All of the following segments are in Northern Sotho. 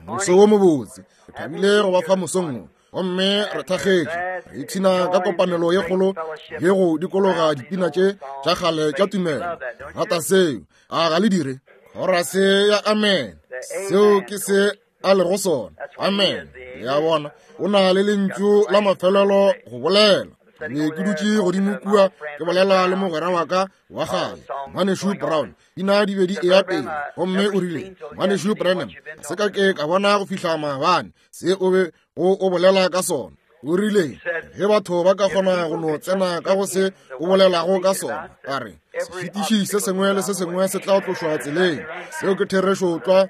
moso o mobotse re thabile go ba fa mosong gomme re thakgetše re ithina ka kopanelo ye kgolo ye go dikologa dipina tše tša kgale tša tumelo rata seo a ga le dire khorase ya amen seo ke se a lego sona amen le ya bona o na le lentšu la mafelelo go bolela be ke dutše godimo kua ke bolela le mogwera wa ka wa gale Ngwanesho Brown dina di be di ea pele gomme o rile Ngwanesho Branham se ka ke ka bona go fihla maabane se o be o bolela ka sona o rile ge batho ba ka kgona go no tsena ka go se o bolelago ka sona a re sefitiši se sengwe le se sengwe se tla tlošwa tseleng seo ke therešo tlwa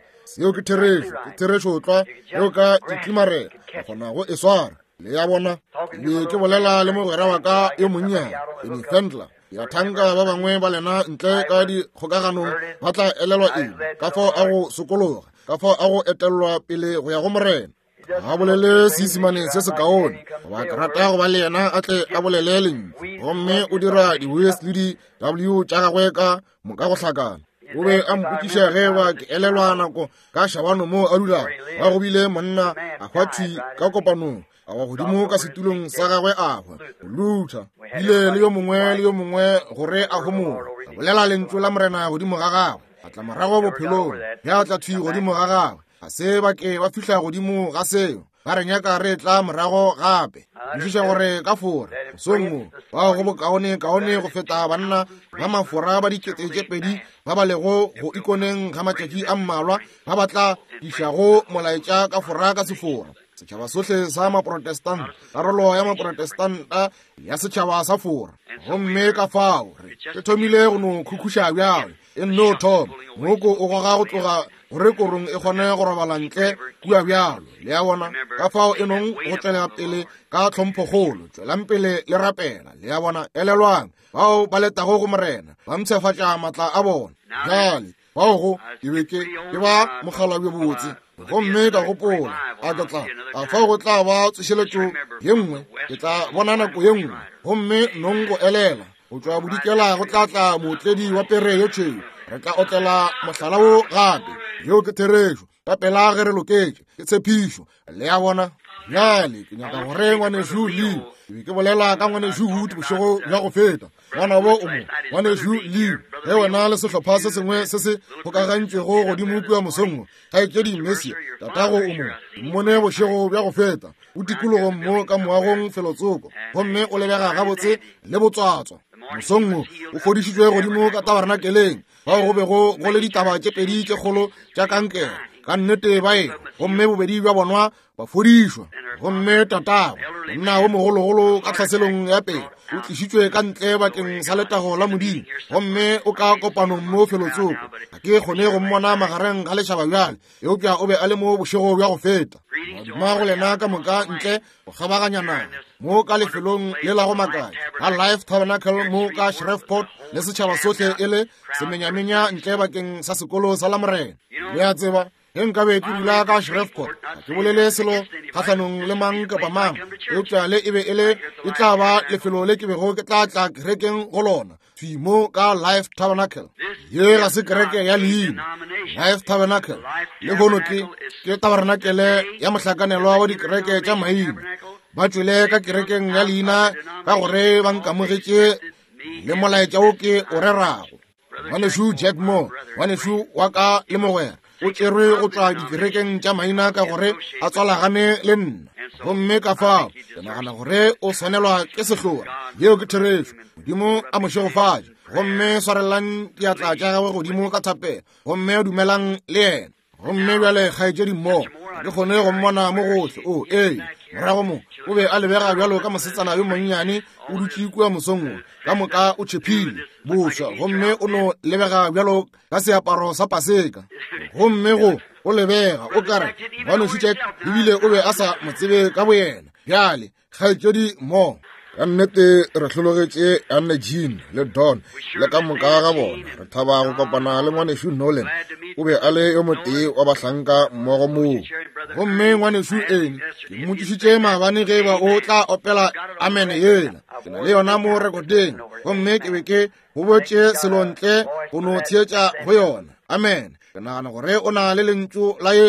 eo ka iklimarela o kgona go e swara le ya bona be ke bolela le mogwera wa ka yo monnyane Benny Fendler ya thanka ba bangwe ba lena ntle ka di kgokaganong ba tla elelwa eng ka fao a go sokologa ka fao a go etelelwa pele go ya go morena ga bolele seisimaneng se se kaone goba ke rata go ba le yena a tle a bolele lentswe gomme o dira di-Wes le di-W tša gagwe ka moka go hlakana o be a mpokiša ge ba ke elelwa nako ka Shabano mo a dulago ba go bile monna a hwathwi ka kopanong a wa godimo ka setulong sa gagwe a hwa o lutha bile le yo mongwe gore a homola a bolela lentswe la morena godimo ga gagwe a tla morago bophelong ya tla thwi godimo ga gagwe a se ba ke ba fihla godimo ga seo ba re nyaka re tla morago gape dišiša gore ka fora songo ba go bokaone go feta banna ba mafora ba dikete tše pedi ba ba lego go ikoneng ga matšatši a mmalwa ba batla dišago molaetša ka fora ka sefora setšhaba sohle sa maprotestanta karolo ya maprotestanta ya setšhaba sa fora gomme ka fao re thomile go no khukhuša bjale e no thoma moko o goga go tloga gore korong e kgone go robala ntle kua bjalo le ya bona ka fao e nong go tšwelela pele ka tlhomphogolo tswelang pele le rapela le ya bona elelwang bao ba letago go morena ba mpshefatša matla a bona jale bao go ke be ke ba mogala bjo botse gomme ka gopola a tlatla a fa go tla ba tsošeletšo ye nngwe ke tla bona nako ye nngwe gomme nong go elela go tšwa bodikela go tlatla mootledi wa pere yo tšheu re tla otlela mohlala wo gape yo ke therešo ka pela ge re loketše ke tshepišo le ya bona bjale ke nyaka gore Ngwanesho Lee ke bolela ka Ngwanesho Wood bošego bja go feta ngwana bo o mo Ngwanesho Lee ge wena le sehlopha se sengwe se se gokagantšwego godimo kua mosongo ga e kedi Messi tatago o mo mmone bošego bja go feta o tikologo mo ka moagong felotsoko gomme o lebega gabotse le botswatswa mosongo o fodišitšwe godimo ka tabernakeleng bao go bego go le ditaba tše pedi tše kgolo tša kankere ka nnete bae gomme bobedi bja bonwa ba fodišwa gomme tatago monna o mogologolo ka tlhaselong ya pele o tlišitšwe ka ntle bakeng sa letago la modimo gomme o ka kopanong mo felotsoko ga ke kgone go mmona magareng ga lešhaba bjale eupša o be a le mo bošego bja go feta maduma go lena ka moka ntle go kgabaganyana mo ka lefelong le la go makatša ka Life Tabernacle mo ka Shreveport le setšhaba sohle e le semenyamenya ntle bakeng sa sekolo sa la morena le a tseba e nkabe ke dula ka Shreveport ke bolele selo kgatlhanong le mang kapa mang eupša le e be e tla ba lefelo le ke bego ke tla kerekeng go lona mo ka Life Tabernacle ye ga se kereke ya leina Life Tabernacle le gono ke tabernakele ya mohlakanelwa wa dikereke tša maina ba tšwele ka kerekeng ya leina ka gore ba nkamogetše le molaetša o ke o rerago Ngwanesho Jack Moore Ngwanesho wa ka le mogwera o tšerwe go tšwa dikerekeng tša maina ka gore a tswalagane le nna gomme ka fao ke nagana gore o swanelwa ke sehlora yeo ke therešo modimo a mošegofatša gomme swarelang diatla tša gagwe godimo ka thapela gomme dumelang le yena gomme bjale kgaetšedi mmogo ke kgone go mmona mo gohle o morago mo o be a lebega bjalo ka mosetsana yo monnyane o dutše kua mosongo ka moka o tšhephile boswa gomme o no lebega bjalo ka seaparo sa paseka gomme go o lebega o kare Ngwanesho Jack ebile o be a sa motsebe ka boyena bjale kgaetšedi mmogo ka nnete re hlologetše Anne Jean le Don le ka moka ga bona re thaba go kopana le Ngwanesho Nolan o be a le yo motee wa bahlanka mmogo moo gomme Ngwanesho ene ke mmotšišitše maabane ge ba o tla opela amen yela ke na le yona mo rekoteng gomme ke be ke go botše selontle go no theetša go yona amen ke nagana gore o na le lentšu la yena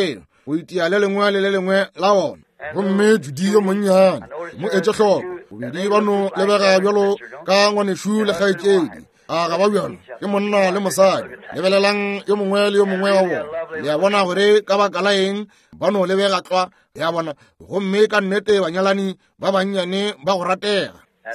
o itia le lengwe la ona. Gomme Judi yo monnyane mo etse tlhoko bobedi bano lebega bjalo ka ngwaneshu le kgaetšedi a ga ba bjalo ke monna le mosadi lebelelang yo mongwe le yo mongwe wa bona le a bona gore ka baka la eng bano lebega tlwa ya bona gomme ka nnete banyalani ba bannyane ba go ratega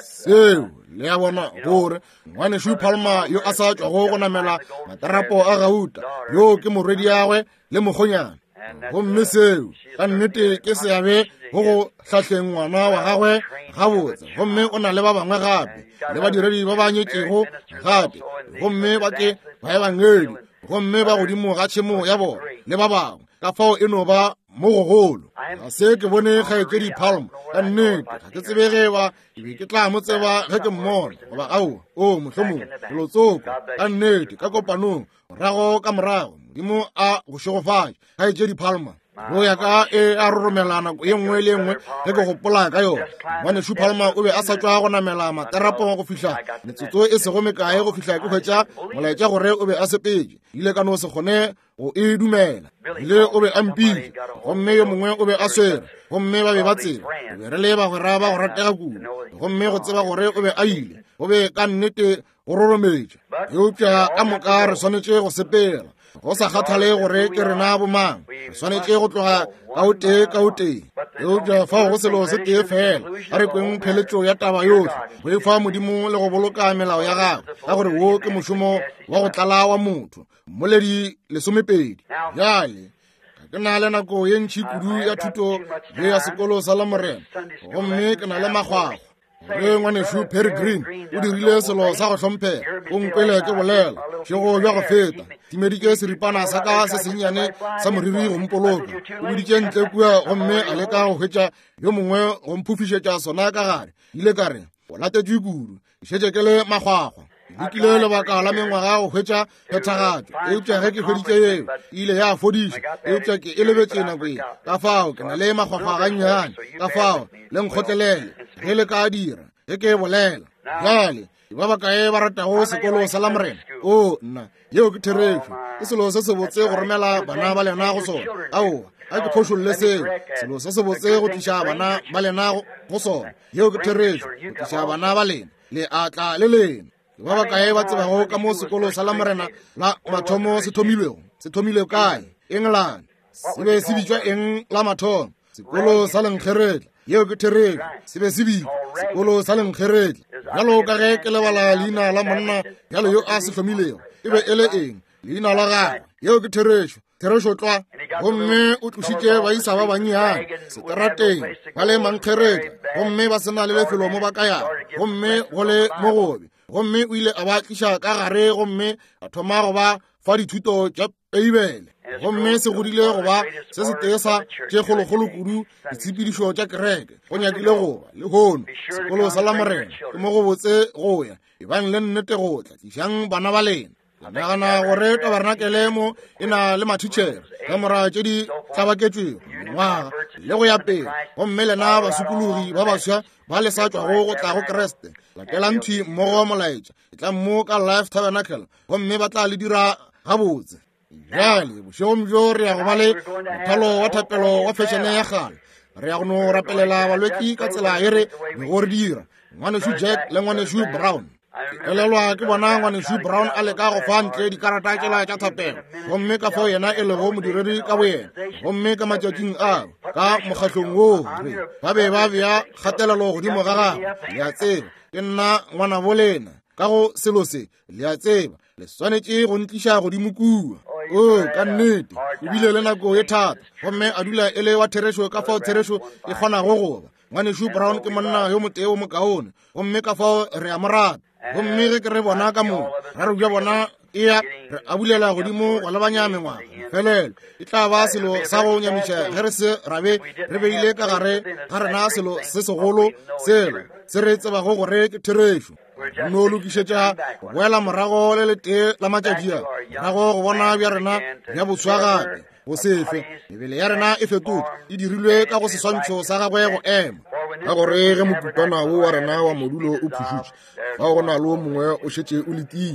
seo le ya bona gore ngwaneshu Palmer yo a sa tswa go namela matarapo a Gauta yo ke morwedi yagwe le mogonyana gomme seo ka nnete ke seabe go go tlhatlheng ngwana wa gagwe gabotse gomme o na le ba bangwe gape le badiredi ba ba nyetšego gape gomme ba ke ba ebangedi gomme ba godimo ga tšhemo ya bona le ba bangwe ka fao e no ba mo gogolo ga se ke bone kgaetšedi Palmer ka nnete ga ke tsebege ba ke be ke tla mo tseba ge ke mmona goba ao mohlomong lotsoko ka nnete ka kopanong morago ka morago Modimo a go šegofatša kgaetšedi Palmer go ya ka e a roromelana nako e nngwe le nngwe ge ke gopola ka yona ngwaneshu Palmer o be a sa tswa go namela matarapo go fihla metsotso e sego mekae go fihla ke hwetša molaetša gore o be a sepetse ile ka no se kgone go e dumela ile o be a mpile gomme yo mongwe o be a swere gomme ba be ba tseba o be re le bagwera ba go ratega kudu gomme go tseba gore o be a ile o be ka nnete go rorometša eupša ka moka re swanetše go sepela go sa kgathale gore ke rena bomang re swanetše go tloga ka o tee eupša fa go selo se tee fela a re kweng pheletšo ya taba yotlhe go e fa Modimo le go boloka melao ya gagwe ka gore wo ke mošomo wa go tlala wa motho Mmoledi 12 jale ke na le nako ye ntšhi kudu ya thuto le ya sekolo sa Lamorena gomme ke na le magwagwa re ngwaneshu Peregrine o dirile selo sa go hlomphega o nkwele ke bolela šego bja go feta timedike seripana sa ka se sennyane sa moriri go mpoloka o boditše ntle kua gomme a leka go hwetša yo mongwe go mphufišetša sona ka gare ile ka re o latetšwe kudu ke šetše ke le magwagwa lekile lebaka la mengwaga go hwetša phethagatšo eupša ge ke hweditše yeo ile ya fodiša eupša ke e lebetše nako e ka fao ke na le magwagwa gannyane ka fao le nkgotlelele ge le ka dira ge ke bolela jale ba bakae ba ratago sekolo sa Lamorena nna yeo ke theretšwe ke selo se se botse go romela bana ba lena go sona aowa a ke phošolle seo selo se se botse go tliša bana ba lena go sona yeo ke theretšwe go tliša bana ba lena le atla le lena ba bakae ba tsebago ka mo sekolo sa Lamorena la mathomo se thomile kae England se be se bitšwa eng la mathomo sekolo sa Lenkgeretla yeo ke theretšwe se be se bitšwa sekolo sa Lenkgeretla bjalo ka ge ke lebala leina la monna bjalo yo a se hlomilego e be e le eng leina la gagwe yeo ke theretšo tlwa gomme o tlošitše baisa ba bannyane seterateng ba le Mankgeretla gomme ba sena le lefelo mo ba ka yang gomme go le mogobe gomme o ile a ba tliša ka gare gomme a thoma go ba fa dithuto tša Beibele gomme se godile go ba se se tee sa tše kgolokgolo kudu ditshepedišo tša kereke go nyakile goba le hono sekolo sa Lamorena ke mo go botse go ya ebang le nnete go tla tlišang bana ba lena nagana gore Tabernakelemo mo e na le mathitšhere ka mora tše di tlhabaketšwego mengwaga le go ya pele gomme lena basupologi ba baswa ba le sa tšwago go tla go Kreste latela ntši mmogo molaetša e tla mmo ka Life Tabernacle gomme ba tla le dira gabotse jale bošegong bjo re ya go ba le mothalo wa thapelo wa fešene ya gale re ya go no rapelela balwetši ka tsela e re go re dira ngwaneshu Jack le ngwaneshu Brown elelwa ke bona ngwaneshu Brown a leka go fa ntle dikarata tšela tša thapelo gomme ka fao yena e lego modiredi ka boyena gomme ka matšatšing ao ka mokgahlong woo ba be ba bea kgatelelo godimo ga gagwe le a tseba ke nna ngwana bolena ka go selo se le a tseba le swanetše go ntliša godimo kua ka nnete ebile le nako e thata gomme a dula e le wa theretšo ka fao theretšo e kgonago goba ngwaneshu Brown ke monna yo motee o mokaone gomme ka fao re a morata gomme ge ke re bona ka moo ra re bja bona ea re a bulela godimo go lebanya mengwaga felelo e tla ba selo sa go nyamiša ge re se rabe re beile ka gare ga rena selo se segolo selo se re tsebago gore ke theretšo no lokišetša go boela morago le letee la matšatši a morago go bona bja rena bja boswa gape go sefe mebele ya rena e fetotse e dirilwe ka go seswantšho sa gagwe go ema ka gore ge mokutwana wo wa rena wa modulo o phušutše fa go na le o mongwe o šetše o letile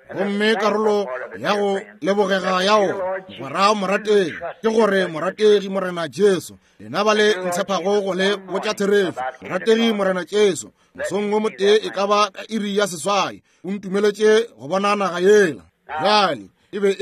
gomme karolo ya go lebogega yao mogwera morategi ke gore morategi morena Jesu lena ba le ntshepago go le botša therefi morategi morena Jesu mosong o motee e ka ba ka iri ya seswai o ntumeletše go bona naga yela jale e be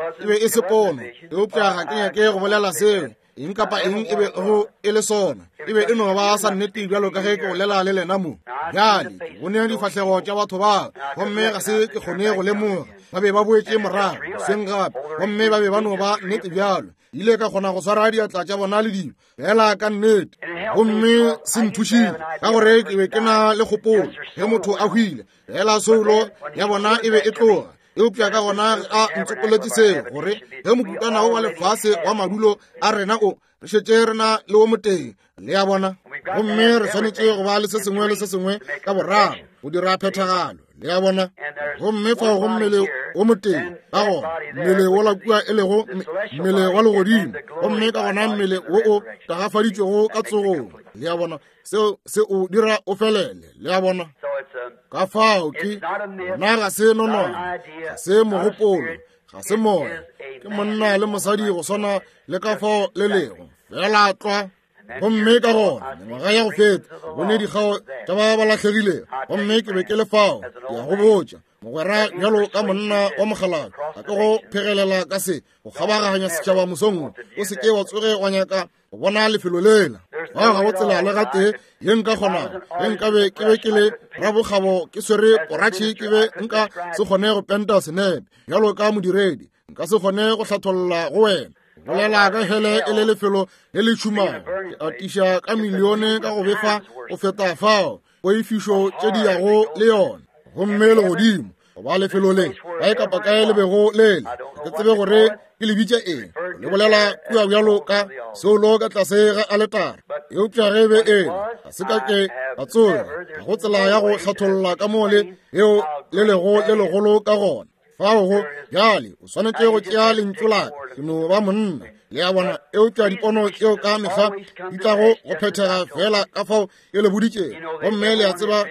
e se pono e opša ga ke nyake go bolela seo eng kapa eng e be go e le sona e be e no ba sa nnete bjalo ka ge ke bolela le lena mo jale ke bone difahlego tša batho ba gomme ga se ke kgone go lemoga ba be ba boetše morago seng gape gomme ba be ba no ba nnete bjalo ile ka kgona go swara diatla tša bona le dilo fela ka nnete gomme se nthušile ka gore ke be ke na le kgopolo ge motho a hwile fela soulo ya bona e be e tloga eupša ka gona a ntsokoletše seo gore ge mokutwana o wa lefase wa madulo a rena o re šetše rena le wo moteng le ya bona gomme re swanetše go ba le se sengwe le se sengwe ka boraro go dira phethagalo le ya bona gomme fao go mmele o moteng ka gona mmele wo la kua e lego mmele wa legodimo gomme ka gona mmele wo o tagafaditšwego ka tsogong le ya bona seo se o dira o felele le ya bona ka fao ke bona ga se nonwana ga se mogopolo ga se moya ke monna le mosadi go swana le ka fao le lego fela tlwa gomme ka gona mengwaga ya go feta bone dikgao tša ba ba latlhegile gomme ke be ke le fao ke ya go botša mogwera bjalo ka monna wa mogalaka a ke go phegelela ka se go kgabaganya setšhaba mosong o se ke wa tsoge wa nyaka go bona lefelo lela ga ga go tsela le gate ye nka kgonago ge nkabe ke be ke le rabokgabo ke swere poratšhe ke be nka se kgone go penta senepe bjalo ka modiredi nka se kgone go hlatholla go wena bolela ka hele e le lefelo le le tšhumago ke atiša ka milione ka go befa go feta fao poifišo tše di yago le yona gomme le godimo go ba lefelo le ba e kapa kae le bego lele ke tsebe gore ke lebitše eng le bolela kua bjalo ka solo ka tlase ga aletara eupša ge be eng ga se ka ke ba tsoga ga go tsela ya go hlatholla ka mo le eo le lego le legolo ka gona fao go jale o swanetše go tšea lentšu laka ke no ba monna le ya bona eupša dipono tšeo ka mekga di tlago go phethega fela ka fao e le boditšeng gomme le ya tseba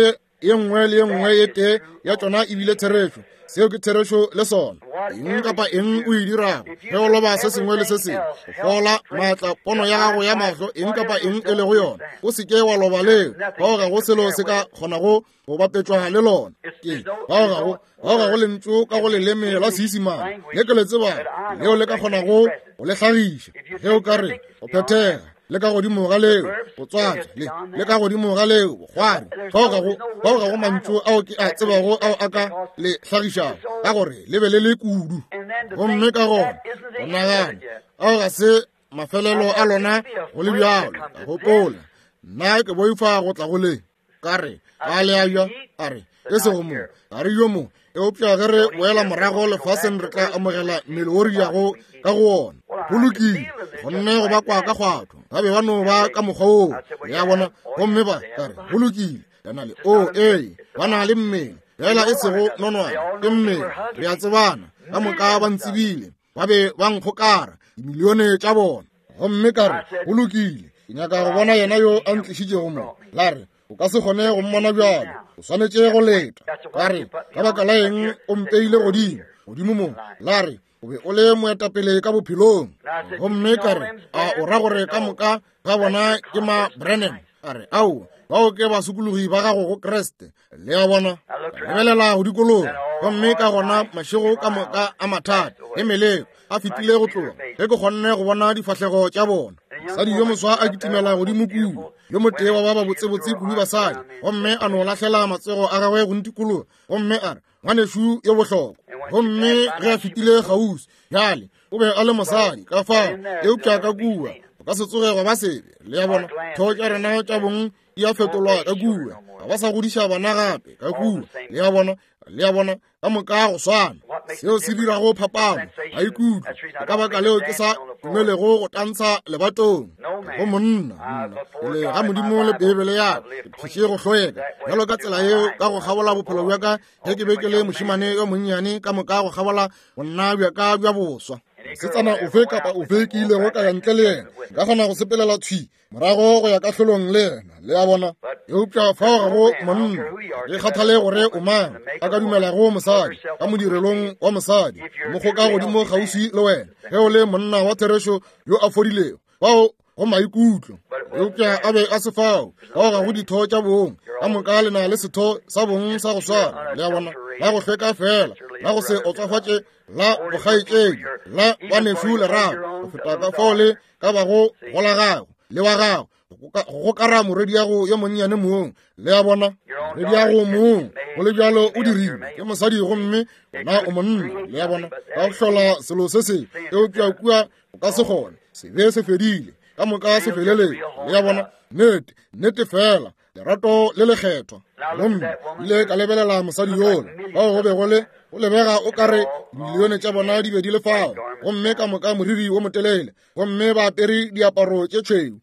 ye nngwe le ye nngwe ye tee ya tšona ebile therešo seo ke therešo le sona eng kapa eng o e dirago ge o loba se sengwe le se sengwe go fola maatla pono ya gago ya mahlo eng kapa eng e le go yona o se ke wa loba leo bao ga go selo se ka kgonago go bapetšwa le lona ke bao ga go lentšu ka go leleme la seisimane le ke le tseba leo le ka kgonago go le hlagiša ge o ka re go phethega le ka godimo ga leo go tswatša le ka godimo ga leo bogware bao ga go mantšu ao ke a tsebago ao a ka le hlagišago ka gore le be le le kudu gomme ka gona go nagana ao ga se mafelelo a lona go le bjalo ka gopola nna ke boifa go tla go le ka re ga le abja a re e sego mo ga re yo mo e opša ge re boela morago lefaseng re tla amogela mmele o re yago ka go ona go lokile gonne go bakwa ka kgwatho ba be ba no ba ka mokgwa oo le ya bona gomme ba ka re go lokile yana le ba na le mmele fela e sego nonwana ke mmele re a tsebana ka moka ba ntsebile ba be ba nkgokara dimilione tša bona gomme ka re go lokile ke nyaka go bona yena yo a ntlišitšego mo la re o ka se kgone go mmona bjalo o swanetše go leta ka re ka baka la eng o mpeile godimo mo la re o be o le moetapele ka bophelong gomme ka re a o ra gore ka moka ga bona ke ma Branham a re ao bao ke basukologi ba gago go Kreste le ya bona lebelela go dikolong gomme ka gona mašego ka moka a mathata emeleo a fetile go tloga ge ke kgonne go bona difahlego tša bona sadi yo moswa a kitimela godimo kudu yo motee wa ba botsebotse kudu basadi gomme a no lahlela matsego a gagwe go ntikologa gomme a re ngwanešo yo bohlokwa gomme ge a fetile gausi jale o be a le mosadi ka fao eupša ka kua o ka se tsoge go ba sebe le ya bona theo tša rena tša bong di a fetolwa ka kua ga ba sa godiša bana gape ka kua le ya bona ka moka go swana seo se dirago phapano ga ikudu ka baka leo ke sa dumelego go tantsha lebatong go monna le ga modimo le bebele ya phešhe go hloeka jalo ka tsela yeo ka go kgabola bophelo bja ka ge ke be ke le mošimane yo monnyane ka moka go kgabola go nna bja ka bja boswa setsana ofe kapa ofe ke ile go ka ya ntle le ena ka kgona go sepelela thwi morago go ya ka tlholong le ena le ya bona eupša fa o gago monna re kgathale gore o mang a ka dumelago mosadi ka modirelong wa mosadi mo kgoka godimo kgauswi le wena ge o le monna wa therešo yo a fodilego bao go maikutlo eupša a be a se fao bao ga go ditho tša bong ka moka lena le setho sa bong sa go swara le ya bona la go hlweka fela la go se otswafatše la bogaetšedi la banešu lerago go feta ka fao le ka bago go la gago le wa gago go kara moredi yago yo monnyane moong le ya bona moredi yago moong go le bjalo o dirile ke mosadi gomme wona o monna le ya bona ka go hlola selo se se eupša kua o ka se kgone se be se fedile ka moka se feleleng le ya bona nnete fela lerato le lekgethwa gomme ile ka lebelela mosadi yola bao go be go lebega o kare dimilione tša bona di be di le fao gomme ka moka moriri wo motelele gomme ba apere diaparo tše tšhweu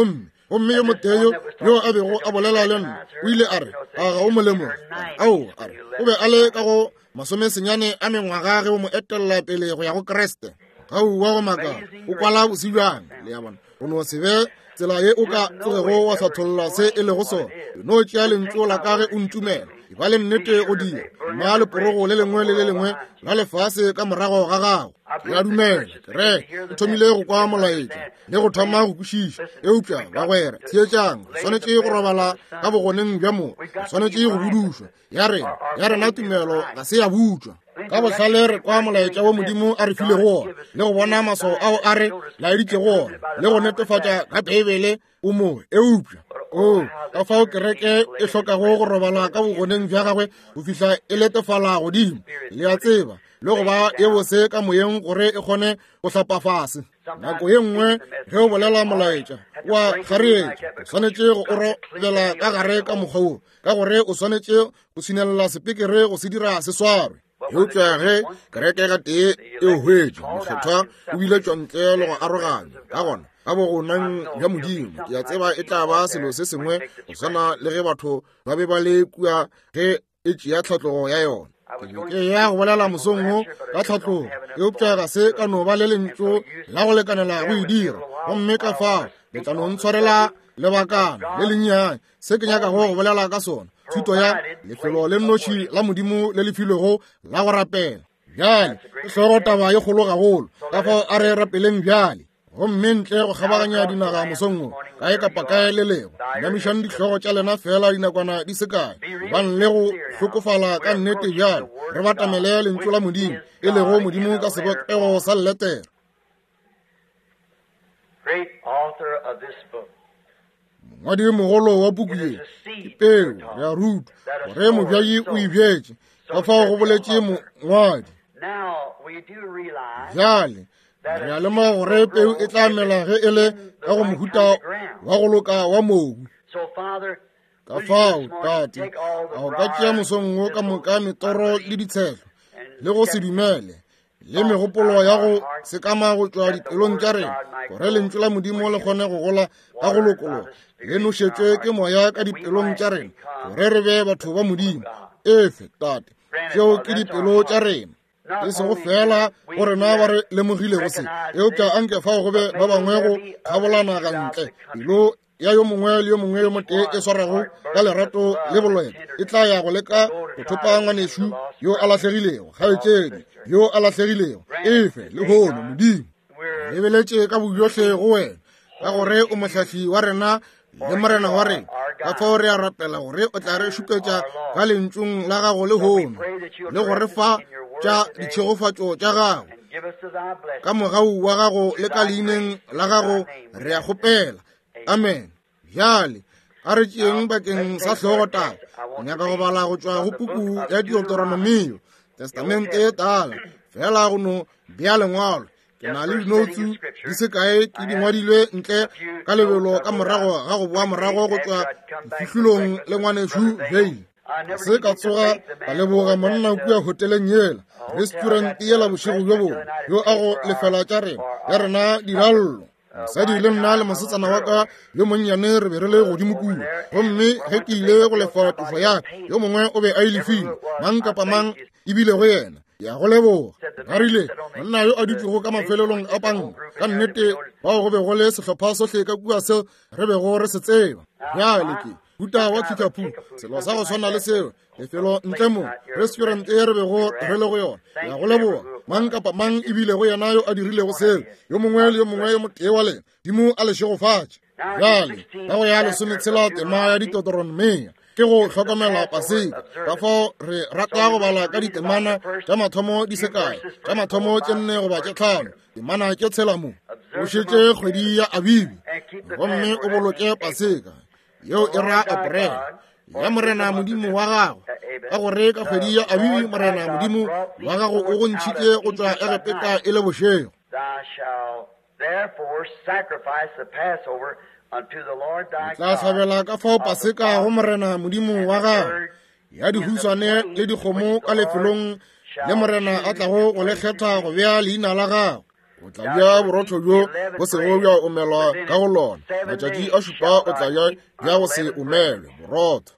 gomme yo moteyo yo a bego a bolela le nna o ile a re a ga o molemo ao a re o be a le ka go masomesenyane a mengwaga ge o mo etelela pele go ya go kreste gaua go maka o kwala bosibjang le ya bona go no se be tsela ye o ka tsogego wa hlatholla se e lego sona no tšea lentso la ka ge o ntumela ba le nnete go dira mma leporogo le lengwe le le lengwe la lefase ka morago ga gago ya dumela kereke e thomile go kwa molaetša le go thoma go kwešiša eupša bagwera theetšang swanetše go robala ka bogoneng bja mo swanetše go budušwa ya rena tumelo ga se ya butswa ka bohlale re kwa molaetša wo modimo a re file go ona le go bona maswao ao a re laeditše go ona le go netefatša ka beibele o moe eupša ka fao kereke e hlokago go robala ka bogoneng bja gagwe go fihla e letefala godimo le ya tseba le go ba e bose ka moyeng gore e kgone go hlapa fase nako ye nngwe ge o bolela molaetša wa kgareetša o swanetše go o robela ka gare ka mokgwa ka gore o swanetše go tshwinelela sepikere go se dira se swarwe eupša ge kereke ka tee e o hwetše mokgethwa o biletšwa ntle le go aroganya ka gona ka bogonang bja modimo ke a tseba e tla ba selo se sengwe go swana le ge batho ba be ba le kua ge e tšea tlhatlogo ya yona ke ya go bolela mosong wo ka tlhatlogo eupša ga se ka no ba le lentso la go lekanela go e dira gomme ka fao le tla no ntshwarela lebakana le lennyane se ke nyakago go bolela ka sona thuto ya lefelo le nnoši la modimo le lefilego la go rapela bjale e tlhogo taba ye kgolo gagolo ka fao a re rapeleng bjale gomme ntle go kgabaganya dinaga mosongo kae kapa kae le lego nyamišang ditlhogo tša lena fela dinakwana di se kae ban le go hlokofala ka nnete bjalo re batamele lentso la modimo e lego modimo ka sebopego sa lletera ngwadi mogolo wa puku ye ke peu ya rutu gore mobjai o ibjetše ka fao go boletše ngwadi bjale re a lema gore peu e tla mela ge e le ka go mohuta wa go loka wa mobu ka fao tate a go ka tšea mosongwo ka moka metoro le ditshehlo le go se dumele le megopolo ya go sekama go tšwa dipelong tša rena gore lentšu la modimo le kgone go gola ka go lokologa le nošetšwe ke moya ka dipelong tša rena gore re be batho ba modimo efe tate tšeo ke dipelo tša rena e sego fela gore na ba re lemogile go se eupša anke fao go be ba bangwe go kgabolana gantle pelo ya yo mongwe le yo mongwe yo motee e swarago ka lerato le bolwena e tla ya go leka go thopa ngwanešu yo a latlhegilego kgaetšedi yo a latlhegilego efe le hono modimo re beletše ka bojotlhe go wena ka gore o mohlahli wa rena le morena wa rena ka fao re a rapela gore o tla re šupetša ka lentšong la gago le hono le gore fa tša ditšhegofatšo tša gago ka mogau wa gago le ka leineng la gago re a kgopela amen bjale a re tšeeng bakeng sa hlogo taba o nyaka go bala go tšwa go puku ya Deuteronomio testamente ye tala fela go no bea lengwalo ke na le dinotsu di se kae ke di ngwadilwe ntle ka lebelo ka morago ga go boa morago go tšwa fihlilong le ngwanešu veile se ka tsoga ka leboga monna kua hoteleng yela restaurant yela bošego bjo bone yo a go lefela tša rena ya rena dirallo mosadi le nna le mosetsana wa ka yo monnyane re be re le godimo kudu gomme ge ke ile go lefa tofo yaka yo mongwe o be a ilefile mang kapa mang ebile go yena ya go leboga. Ba rile monna yo a ditšego ka mafelelong a panka ka nnete bao go be go le sehlopha sohle ka kua seo re bego re se tseba. Bjale ke buta wa Kickapoo selo sa go tshwana le seo lefelo ntle mo restaurant e re bego re le go yona ya go leboga mang kapa mang ebile go yena yo a dirilego seo yo mongwe le yo mongwe yo motee wa lena dimo a le šegofatše. Bjale ka go ya lesometshela tema ya Deuteronomy ke go hlokomela Paseka ka fao re rata go bala ka ditemana tša mathomo di se kae tša mathomo tše 4 goba tše 5 temana ke tshela mo o šetše kgwedi ya Abibi gomme o boloke Paseka yo e ra April ya morena modimo wa gago ka gore ka kgwedi ya Abibi morena modimo wa gago o go ntšhitše go tšwa Egepeta e le bošego. Tla hlabela ka fao Paseka go morena modimo wa gago ya dihuswane le dikgomo ka lefelong le morena a tlago go le kgetha go bea leina la gago. O tla bja borotho bjo bo sego bja omelwa ka go lona matšatši a šupa o tla bja go se omelwe borotho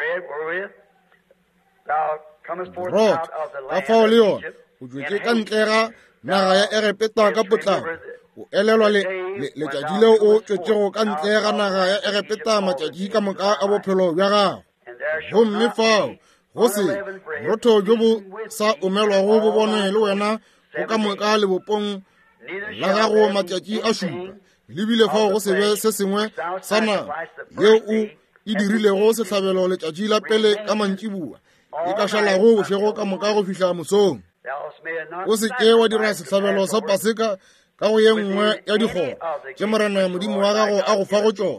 ka fao le yona o tšwetše ka ntle ga naga ya Egepeta ka potlako o elelwa letšatši leo o tšwetšego ka ntle ga naga ya Egepeta matšatši ka moka a bophelo bja gago. Gomme fao go se borotho jo bo sa omelwago bo bone le wena go ka moka lebopong la gago matšatši a šupa lebile fao go se be se sengwe sa naga yeo o e dirilego sehlabelo letšatši la pele ka mantšibua e ka šalago bošego ka moka go fihla mosong. O se ke wa dira sehlabelo sa Paseka ka go ye nngwe ya dikgoro tše morena modimo wa gago a go fa go tšona.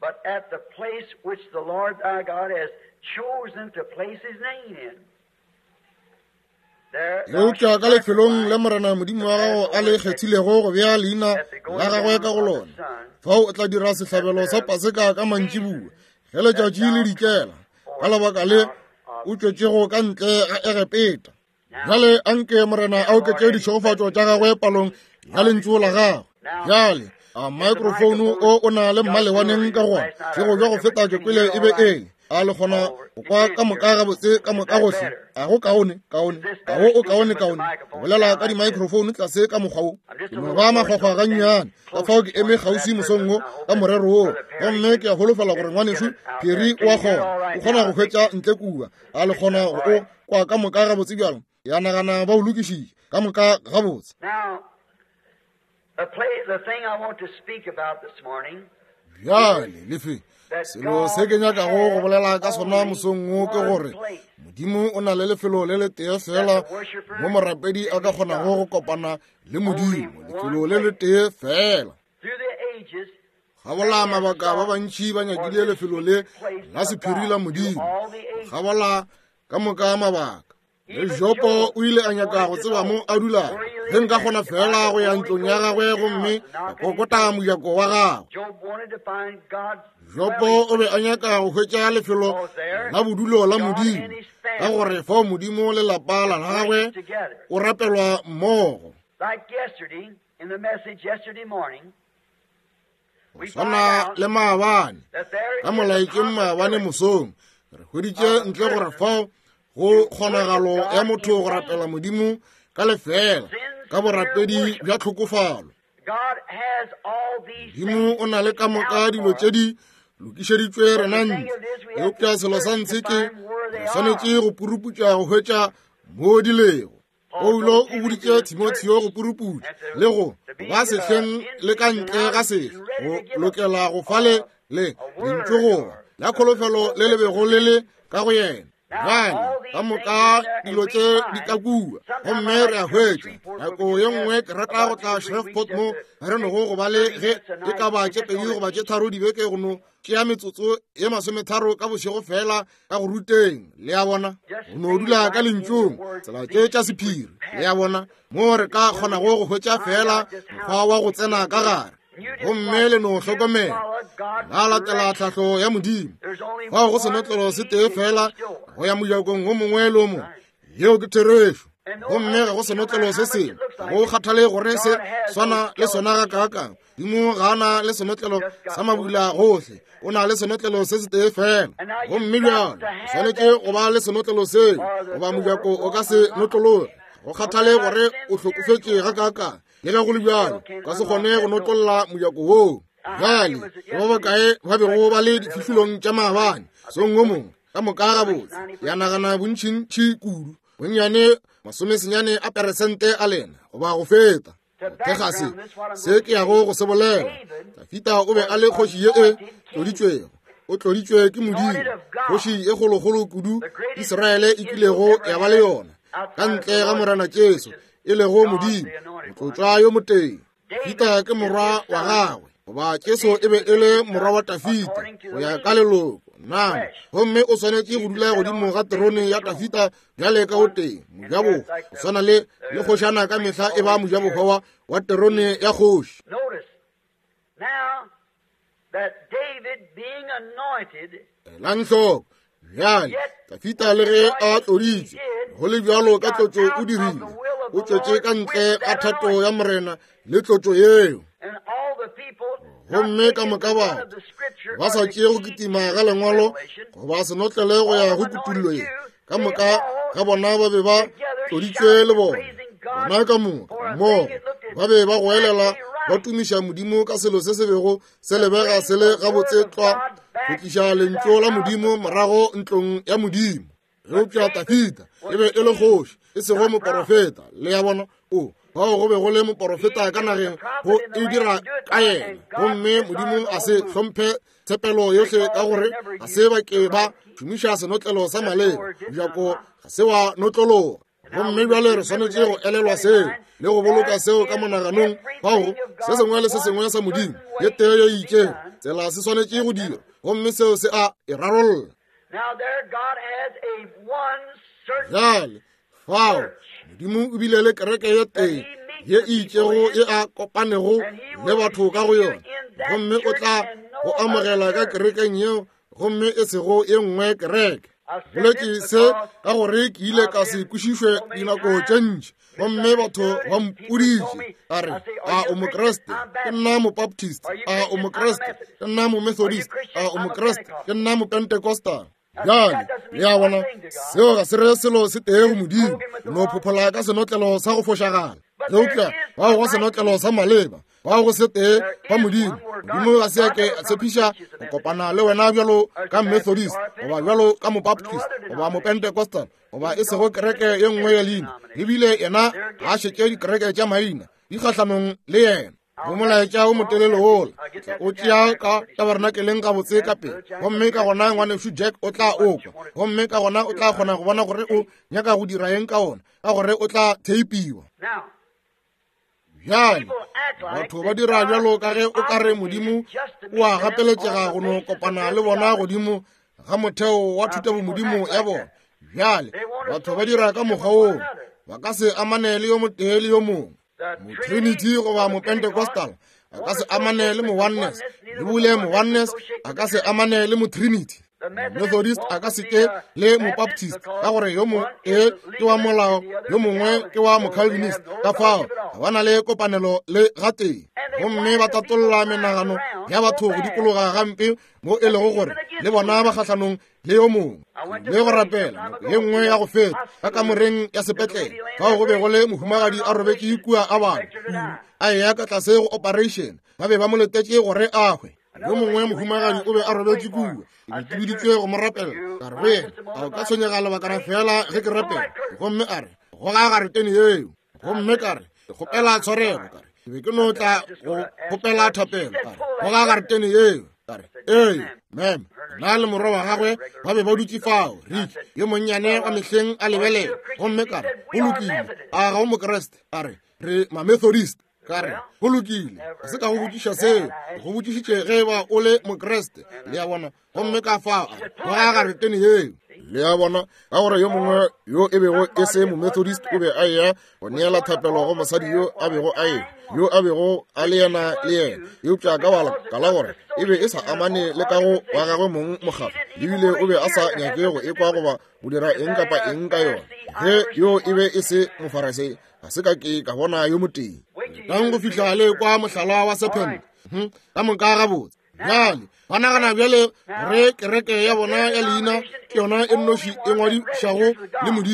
Eupša ka lefelong le morena modimo wa gago a le kgethilego go bea leina la gagwe ka go lona fao o tla dira sehlabelo sa Paseka ka mantšibua ge letšatši le dikela ka lebaka le o tšwetšego ka ntle ga Egepeta. Bjale anke morena a oketše ditšhogofatšo tša gagwe palong ya lentšu la gago. Bjale a microphone o na le mmalewaneng ka gona tšego bja go feta tšokwele e be ele a le gona go kwa ka moka gabotse ka moka gohle a go kaone a go o kaone go bolela ka di-microphone tlase ka mokgwa o ke no ba magwagwa ga nnyane ka fao ke eme gausi mosong o ka morero o gomme ke a holofela gore ngwaneso phiri o a kgona o kgona go hwetša ntle kua a le gona go kwa ka moka gabotse bjalo ya nagana ba o lokišitše ka moka gabotse. Bjale lefe selo se ke nyakago go bolela ka sona mosong o ke gore modimo o na le lefelo le le tee fela mo morapedi a ka kgonago go kopana le modimo lefelo le le tee fela. Ga bola mabaka ba bantši ba nyakile lefelo le la sephiri la modimo ga bola ka moka mabaka le Jopo o ile a nyaka go tseba mo a dulago ge nka kgona fela go ya ntlong ya gagwe gomme a kokota mojako wa gago. Jopo o be a nyaka go hwetša lefelo la bodulo la modimo ka gore fao modimo le lapa la gagwe o rapelwa mmogo. Go swana le maabane ka molaetšeng maabane mosong re hweditše ntle gore fao go kgonagalo ya motho go rapela modimo ka lefela ka borapedi bja tlhokofalo. Modimo o na le ka moka dilo tše di lokišeditšwe rena ntle eupša selo sa ntshe ke re swanetše go puruputša go hwetša mo di lego. Paulo o boditše Timotheo go puruputša le go ba sehleng le ka ntle ga sehle go lokela go fa le lentšogoba la kholofelo le lebego le le ka go yena. Bjale ka moka dilo tše di ka kua gomme re a hwetša nako ye nngwe ke rata go tla Shreveport mo re nego go ba le ge e ka ba tše 2 goba tše 3 dibeke go no tšea metsotso ye 30 ka bošego fela ka go ruteng le ya bona go no dula ka lentšong tsela tše tša sephiri le ya bona mo re ka kgonago go hwetša fela mokgwa wa go tsena ka gare gomme le no hlokomela la latela tlhahlo ya modimo fao go senotlelo se tee fela go ya mojakong o mongwe le o mongwe yeo ke therešo gomme ga go senotlelo se sengwe go kgathale gore se swana le sona ga kakang dimo ga ana le senotlelo sa mabula gohle o na le senotlelo se se tee fela gomme bjalo o swanetše go ba le senotlelo seo goba mojako o ka se notlologe go kgathale gore o hlokofetse ga kaka le ga go le bjalo ka se kgone go notlolla mojako woo. Jale ba bakae ba bego ba le difihlilong tša maabane sengwe mongwe ka moka ga botse ya nagana bontšhintšhi kudu bonnyane 90% a lena goba go feta. Texase se ke yago go se bolela Dafita o be a le kgoši ye e tloditšwego o tloditšwe ke Modimo, kgoši e kgolokgolo kudu Iseraele e kilego ya ba le yona ka ntle ga morena Jesu e lego Modimo motlotlwa yo moteng. Dafita ke morwa wa gagwe goba Jesu e be e le morwa wa Dafita go ya ka leloko. Naam, gomme o swanetše go dula godimo ga terone ya Dafita bjale ka o teng mojabo o swana le kgošana ka mehla e ba mojabokgwa wa terone ya kgoši. Elanhloko bjale Dafita le ge a tloditšwe go le bjalo ka tlotšo o dirile o tšwetše ka ntle ga thato ya morena le tlotšo yeo. Gomme ka moka ba sa tšee go kitima ga lengwalo goba senotlele go ya go kutullo ye ka moka ga bona ba be ba tloditšwe le bona ka moka mmogo ba be ba goelela ba tumiša Modimo ka selo se se bego se lebega se le gabotsetlwa go tliša lentso la Modimo morago ntlong ya Modimo. Ge o tšwa Dafita e be e le kgoši e sego moporofeta le ya bona bao go be go le moporofeta ka nageng go e dira ka yena. Gomme Modimo a se hlomphe tshepelo yohle ka gore a se ba ke ba šomiša senotlelo sa maleba bjako ga se wa notlologa. Gomme bjale re swanetše go elelwa seo le go boloka seo ka monaganong bao se sengwe le se sengwe sa Modimo ye tee ye itše tsela se swanetše go dira gomme seo se a e rarolla. Jale fao Modimo o bile le kereke ye tee ye itšego ye a kopanego le batho ka go yona gomme o tla go amogela ka kerekeng yeo gomme e sego ye nngwe kereke. Bolwetse se ka gore ke ile ka se kwešišwe dinako tše ntši gomme batho ba mpoditše a re a o mokreste ke nna mobaptist, a o mokreste ke nna momethodist, a o mokreste ke nna mopentekostal. Jale le ya bona seo ga se re selo se tee go Modimo no phophola ka senotlelo sa go fošagala. Le utlwa ba go senotlelo sa maleba ba go se tee ba Modimo. Modimo ga se ke a tshepiša go kopana le wena bjalo ka Methodist goba bjalo ka mobaptist goba mopentekostal goba e sego kereke ye nngwe ya leina ebile yena ga a šetše dikereke tša maina di kgahlanong le yena. Go molaetša o motelele ola o tšea ka tabernakeleng ka botse ka pele gomme ka gona ngwaneso Jack o tla okwa gomme ka gona o tla kgona go bona gore o nyaka go dira eng ka ona ka gore o tla theipiwa. Jale batho ba dira bjalo ka ge o ka re Modimo o a gapeletšega go no kopana le bona godimo ga motheo wa thutabo Modimo ya bona. Jale batho ba dira ka mokgwa oo ba ka se amane le yo motee le yo mongwe. Mo-Trinity goba mo-Pentecostal a ka se amane le mo-Oneness le bule mo-Oneness a ka se amane le mo-Trinity. Methodist a ka se ke le mo-Baptist ka gore yo mongwe ke wa molao yo mongwe ke wa mo-Calvinist ka fao ga bana le kopanelo le gateng. Gomme ba tatolola menagano ya batho go dikologa gampe mo e lego gore le bona ba kgatlhanong le yo mongwe le go rapela ye nngwe ya go feta ka kamoreng ya sepetlele fao go be go le mohumagadi a robetse ikua a bana a eya ka tlase go operation ba be ba mo letetše gore a hwe. Yo mongwe mohumagadi o be a robetse kua e ke biditšwe go mo rapela ka re go yena a o ka tshwenyega lebakana fela ge ke rapela. Gomme a re go ga garetene eo gomme ka re kgopela tshwarego ka re ke be ke no tla go kgopela thapelo ka re go ga garetene eo ka re mem na le morwa wa gagwe ba be ba dutse fao Rick yo monnyane wa mehleng a lebelela gomme ka re go lokile a ga o mokreste a re ma-Methodist ka re go lokile a se ka go botšiša seo go botšišitše ge ba o le mokreste le ya bona gomme ka fao go ga garetene eo le ya bona ka gore yo mongwe yo e bego e se mo-Methodist o be a ya go neela thapelo go mosadi yo a bego a le yena yo tša ka baka la gore e be e sa amane le ka go wa gagwe mong mogafa ebile o be a sa nyake go ekwa goba go dira eng kapa eng ka yona ge yo e be e se mofarase ga se ka ke ka bona yo moteng kang go fitlha le kwa mohlala wa september ka moka gabotse. Jale ba nagana bjale gore kereke ya bona ya leina ke yona e nnoši e ngwadišago le Modimo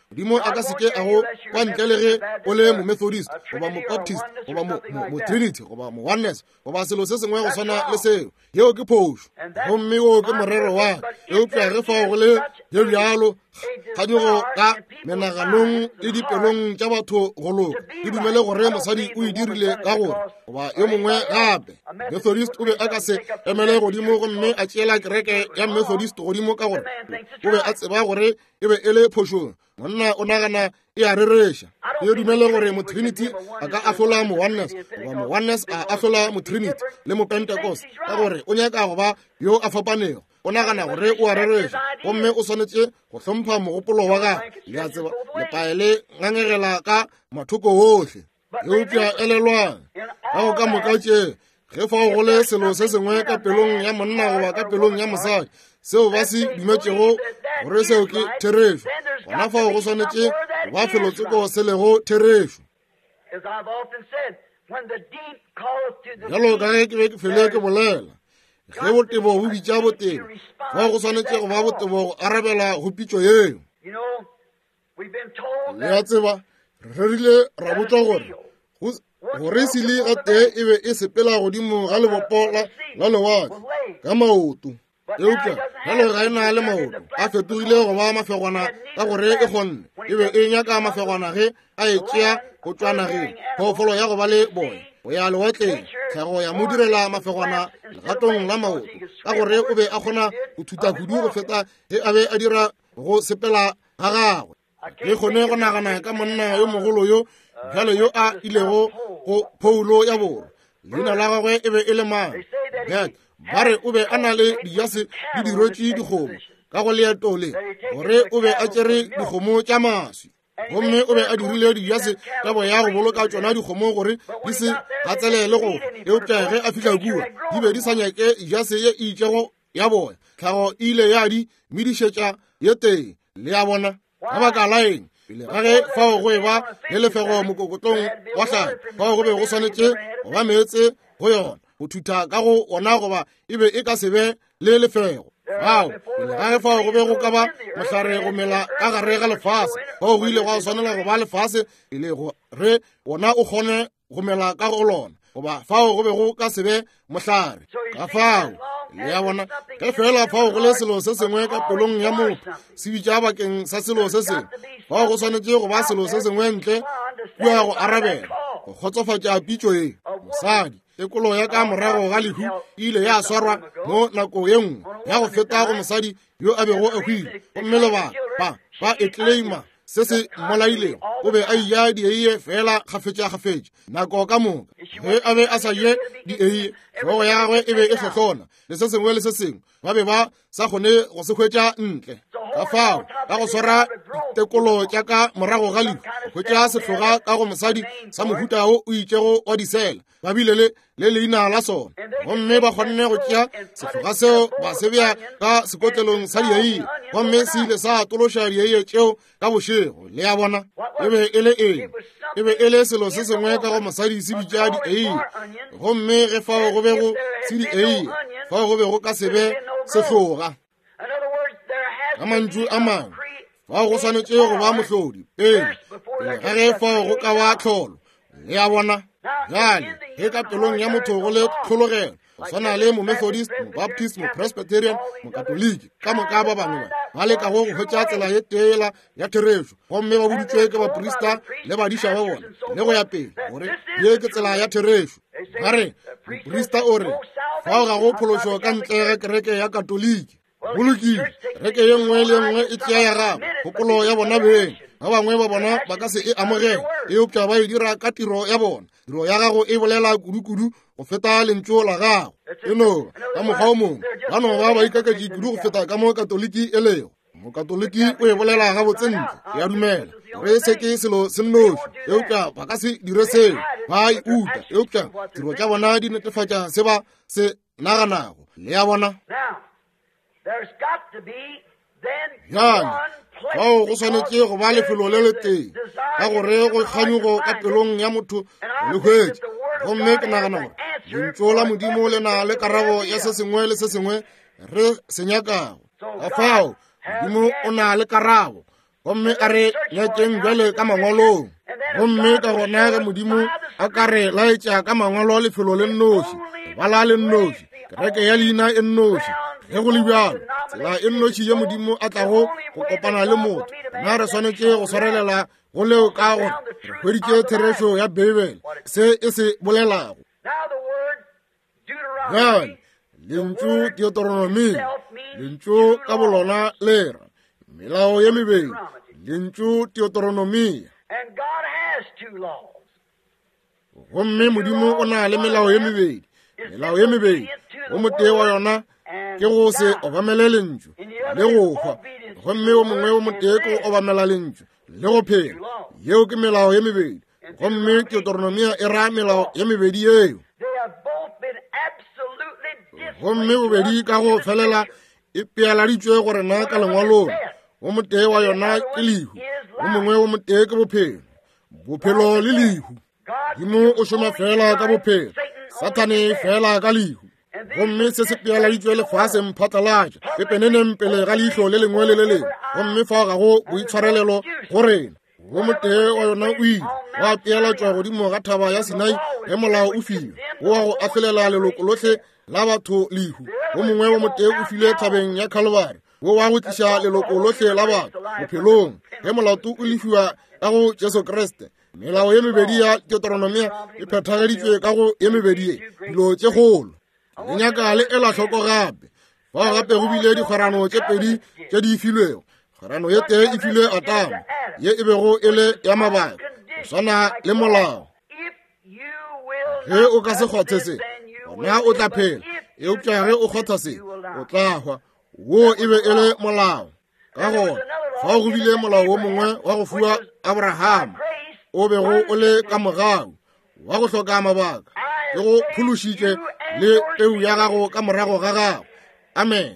modimo a ka seke a go kwa ntle le ge o le mo-Methodist goba mo-Baptist goba mo-Trinity goba mo-Oneness goba selo se sengwe go swana le seo. Yeo ke phošo, gomme o ke morero wa eupša ge fao go le ye bjalo ga di go ka menaganong le dipelong tša batho go loka. Ke dumele gore mosadi o e dirile ka gore goba yo mongwe gape Methodist o be a ka se emele godimo gomme a tšeela kereke ya Methodist godimo ka gore o be a tseba gore e be e le phošong. Monna o nagana e a rereša. Ke dumele gore mo-Trinity a ka afola mo-Oneness goba mo-Oneness a afola mo-Trinity le mo-Pentecost ka gore o nyaka go ba yo a fapanego. O nagana gore o a rereša gomme o swanetše go hlompha mogopolo wa gagwe. Le a tseba lepae le ngangegela ka mathoko ohle. Eupša elelwang ga go ka moka tše ge fao go le selo se sengwe ka pelong ya monna goba ka pelong ya mosadi seo ba se dumetšego gore seo ke therešo, gona fao go swanetše go ba felotseko se lego therešo. Jalo ka ge ke be ke fele ke bolela ge botebo bo bitša botebo fao go swanetše go ba botebo go arabela go pitšo yeo. Le a tseba re rile ra botswa gore sele ga tee e be e sepela godimo ga lebopo la lewatle ka maoto. Eupša jalo ga e na le maoto a fetogile go ba mafegwana ka gore e kgonne e be e nyaka mafegwana ge a e tšea go tšwa nageng phoofolo ya go ba le boya go ya lewatleng tlhago ya mo direla mafegwana legatong la maoto ka gore o be a kgona go thuta kudu go feta ge a be a dira go sepela ga gagwe. Ke kgone go nagana ka monna yo mogolo yo bjale yo a ilego go phoulo ya borwa. Leina la gagwe e be e le mang? Gad. Ba re o be a na le dijase le dirotše dikgomo ka go leeto le gore o be a tšere dikgomo tša maswi gomme o be a dirile dijase ka boya go boloka tšona dikgomo gore di se gatselele go eupša ge a fitlha kua di be di sa nyake dijase ye e itšego ya boya. Tlhago e ile ya di medišetša ye teng. Le a bona ka baka la eng pele ga ge fao go e ba le lefego mokokotlong wa tlhapi fao go be go swanetše go ba meetse go yona go thutha ka go ona goba e be e ka se be le lefego. Fao pele ga ge fao go be go ka ba mohlare go mela ka gare ga lefase fao go ile go swanela go ba lefase pele gore ona o kgone go mela ka go lona goba fao go be go ka se be mohlare ka fao. Le ya bona ge fela fao go le selo se sengwe ka pelong ya motho se bitša bakeng sa selo se sengwe fao go swanetše go ba selo se sengwe ntle kua go arabela go kgotsofatša pitšo ye. Mosadi tekolo ya ka morago ga lehu e ile ya swarwa mo nako ye nngwe ya go feta go mosadi yo a bego a hwile gomme lebaka ba e claima se se mmolailego o be a iya dieiye fela kgafetša nako ka moka ge a be a sa ye dieiye tlhogo ya gagwe e be e hlohlona le se sengwe le se sengwe ba be ba sa kgone go se hwetša ntle. Ka fao ka go swara tekolo tša ka morago ga lehu hwetša sehloga ka go mosadi sa mohuta o itšego wa disela ba bile le leina la sona gomme ba kgonne go tšea sehloga seo ba se bea ka sekotlelong sa dieiye gomme se ile sa tološa dieiye tšeo ka bošego. Le ya bona e be e le eng e be e le selo se sengwe ka go mosadi se bitša dieiye gomme ge fao go bego se dieiye fao go bego ka se be sehloga. Ka mantšu a mangwe fao go swanetše go ba mohlodi pele ga ge fao go ka ba tlholo. Le ya bona jale ge ka pelong ya motho go le tlhologelo go swana le mo-Methodist mo-Baptist mo-Presbyterian mo-Katoliki ka moka ba bangwe ba leka go hwetša tsela ye teela ya therešo gomme ba boditšwe ke baporista le badiša ba bona le go ya pele gore ye ke tsela ya therešo. Ba re moporista o re fao ga go phološo ka ntle ga kereke ya Katoliki bolokile kereke ye nngwe le nngwe e tšea ya gago kgopolo ya bona beng ba bangwe ba bona ba ka se e amogela eupša ba e dira ka tiro ya bona. Tiro ya gago e bolela kudu go feta lentšu la gago eno ka mokgwa o mongwe ba no ba ikaketše kudu go feta ka mo Katoliki e lego. Mokatoliki o e bolela ga botsentle ya dumela gore se ke selo se nnoši eupša ba ka se dire seo ba e uta eupša tiro tša bona di netefatša se ba se naganago. Le ya bona jane fao go swanetše go ba lefelo le le teng ka gore go kganyogo ka pelong ya motho le hwetše gomme ke nagana gore lentšu la modimo le na le karabo ya se sengwe le se sengwe re se nyakago. Ka fao modimo o na le karabo gomme a re nyakeng bjale ka mangwalong, gomme ka gona ka Modimo a ka re laetša ka mangwalo lefelo le nnoši, lebala le nnoši, kereke ya leina e nnoši. Ge go le bjalo, tsela e nnoši ye Modimo a tlago go kopana le motho, nna re swanetše go swarelela go leo ka gore re hweditše therešo ya Bibele se e se bolelago. Bjale lentšu Deuteronomy, lentšu ka bolona le ra melao ye mebedi, lentšu Deuteronomy. Gomme Modimo o na le melao ye mebedi, melao ye mebedi o motee wa yona ke go se obamele lentšu le go hwa, gomme o mongwe o motee ke obamela lentšu le go phela. Yeo ke melao ye mebedi, gomme Deuteronomy e ra melao ye mebedi yeo. Gomme bobedi ka go felela e pealaditšwe gore na ka lengwalong, o motee wa yona ke lehu, o mongwe o motee ke bophelo, bophelo le lehu. Modimo o šoma fela ka bophelo, Satane fela ka lehu. Gomme se se pealaditšwe lefaseng phatlalatša e peneneng pele ga leihlo le lengwe le le lengwe. Gomme fa ga go boitshwarelelo go rena, o motee wa yona o ile wa pealatšwa godimo ga thaba ya Sinai ge molao o filwe, o wa go afelela leloko lotlhe la batho lehu. O mongwe wa motee o filwe thabeng ya Kalvari, o wa go tliša leloko lotlhe la batho bophelong ge molato o lefiwa ka go Jesu Kriste. Melao ye mebedi ya Deuteronomy e phethageditšwe ka go ye mebedi ye, dilo tše kgolo. Le nyaka le ela hloko gape, fa gape go bile dikgwerano tše pedi tše di filwego. Kgwerano ye tee e filwe Atama, ye e bego e le ya mabaka, go swana le molao. Ge o ka se kgothe se, gona o tla phela, eupša ge o kgotha se, o tla hwa. Wo e be e le molao. Ka gona, fa go bile molao wo mongwe wa go fiwa Abraham, o bego o le ka mogau wa go hloka mabaka, ke go phološitše le peu ya gago ka morago ga gago. Amen.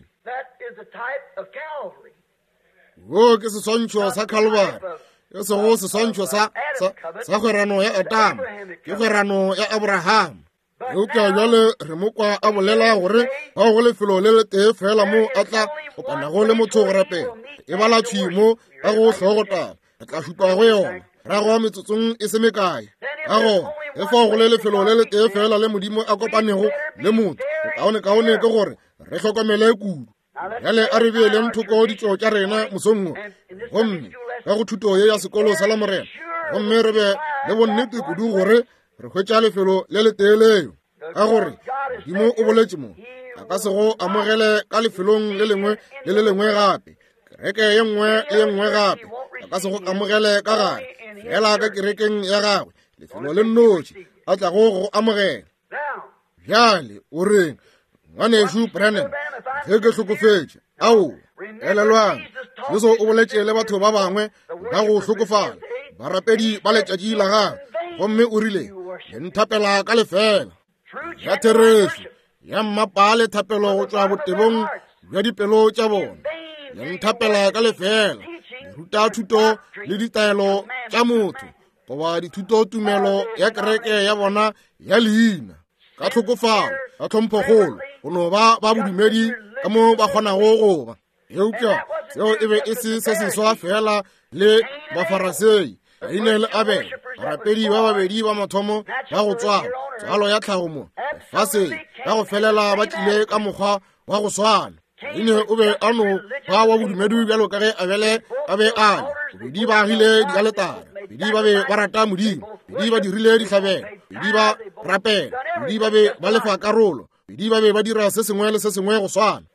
Wo ke seswantšho sa Kalvari, ke sego seswantšho sa kgwerano ya Atama, ke kgwerano ya Abraham. Eupša bjale re mo kwa a bolela gore ga go lefelo le le tee fela mo a tla kopanago le motho go rapela, e bala tšhimo ka go hlogotaba, re tla šupa go yona rago wa metsotsong e se mekae. Ka gona e fa go le lefelo le le tee fela le Modimo a kopanego le motho, kaone ke gore re hlokomele kudu. Bjale a re beeleng thoko ditšo tša rena mosongwe, gomme ka go thuto ye ya sekolo sa Lamorena, gomme re be le bonnete kudu gore re hwetša lefelo le le tee leo. Ka gore Modimo o boletše mo a ka se go amogele ka lefelong le lengwe le le lengwe gape, kereke ye nngwe le ye nngwe gape a ka se go amogele ka gare, fela ka kerekeng ya gagwe lefelo le nnoši a tla go amogela. Bjale o reng ngwanešu Branham, ge ke hlokofetše ao elelwang Jesu o boletše le batho ba bangwe ba go hlokofala, barapedi ba letšatši la gagwe, gomme o rile le nthapela ka lefela ya therešo ya mmapa le thapelo go tšwa botebong bja dipelo tša bona, le nthapela ka lefela le ruta thuto le ditaelo tša motho goba dithuto tumelo ya kereke ya bona ya leina, ka tlhokofalo ka tlhomphogolo go no ba bodumedi ka mo ba kgonago goba. Eupša seo e be e se se seswa fela le Bafarasei, Kaine le Abel, barapedi ba babedi ba mathomo ba go tswala tswalo ya tlhago mo lefaseng ka go felela ba tlile ka mokgwa wa go swana. Kaine o be a no ba wa bodumedi bjalo ka ge Abele a be a le. Bobedi ba agile dialetara, bobedi ba be ba rata Modimo, bobedi ba dirile dihlabelo, bobedi ba rapela, bobedi ba be ba lefa karolo, bobedi ba be ba dira se sengwe le se sengwe go swana.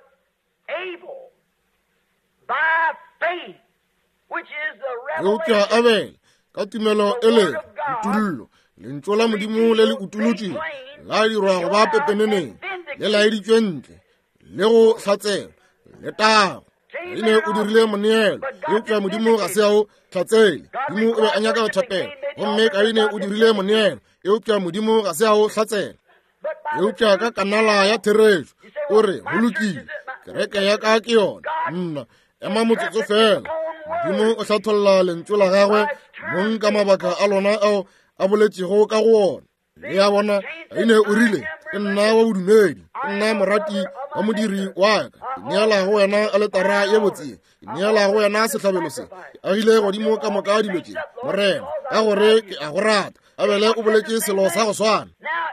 Eupša Abel ka tumelo e le utullo, lentšu la Modimo le le utulotšeng la dirwa go ba pepeneneng le laeditšwe ntle le go hlatsela le tago. Kaine o dirile moneelo, eupša Modimo ga se ao hlatsele, Modimo o be a nyaka thapela, gomme Kaine o dirile moneelo, eupša Modimo ga se ao hlatsela. Eupša ka kanala ya therešo o re go lokile, kereke ya ka ke yona nna, ema motsotso fela. Modimo o hlatholla lentšu la gagwe mong ka mabaka a lona ao a boletšego ka go ona, le ya bona Kaine o rile ke nna wa bodumedi, nna morati wa modiri wa ka neela go wena a le tara ye botse neela go wena setlhabelo se a ile godimo ka moka dilo tse morena ka gore ke a go rata a bele o boletse selo sa go swana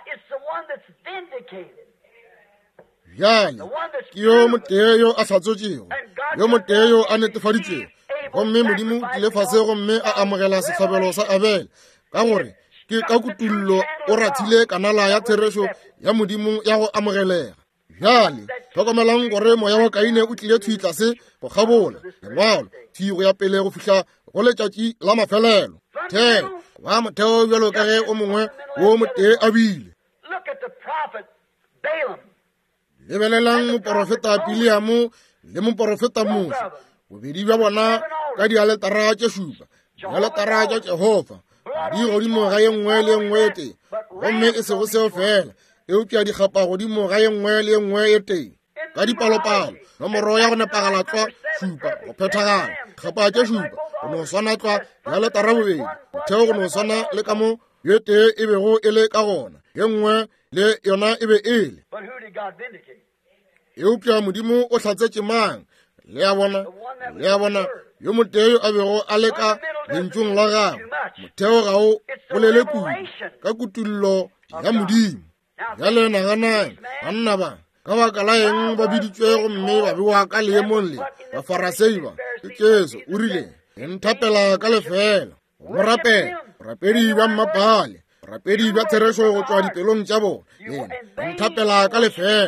bjale ke yo motee yo a hlatsotšego yo motee yo a netefaditšego gomme modimo o tlile fase gomme a amogela setlhabelo sa Abele ka gore ke ka kutullo o rathile kanala ya therešo ya modimo ya go amogelega bjale tlhokomelang gore moya wa Kaine o tlile thwi tlase go kgabola lengwalo thigo ya pele go fihla go letšatši la mafelelo theo wa motheo bjalo ka ge o mongwe wo motee a bile lebelelang moporofeta Biliamu le moporofeta Musa bobedi bja bona ka dialetara tše šupa dialetara tša Jehova di godimo ga ye nngwe le nngwe ye teng gomme e sego seo fela eupša dikgapa godimo ga ye nngwe le nngwe ye teng ka dipalopalo nomoro ya go nepagala tlwa šupa go phethagala kgapa tše šupa go no swana tlwa dialetara bobedi motheo go no swana le ka mo ye tee e bego e le ka gona ye nngwe le yona e be e le eupša modimo o hlatsetše mang le ya bona yo motee yo a bego a leka lentsong la gago motheo ga o bolele kudu ka kutullo ya modimo bjale naganang banna ba ka baka la eng ba biditšwe gomme ba bewa ka leemong le bafarasei ba ke Jesu o rile e nthapela ka lefela mo rapela rapedi ba mmapale rapedi ba therešo go tšwa dipelong tša bona e nthapela ka lefela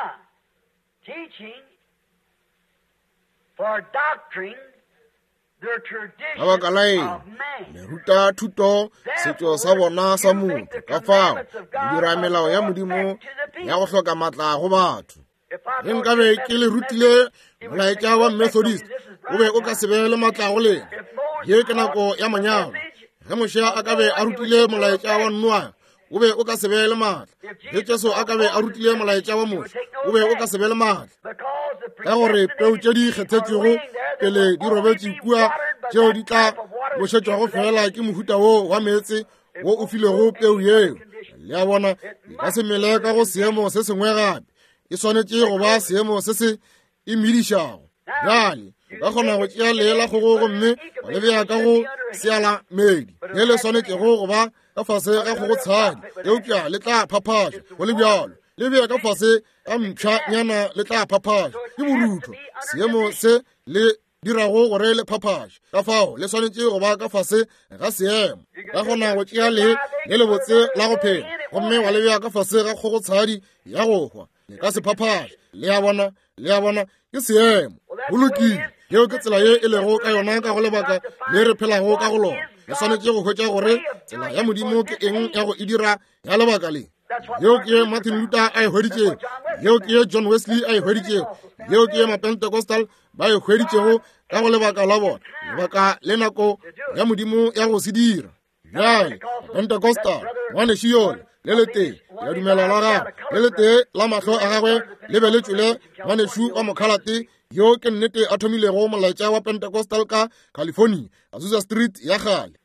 ka baka la eng le ruta thuto setšo sa bona sa motho ka fao le dira melao ya modimo ya go hloka matla go batho ge nkabe ke le rutile molaetša wa Methodist o be o ka se be le matla go lena ye ke nako ya manyalo ge mošea a ka be a rutile molaetša wa Noa o be o ka se be le matla ge Jesu a ka be a rutile molaetša wa Mose o be o ka se be le matla ka gore peu tše di kgethetšego pele di robetše kua tšeo di tla mošetšwago fela ke mohuta wo wa meetse wo o filego peu yeo le ya bona e ka se mele ka go seemo se sengwe gape e swanetše go ba seemo se se imedišago bjale o ka kgona go tšea leela kgogo gomme wa le beya ka go seala medi ge le swanetšego go ba ka fase ga kgogo tshadi eupša le tla phaphaša go le bjalo le beya ka fase ka mpšhanyana le tla phaphaša ke borutho seemo se le dirago gore le phaphaša ka fao le swanetše go ba ka fase ga seemo ka kgona go tšea le lebotse la go phela gomme wa le beya ka fase ga kgogo tshadi ya go hwa le ka se phaphaša le ya bona ke seemo go lokile yeo ke tsela ye e lego ka yona ka go lebaka le re phelago ka go lona le swanetše go hwetša gore tsela ya modimo ke eng ya go e dira ya lebaka le yeo ke ye Martin Luther a e hweditšego yeo ke ye John Wesley a e hweditšego yeo ke ye mapentekostal ba e hweditšego ka go lebaka la bona lebaka le nako ya modimo ya go se dira bjale mapentekostal wa nešiole le le tee ya dumela la gagwe le le tee la mahlo a gagwe le be le tšwele ngwanešu wa mokgalate yo ke nnete a thomilego molaetša wa Pentecostal ka California Azusa Street ya gale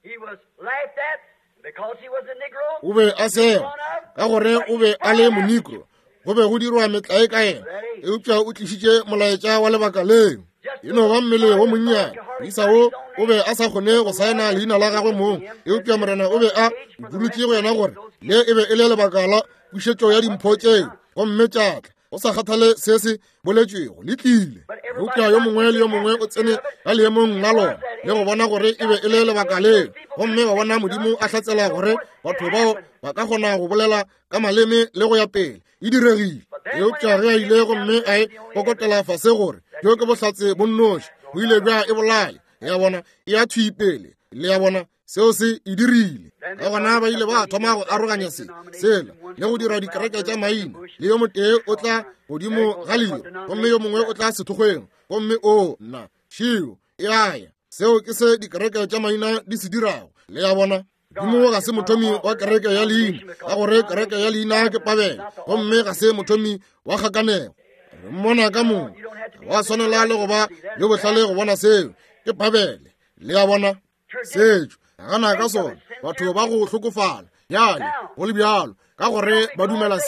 o be a sega ka gore o be a le monegro go be go dirwa metlae ka ena eupša o tlišitše molaetša wa lebaka leo eno ba mmele wo monnyane isao o be a sa kgone go saena leina la gagwe moo eupša morena o be a dulutše go yena gore le e be e le lebaka la pušetšo ya dimpho tšeo gomme tšatla o sa kgathale se se boletšwego le tlile eupša yo mongwe le yo mongwe o tsene ka leemong la lona le go bona gore e be e le lebaka leo gomme ba bona modimo a hlatsela gore batho bao ba ka kgona go bolela ka maleme le go ya pele e diregile eupša ge a ile gomme a e kokotela fase gore jo ke bohlatse bonnoši go ile bja e bolale ya bona e a thwi pele le ya bona seo se e dirile ka gona ba ile ba thoma go aroganya sela le go dira dikereke tša maina le yo motee o tla godimo ga leo gomme yo mongwe o tla sethokgweng gomme o nna šio e aya seo ke se dikereke tša maina di se dirago le ya bona dimo ga se mothomi wa kereke ya leina ka gore kereke ya leina ke Pabele gomme ga se mothomi wa kgakanego re mmona ka mongwe wa swanela le go ba yo bohlale go bona seo ke Pabele le ya bona setšo gana ka sona batho ba go hlokofala yale go le bjalo ka gore ba dumela seo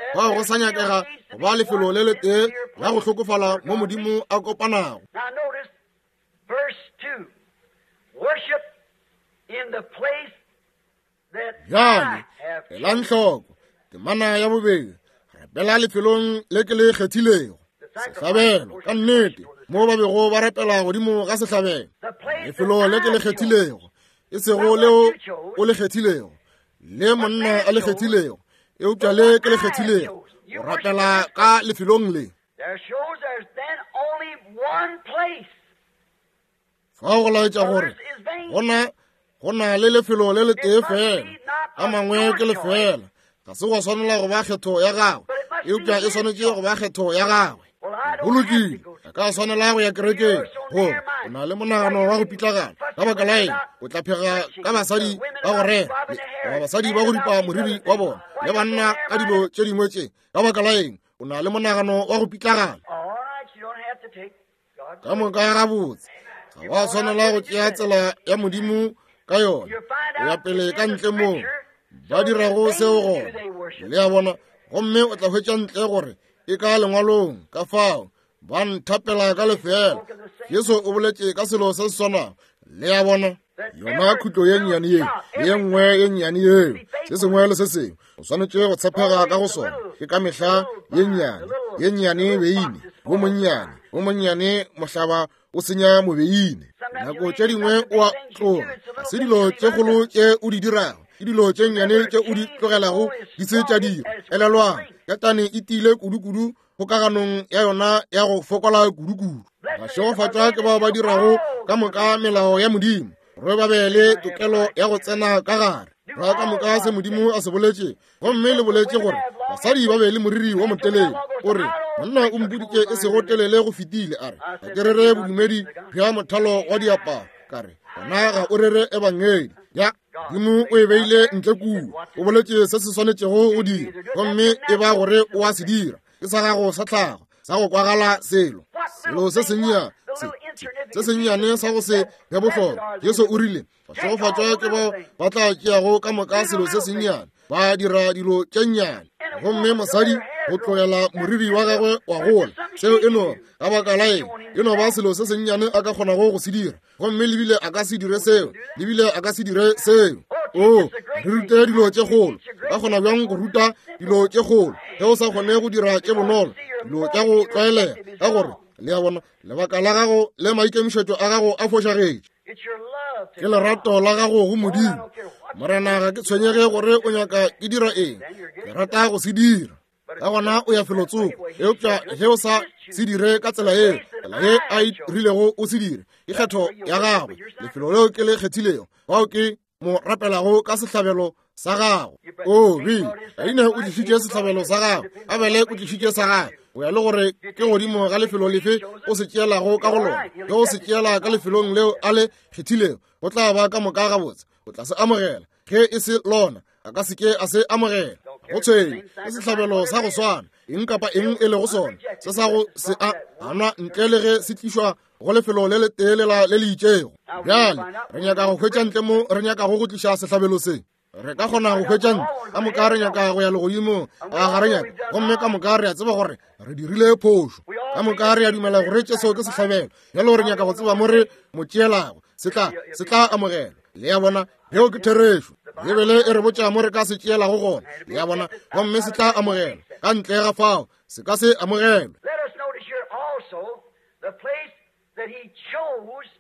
wa go sa nyakega go ba lefelo le le tee la go hlokofala mo modimo a kopanago. Now notice verse 2. Worship in the place that Jale, I have ela nhloko, temana ya bobedi, rapela lefelong le ke le kgethilego. Sehlabelo, ka nnete, mo ba bego ba rapela godimo ka sehlabelo. Lefelo le ke le kgethilego, e sego leo o le kgethilego, le monna a le kgethilego, eupša le ke le kgethilego, o rapela ka lefelong le. There shows there's then only one place. Fa go laetša gore go na le lefelo le le tee fela, a mangwe ke lefela, ga se go swanela go ba kgetho ya gagwe, eupša e swanetše go ba kgetho ya gagwe. Go lokile, a ka swanela go ya kerekeng, go o na le monagano wa go pitlagana, ka baka la eng o tla phega ka basadi ba go rera, basadi ba go dipa moriri wa bona, le banna ka dilo tše dingwe tše, ka baka la eng o na le monagano wa go pitlagana. Ka moka ya gabotse, ga wa swanela go tšea tsela ya modimo ka yona, o ya pele ka ntle moo, ba dirago seo gona, le ya bona, gomme o tla hwetša ntle gore e ka lengwalong ka fao, ba nthapela ka lefela. Yesu o boletše ka selo se se swanang, le ya bona, yona khutlo ye nnyane ye, ye nngwe ye nnyane yeo, se sengwe le se sengwe, o swanetše go tshepega ka go sona, ke ka mehla ye nnyane beine, bo monnyane mohlaba o senya mobeine. Nako tše dingwe o a tloga, se dilo tše kgolo tše o di dirago, ke dilo tše nnyane tše o di tlogelago di se tša diro. Elelwang ya tane e tile kudu-kudu go kaganong ya yona ya go fokola kudu-kudu. Ba šegofatša ke bao ba dirago ka moka melao ya modimo, gore ba be le tokelo ya go tsena ka gare. Ba ka moka se modimo a se boletše, gomme le boletše gore basadi ba be le moriri wa motelele, gore monna o mpuditše e sego telele go fetile, a re ga ke rere bodumedi bja mothalo wa diaparo, ka re gona ga o rere e bangedi ya dimo o e beile ntle kudu, o boletše se se swanetšego go dira, gomme e ba gore o a se dira, ke sa gago sa tlhago sa go kwagala selo se sennyane sa go se ya bohlokwa. Yesu o rile ba šegofatša ke bao ba tla tšeago ka moka selo se sennyane, ba dira dilo tše nnyane, gomme mosadi go tlogela moriri wa gagwe wa gola. Seo eno ka baka la eng eno ba selo se sennyane a ka kgonago go se dira, gomme lebile a ka se dire seo, lebile a ka se dire seo. O re rute dilo tše kgolo, ka kgona bjang go ruta dilo tše kgolo, ge o sa kgone go dira tše bonolo, dilo tša go tlwaelega, ka gore le ya bona lebaka la gago le maikemišetšo a gago a fošagetše, ke lerato la gago go modimo. Morena ga ke tshwenyege gore o nyaka ke dira eng, ke rata go se dira, ka gona o ya felotsoko, eupša ge o sa se dire ka tsela ye a e rilego o se dire, ke kgetho ya gagwe, lefelo leo ke le kgethilego, bao ke mo rapelago ka sehlabelo sa gago. O bile gaine o tlišitše sehlabelo sa gago, a bele o tlišitše sa gago, o ya le gore ke godimo ga lefelo lefe o se tšeelago ka go lona, ge o se tšeela ka lefelong leo a le kgethilego, go tla ba ka moka gabotse, o tla se amogela. Ge e se lona a ka seke a se amogela, go tshwenye ke sehlabelo sa go swana eng kapa eng e le go sona, se sa go se anwa ntle le ge se tlišwa go lefelo le le teelela le le itšego. Bjale re nyaka go hwetša ntle mo re nyaka go tliša sehlabelo se, re ka kgona go hwetša ntle ka moka re nyaka go ya legodimo ga re nyaka, gomme ka moka re a tseba gore re dirile phošo, ka moka re a dumela gore tšeso ke sehlabelo, bjalo re nyaka go tseba mo re mo tšeelago se tla amogela. Le ya bona yeo ke therešo, lebele e re botša mo re ka se tšeelago gona, le ya bona gomme se tla amogela, ka ntle ga fao se ka se amogelwe. Let us notice here also the place that he chose.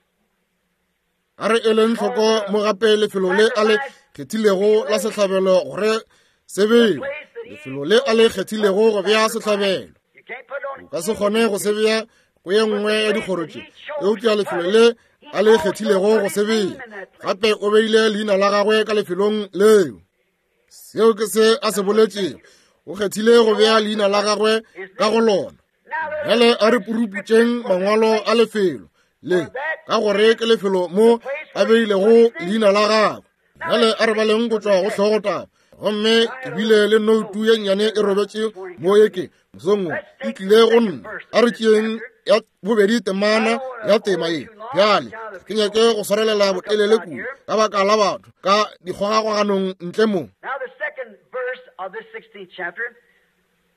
A re e leng hloko mo gape lefelo le a le kgethilego la sehlabelo gore se bewe, lefelo le a le kgethilego go bea sehlabelo, o ka se kgone go se bea go ye nngwe ya dikgorotše, eupša lefelo le a le kgethilego go se bea, gape o beile leina la gagwe ka lefelong leo. Seo ke se a se boletšego, o kgethile go bea leina la gagwe ka go lona. Bjale a re puruputšeng mangwalo a lefelo le, ka gore ke lefelo mo a beilego leina la gagwe. Bjale a re baleng go tšwa go hlogotaba, gomme ebile le noutu ye nnyane e robetše mo yeke mosongwe e tlile go nna. A re tšeeng ya bobedi temana ya tema ye, bjale ke nyake go swarelela botelele kudu ka baka la batho ka dikgogaganong ntle mo. Now the second verse of this 16th chapter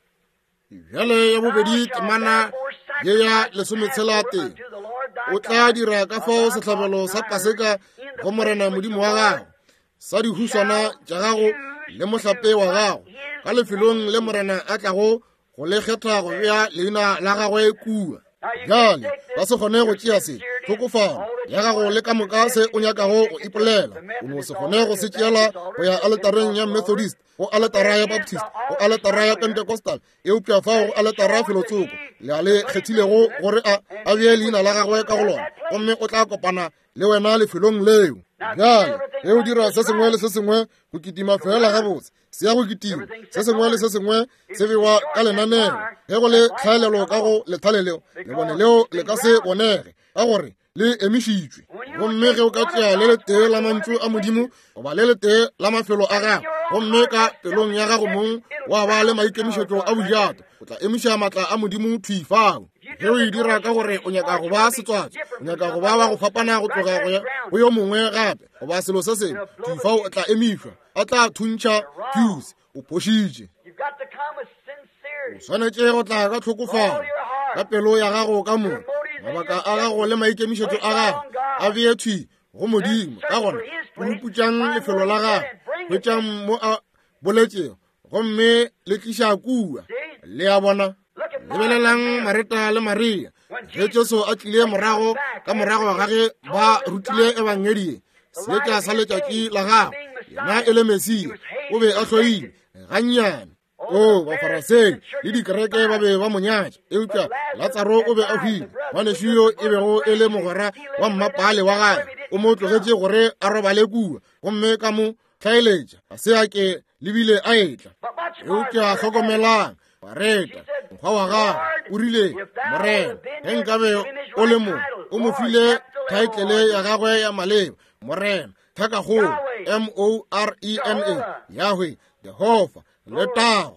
bjale ya bobedi temana ye ya lesometshela-tee o tla dira ka fao sehlabelo sa Paseka go morena Modimo wa gago sa dihuswana tša gago le mohlape wa gago ka lefelong le morena a tlago go le kgetha go bea leina la gagwe kua. Bjale ba se kgone go tšea se tlhokofalo ya gago le ka moka se o nyakago go ipolela, o no se kgone go se tšeela go ya aletareng ya Methodist, go aletara ya Baptist, go aletara ya Pentecostal, eupša fao go aletara Filotsoko le a le kgethilego gore a bee leina la gagwe ka go lona, gomme o tla kopana le wena lefelong leo. Bjale ge o dira se sengwe le se sengwe go kitima fela gabotse, se ya go kitima, se sengwe le se sengwe se bewa ka lenaneo, ge go le tlhaelelo ka go lethale leo, lebone leo le ka se bonege ka gore le emišitšwe. Gomme ge o ka tšea le letee la mantšu a Modimo goba le letee la mafelo a gago, gomme ka pelong ya gago mong wa ba le maikemišetšo a bojato, o tla emiša maatla a Modimo thwifao. Ge o e dira ka gore o nyaka go ba setswatši, o nyaka go ba go fapana go tloga go yo mongwe gape goba selo se sengwe, thwifao o tla emišwa, a tla thuntšha fuse o pošitše. O swanetše go tla ka tlhokofalo ka pelo ya gago ka moka, mabaka a gago le maikemišetšo a gago a bee thwi go Modimo, ka gona puruputšang lefelo la gago, hwetšang mo a boletšego, gomme le tliša kua. Le a bona lebelelang Marita le Maria ge Jesu a tlile morago ka morago ga ge ba rutile ebangedie seetša sa letšatši la gago, yena e le Mesia, o be a hloile gannyane. Bafaraseng le dikereke ba be ba monyatša, eupša Lazaro o be a hwile, ngwaneso yo e bego e le mogwera wa mmapale wa gae, o mo tlogetše gore a robale kua, gomme ka mo tlhaeletša a se ake lebile a etla. Eupša hlokomelang Mareta, mokgwa wa gago o rile, morena ge nkabe o le mo o mo file thaetlele ya gagwe ya maleba, morena thakagolo Morena, Yahweh, Jehova le tago.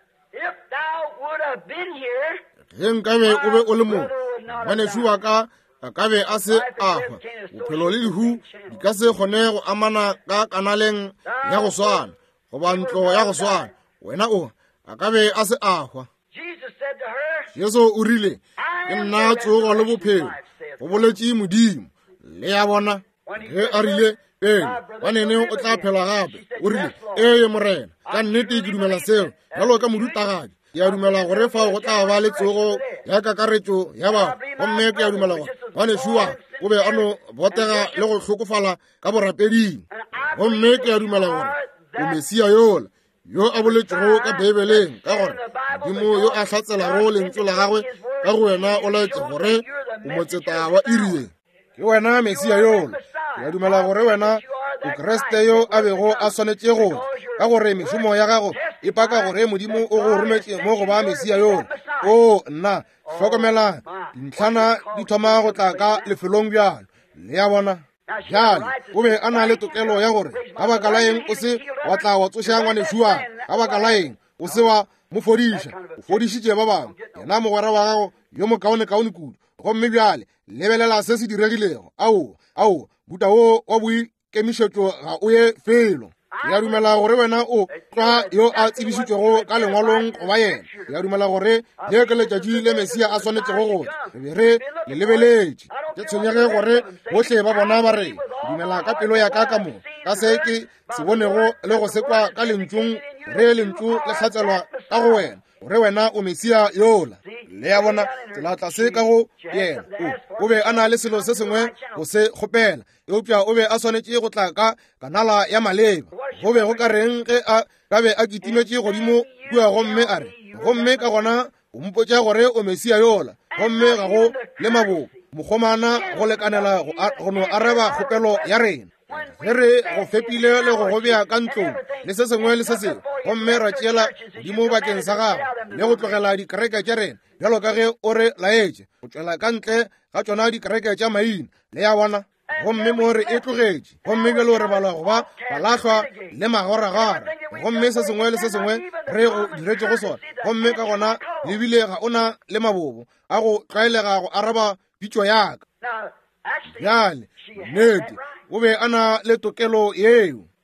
Ge nkabe o be o le mo ngwaneso wa ka a kabe a se ahwa, bophelo le dihu di ka se kgone go amana ka kanaleng ya go swana goba ntlo ya go swana, wena o a kabe a se ahwa. Jesu o rile, ke nna tsogo le bophelo, go boletše Modimo. Le ya bona ge a rile pele banene o tla phela gape, o rile ee morena, ka nnete ke dumela seo, jalo ka morutagadi ke a dumela gore fao go tla ba le tsogo ya kakaretšo ya bao, gomme ke a dumela gore ngwaneso wa o be a no botega le go hlokofala ka borapeding, gomme ke a dumela gore o Mesia yola yo a boletšego ka Bibeleng, ka gore Modimo yo a hlatselago lentswe la gagwe ka go wena o laetše gore o motseta wa Irie, ke wena Mesia yola. Ke a dumela gore wena o Kriste yo a bego a swanetše gore ka gore mešomo ya gago e paka gore Modimo o go rometše mo go ba Mesia yola. Nna hlokomela dintlhana di thoma go tla ka lefelong bjalo. Le ya bona bjale o be a na le tokelo ya gore ga baka la eng o se wa tla wa tsoša ngwanesuang, ga baka la eng o se wa mo fodiša, o fodišitše ba bangwe, yena mogwera wa gago yo mokaone-kaone kudu. Gomme bjale lebelela se se diregilego, ao buta wo wa boikemišetšo ga o ye felo. Ke a dumela gore wena o tla yo a tsebišitšwego ka lengwalong go ba yena. Ke a dumela gore le ke letšatši le Mesia a swanetšego gore re be re le lebeletše. Ke tshwenyege gore bohle ba bona ba re dumela ka pelo ya ka mo ka se ke se bonego le go sekwa ka lentšong, gore lentšu le hlatselwa ka go wena, gore wena o Mesia yola. Le ya bona tsela tla se ka go yena, o be a na le selo se sengwe go se kgopela, eupša o be a swanetše go tla ka kanala ya maleba. Go be go ka reng ge a ka be a kitimetše godimo kua, gomme a re gomme ka gona o mpotša gore o Mesia yola, gomme ga go le maboko mokgomana go lekanela go no araba kgopelo ya rena. Ge re go fepile le go go bea ka ntlong le se sengwe le se sengwe, gomme ra tšeela Modimo bakeng sa gago le go tlogela dikereke tša rena, bjalo ka ge o re laetše go tšwela ka ntle ga tšona dikereke tša maina. Le ya bona gomme mo re e tlogetše, gomme bjalo re balwa go ba balahlwa le magoragora, gomme se sengwe le se sengwe re go diretše go sona, gomme ka gona lebile ga o na le mabobo a go tlwaelega go araba pitšo yaka. Bjale nnete o be a na le tokelo yeo.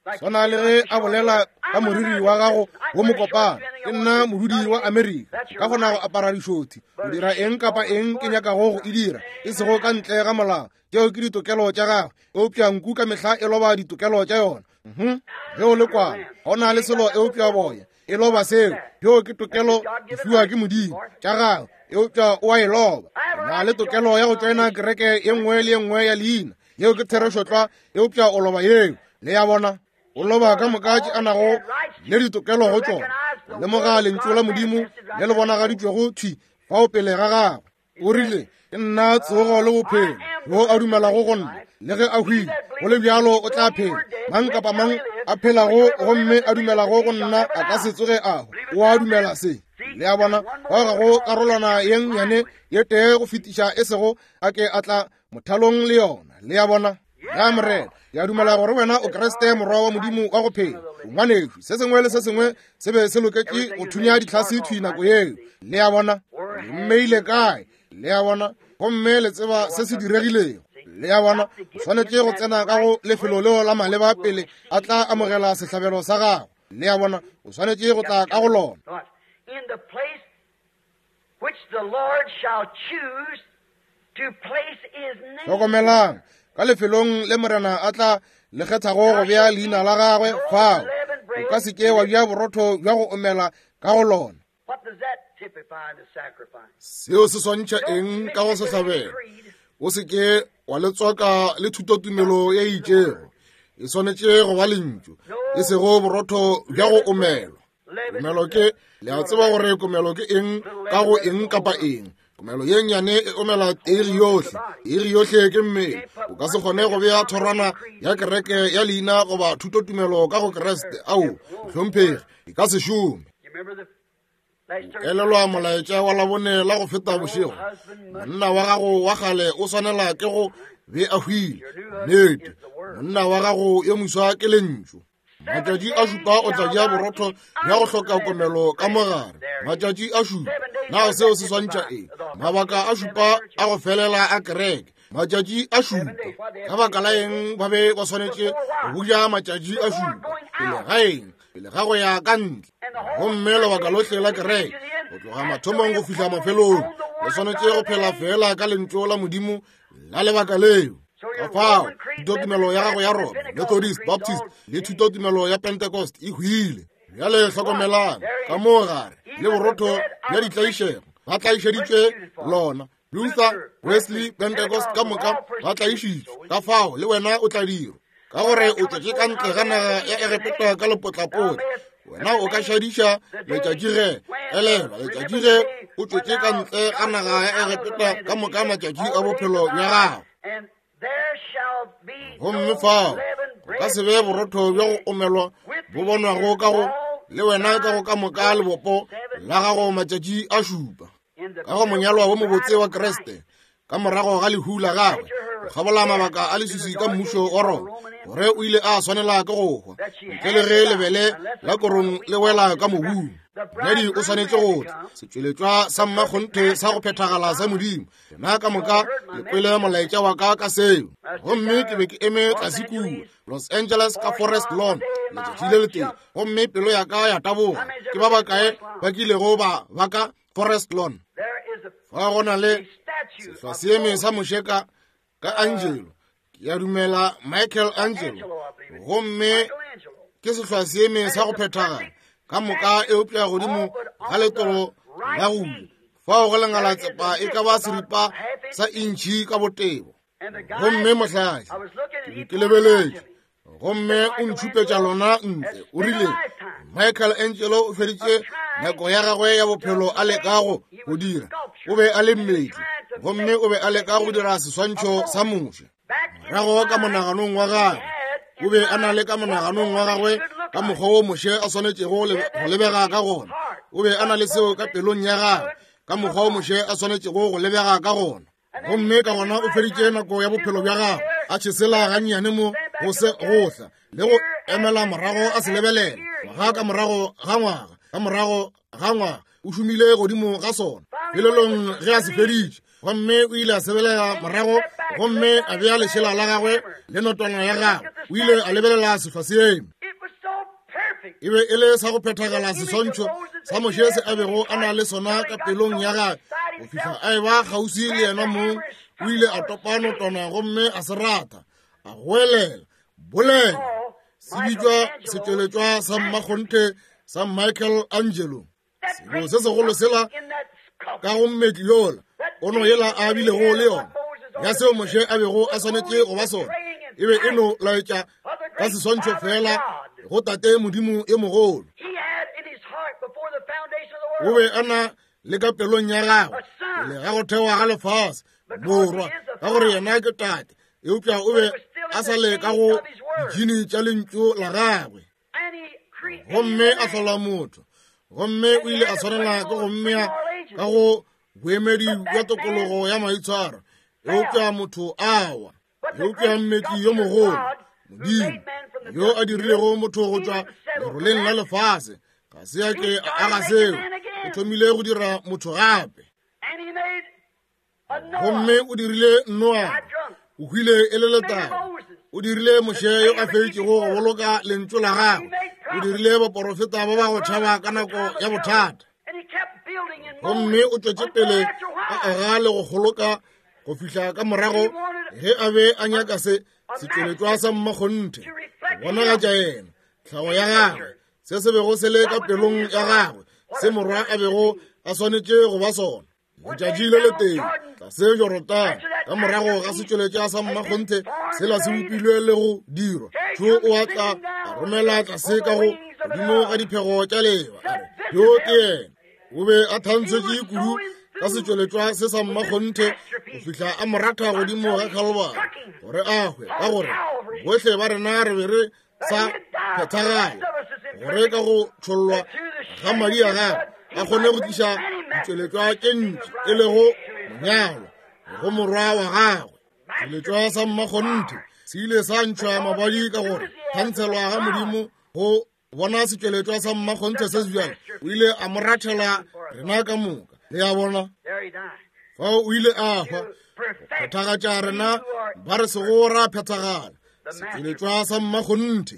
swana le ge a bolela ka moriri wa gago wo mokopana ke nna modudi wa Amerika ka gona go apara dišothi go dira eng kapa eng ke nyaka go e dira e sego ka ntle ga molao tšeo ke ditokelo tša gago eupša nku ka mehla e loba ditokelo tša yona ge o le kwana ga o na le selo eupša boya e loba seo yo ke tokelo ke fiwa ke modimo tša gago eupša o a e loba na le tokelo ya go tsena kereke ye nngwe le ye nngwe ya leina yeo ke therošotlwa eupša o loba yeo le ya bona o loba ka moka ke anago le ditokelo go tsona o lemoga lentšu la modimo le le bonagaditšwego thwi fao pele ga gago o rile ke nna tsogo le bophelo yo a dumelago go nna le ge a hwile go le bjalo o tla phela mang kapa mang a phelago gomme a dumelago go nna a ka se tsoge ago o a dumela se le ya bona wa gago karolwana ye nnyane ye tee go fetiša e sego a ke a tla mothalong le yona le ya bona ya morena ya dumela gore wena o Kriste morwa wa modimo wa go phela ngwanešwi se sengwe le se sengwe se be se loketše go thunya ditlhase thwi nako yeo le ya bona le mmeile kae le ya bona gomme le tseba se se diregilego le ya bona o tshwanetse go tsena ka go lefelo leo la maleba pele a tla amogela sehlabelo sa gago le ya bona o tshwanetse go tla ka go lona in the place which the Lord shall choose to place his name. Hlokomelang ka lefelong le morena a tla le kgethago go bea leina la gagwe fao o ka se ke wa bja borotho bja go omela ka go lona. What does that typify the sacrifice? Seo se swantšha eng ka go sehlabela o se ke wa le tswaka le thutotumelo ya itšego e swanetše go ba lentšu e sego borotho bja go omelwa. Komelo ke le a tseba gore komelo ke eng ka go eng kapa eng. Komelo ye nnyane e omela iri yohle ke mmele o ka se kgone go bea thorwana ya kereke ya leina goba thutotumelo ka go Kriste ao hlomphegi e ka se šome. Elelwa molaetša wa labone la go feta bošego monna wa gago wa kgale o swanela ke go be a hwile nnete monna wa gago yo moswa ke lentšu. Matšatši a šupa o tla dija borotho ya go hloka komelo ka mogare matšatši a šupa na seo se swantšha eng mabaka a šupa a go felela a kereke matšatši a šupa ka baka la eng ba be ba swanetše go buja matšatši a šupa pele ga eng pele ga go ya ka ntle gomme lebaka lohle la kereke go tloga mathomong go fihla mafelong le swanetše go phela fela ka lentšu la modimo la lebaka leo ka fao thutotumelo ya gago ya Roma Methodist Baptist le thutotumelo ya Pentecost e hwile bjale hlokomelang ka moo gare le borotho ya ditlaišego ba tlaišeditše lona Luther Wesley Pentecost ka moka ba tlaišitšwe ka fao le wena o tla diro ka gore o tšwetše ka ntle ga naga ya Egepeta ka lepotlapotla wena o ka šadiša letšatši ge elelwa letšatši ge o tšwetše ka ntle ga naga ya Egepeta ka moka matšatši a bophelo bja gago gomme fao o ka se be borotho bja go omelwa bo bonwago ka go le wena ka go ka moka lebopo la gago matšatši a šupa ka go monyalwa wo mobotse wa Kriste ka morago ga lehu la gagwe o kgabola mabaka a leswisi ka mmušo wa Roma gore o ile a swanela ke go hwa ntle le ge lebele la korong le wela ka mobung Nedi o swanetše go tla setšweletšwa sa mmakgonthe sa go phethagala sa modimo na ka moka le kwele molaetša wa ka seo gomme ke be ke eme tlase kua Los Angeles ka Forest Lawn letšatši le leteng gomme pelo ya ka ya taboga ke ba bakae ba kilego ba ka Forest Lawn fa go na le sehlwa seeme sa mošeka ka Angelo ke ya dumela Michael Angelo gomme ke sehlwa seeme sa go phethagala ka moka eupša godimo ga letolo la gule fao go lengala tsepa e ka ba seripa sa intšhi ka botebo gomme mohlahli ke lebeletše gomme o ntšhupetša lona ntle o rile Michael Angelo o feditše nako ya gagwe ya bophelo a lekago go dira o be a le mmedi gomme o be a leka go dira seswantšho sa moše morago ka monaganong wa gagwe o be a na le ka monaganong wa gagwe ka mokgwa wo moše a swanetšego go lebega ka gona o be a na le seo ka pelong ya gagwe ka mokgwa wo moše a swanetšego go lebega ka gona gomme ka gona o feditše nako ya bophelo bja gagwe a tšhesela gannyane mo go se gotla le go emela morago a se lebelela ngwaga ka morago ga ngwaga ka morago ga ngwaga o šomile godimo ga sona pelelong ge a se feditše gomme o ile a sebelela morago gomme a bea lešela la gagwe le notwana ya gagwe o ile a lebelela sefaseng e be e le sa go phethagala seswantšho sa mošese a bego a na le sona ka pelong ya gagwe go fihla a e ba kgauswi le yena moo o ile a topa notwana gomme a se rata a goelela bolela se bitswa setšweletšwa sa mmakgonthe sa Michael Angelo. Selo se segolo sela ka go mmedi yola ono yela a bilego le yona ya seo moše a bego a swanetše go ba sona e be e no laetša ka seswantšho fela go tate modimo e mogolo. O be a na le ka pelong ya gagwe pele ga go thewa ga lefase borwa ka gore yena ke tate eupša o be a sa le ka go dijini tša lentšu la gagwe gomme a hlola motho gomme o ile a tshwanela ke go mmea ka go boemedi bja tokologo ya maitshwaro eupša motho awa eupša mmeki yo mogolo modimo yo a dirilego motho go tšwa leroleng la lefase ga se ake a ga seo o thomile go dira motho gape gomme o dirile Noa o hwile e le letaba o dirile moše yo a feitšego go boloka lentšu la gagwe o dirile baporofeta ba ba go tšhaba ka nako ya bothata gomme o tšwetše pele a aga le go goloka go fihla ka morago ge a be a nyaka setšweletšwa sa mmakgonthe go bonagatša yena tlhago ya gagwe se se bego se le ka pelong ya gagwe se morwa a bego a swanetše go ba sona letšatši le teng tlase Jorodane ka morago ga setšweletšwa sa mmakgonthe sela se bopilwe le go dirwa tšo o a tla a romela tlase ka go godimo ga diphego tša leba a re yo ke yena o be a thantšhetše kudu ka setšweletšwa se sa mmakgonthe go fihla a moratha godimo ga Kalvari gore a hwe ka gore bohle ba rena re be re sa phethagala gore ka go tšhollwa ga madi a gagwe a kgone go tliša ditšweletšwa tše ntši e lego monyalo go morwa wa gagwe. Setšweletšwa sa mmakgonthe se ile sa ntšhwa mabadi ka gore khantshelwa ga modimo go bona setšweletšwa sa mmakgonthe se sebjalo o ile a mo rathela rena ka moka le ya bona fao o ile a hwa phethagatša rena ba re sego ra phethagala setšweletšwa sa mmakgonthe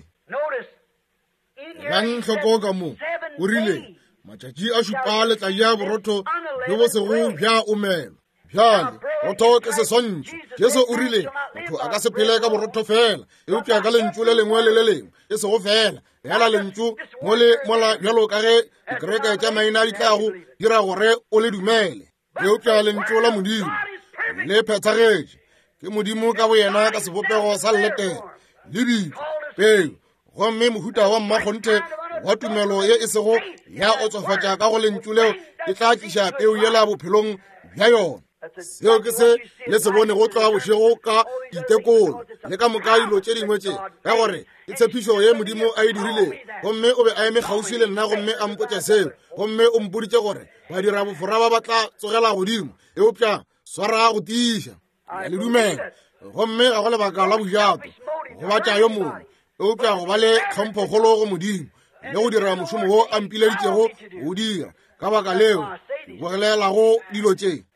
bang hloko ka mo o rile matšatši a šupa letšatši ya borotho jo bo sego bja omelo bjale borotho ke seswantšho Jesu o rile motho a ka se phele ka borotho fela eupša ka lentšu le lengwe le le lengwe e sego fela yala lentšu mo le mola bjalo ka ge dikereke tša maina di tlago dira gore o le dumele eupša lentšu la modimo le phethagetše ke modimo ka boyena ka sebopego sa lleteng le bitšo peo gomme mohuta wa mmakgonthe wa tumelo ye e sego ya otsofatša ka go lentšu leo e tla tliša peo yela bophelong bja yona seo ke se le se bone go tloga bošego ka ditekolo le ka moka dilo tše dingwe tše ka gore ke tshepišo ye modimo a e dirile gomme o be a eme kgauswi le nna gomme a mpotše seo gomme o mpoditše gore badira bofora ba ba tla tsogela godimo eupša swara go tiiša le dumela gomme ga go lebaka la bojato go batša yo mongwe eupša go ba le tlhomphokgolo go modimo le go dira mošomo wo a mpileditšego go dira ka baka leo bogelelago dilo tše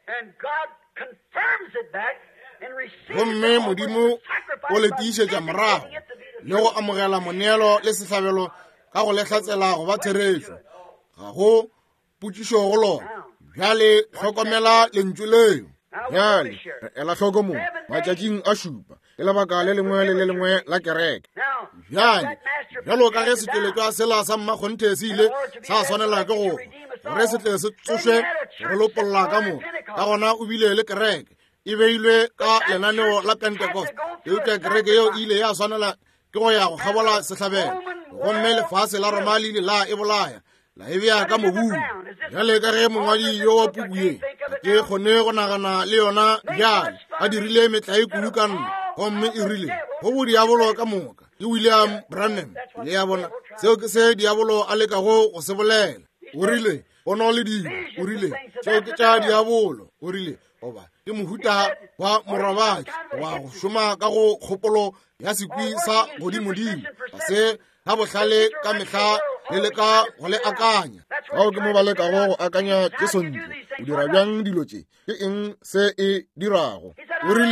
gomme modimo o le tiišetša morago le go amogela moneelo le sehlabelo ka go lehlatsela go ba therešo ga go potšišo go lona bjale hlokomela lentšu leo bjale ela hloko mo matšatšing a šupa le lebaka le lengwe le le lengwe la kereke bjale bjalo ka ge setšweletšwa sela sa mmakgonthe se ile sa swanela ke gore se tle se tsošwe gore lopolola ka mo ka gona o bile le kereke e beilwe ka lenaneo la Pentecost eupša kereke yeo ile ya swanela ke go ya go kgabola sehlabelo gomme lefase la Roma le ile la e bolaya la e bea ka mobung bjale ka ge mongwadi yo wa puku ye ke kgone go nagana le yona bjale a dirile metlai kudu ka nna gomme e rile go bo diabolo ka moka ke William Branham le ya bona seo ke se diabolo a lekago go se bolela o rile o na le dilo o rile seo ke tša diabolo o rile goba ke mohuta wa morabatši wa go šoma ka go kgopolo ya sekwi sa godimodimo ga se ga bohlale ka mehla le leka go le akanya gao ke mo ba lekago go akanya ke sontle o dira bjang dilo tše ke eng se e dirago o rile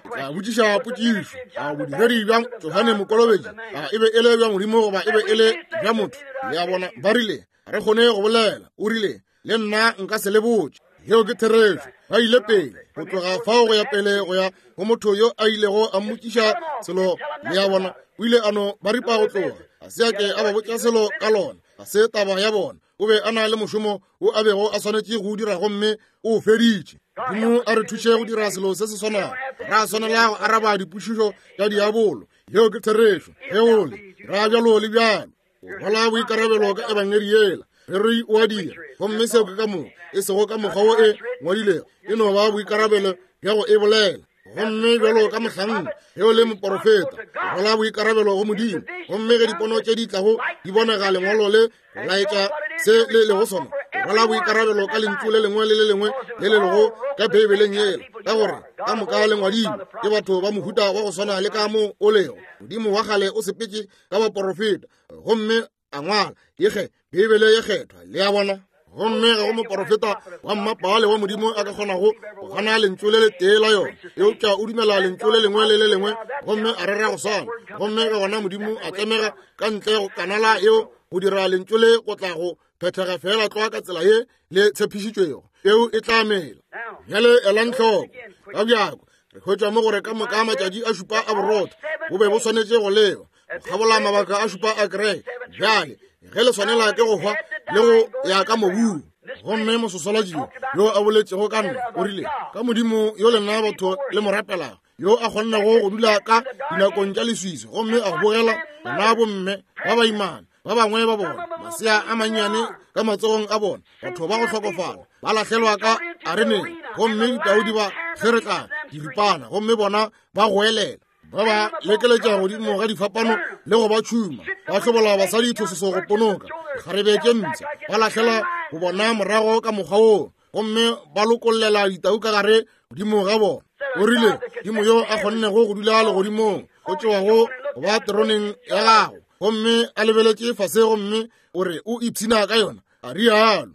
a botšiša potšišo a bodiredi bja Johane Mokolobetši a ebe e le bja Modimo goba ebe e le bja motho. Le a bona ba rile a re kgone go bolela, o rile le nna nka se le botse yeo ke theretšo. Ba ile pele go tloga fao go ya pele go ya go motho yo a ilego a mmotšiša selo. Le a bona o ile ano ba ripa go tloga a se ake a ba botša selo ka lona, a se taba ya bona. O be a na le mošomo o a bego a swanetše go dira gomme o feditše. Modimo a re thuše go dira selo se se swanang. Ra swanela go araba dipušišo tša diabolo yeo ke theretšo ge ole ra bjalo le bjalo o rwala boikarabelo ka ebangedi yela re re o a dira gomme seo ke ka moo e sego ka mokgwa o e ngwadilego e no ba boikarabelo bja go e bolela. Gomme bjalo ka mohlang ge o le moporofeta o rwala boikarabelo go Modimo, gomme ge dipono tše di tlago di bonega lengwalo le go laetša se le lego sona o rwala boikarabelo ka lentšu le lengwe le le lengwe le le lego ka Bibeleng yela, ka gore ka moka le ngwadimo ke batho ba mohuta wa go swana le ka mo o lego. Modimo wa kgale o sepetše ka baporofeta gomme a ngwala yege Bibele ye kgethwa. Le a bona gomme ga go moporofeta wa mmapale wa Modimo a ka kgonago go gana lentšu le le tee la yona eupša o dumela lentšu le lengwe le le lengwe gomme a rera go swana. Gomme ka gona Modimo a tsemega ka ntle go kanala eo go dira lentšu le go tla go phethega fela tloa ka tsela ye le tshepišitšwego eo e tla mela. Bjale elang tlhoko ka bjako re hwetša mo gore ka moka matšatši a šupa a borotho bo be bo swanetše go lewa go kgabola mabaka a šupa a kereke. Bjale ge le swanela ke go hwa le go ya ka mobung. Gomme mososolatšio yo a boletšego ka nna o rile ka Modimo yo le nna batho le mo rapelago yo a kgonnago go dula ka dinakong tša leswiswi gomme a go bogela bona bomme ba baimana ba bangwe ba bona masea a mannyane ka matsogong a bona, batho ba go hlokofala ba latlhelwa ka areneng gomme ditaudi ba kgeretlana diripana gomme bona ba goelela ba ba lekeletša godimo ga difapano le go ba tšhuma ba hlobola basadi thososo go ponoka kgarebe ke ntse ba latlhela go bona morago ka mokgwa woo gomme ba lokollela ditau ka gare godimo ga bona. O rile Modimo yo a kgonnego go dula legodimong go tšewago go ba teroneng ya gago gomme a lebeletše fase gomme o re o ipshina ka yona a rialo.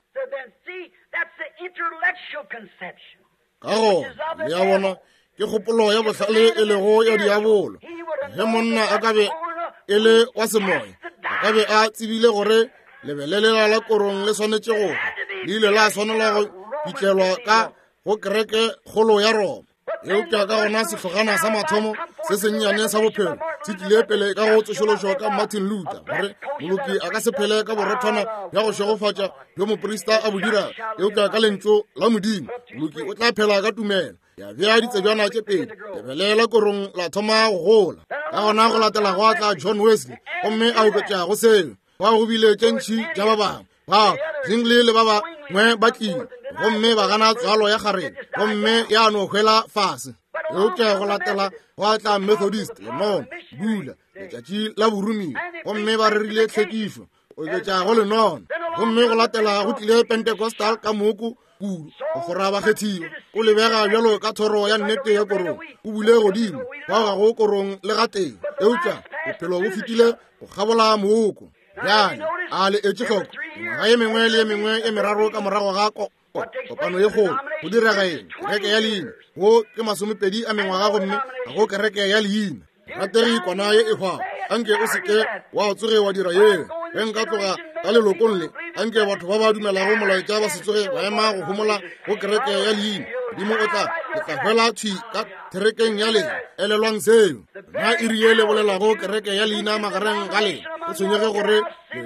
Ka go le a bona ke kgopolo ya bohlale e lego ya diabolo. Ge monna a ka be e le wa semoya a ka be a tsebile gore lebelelela la korong le swanetše go le ile la swanela go fitlhelwa ka go kereke kgolo ya Roma. Eupša ka gona sehlogana sa mathomo se sennyane sa bophelo se tlile pele ka go tsošološwa ka Martin Luther gore moloki a ka se phele ka borethwana ya go šegofatša yo moprista a bodira. Eupša ka lentšu la Modimo moloki o tla phela ka tumelo ya bea ditsebjana tše pedi lebelela korong la thoma go gola. Ka gona go latela go atla John Wesley gomme a oketša go seo ba go bile tše ntšhi tša ba bangwe ba Zwingli le ba bangwe ba tlile gomme ba gana tswalo ya kgarebe gomme ya no hwela fase. Eupša go latela go atla Methodist lenona bula letšatši la borumio gomme ba rerile tlhwekišo oketša go lenona gomme go latela go tlile Pentecostal ka mooko kudu go gora bakgethiwa o lebega bjalo ka thoro ya nnete ya korong o bule godimo ba ga go korong le ga teng. Eupša bophelo bo fetile go kgabola mooko. Bjale a le etše tlhoko ngwaga ye mengwe le ye mengwe e meraro ka morago ga kopano ye kgolo go direga eng kereke ya leina wo ke 20 a mengwaga gomme ga go kereke ya leina rategi kwana ye e hwago anke o seke wa tsoge wa dira yeo ge nka tloga ka lelokong le anke batho ba ba dumelago molaetša ba se tsoge ba ema go homola go kereke ya leina. Modimo o tla hwela thwi ka kerekeng ya lena elelwang seo na iri ye le bolelago kereke ya leina magareng ga lena o tshwenyege gore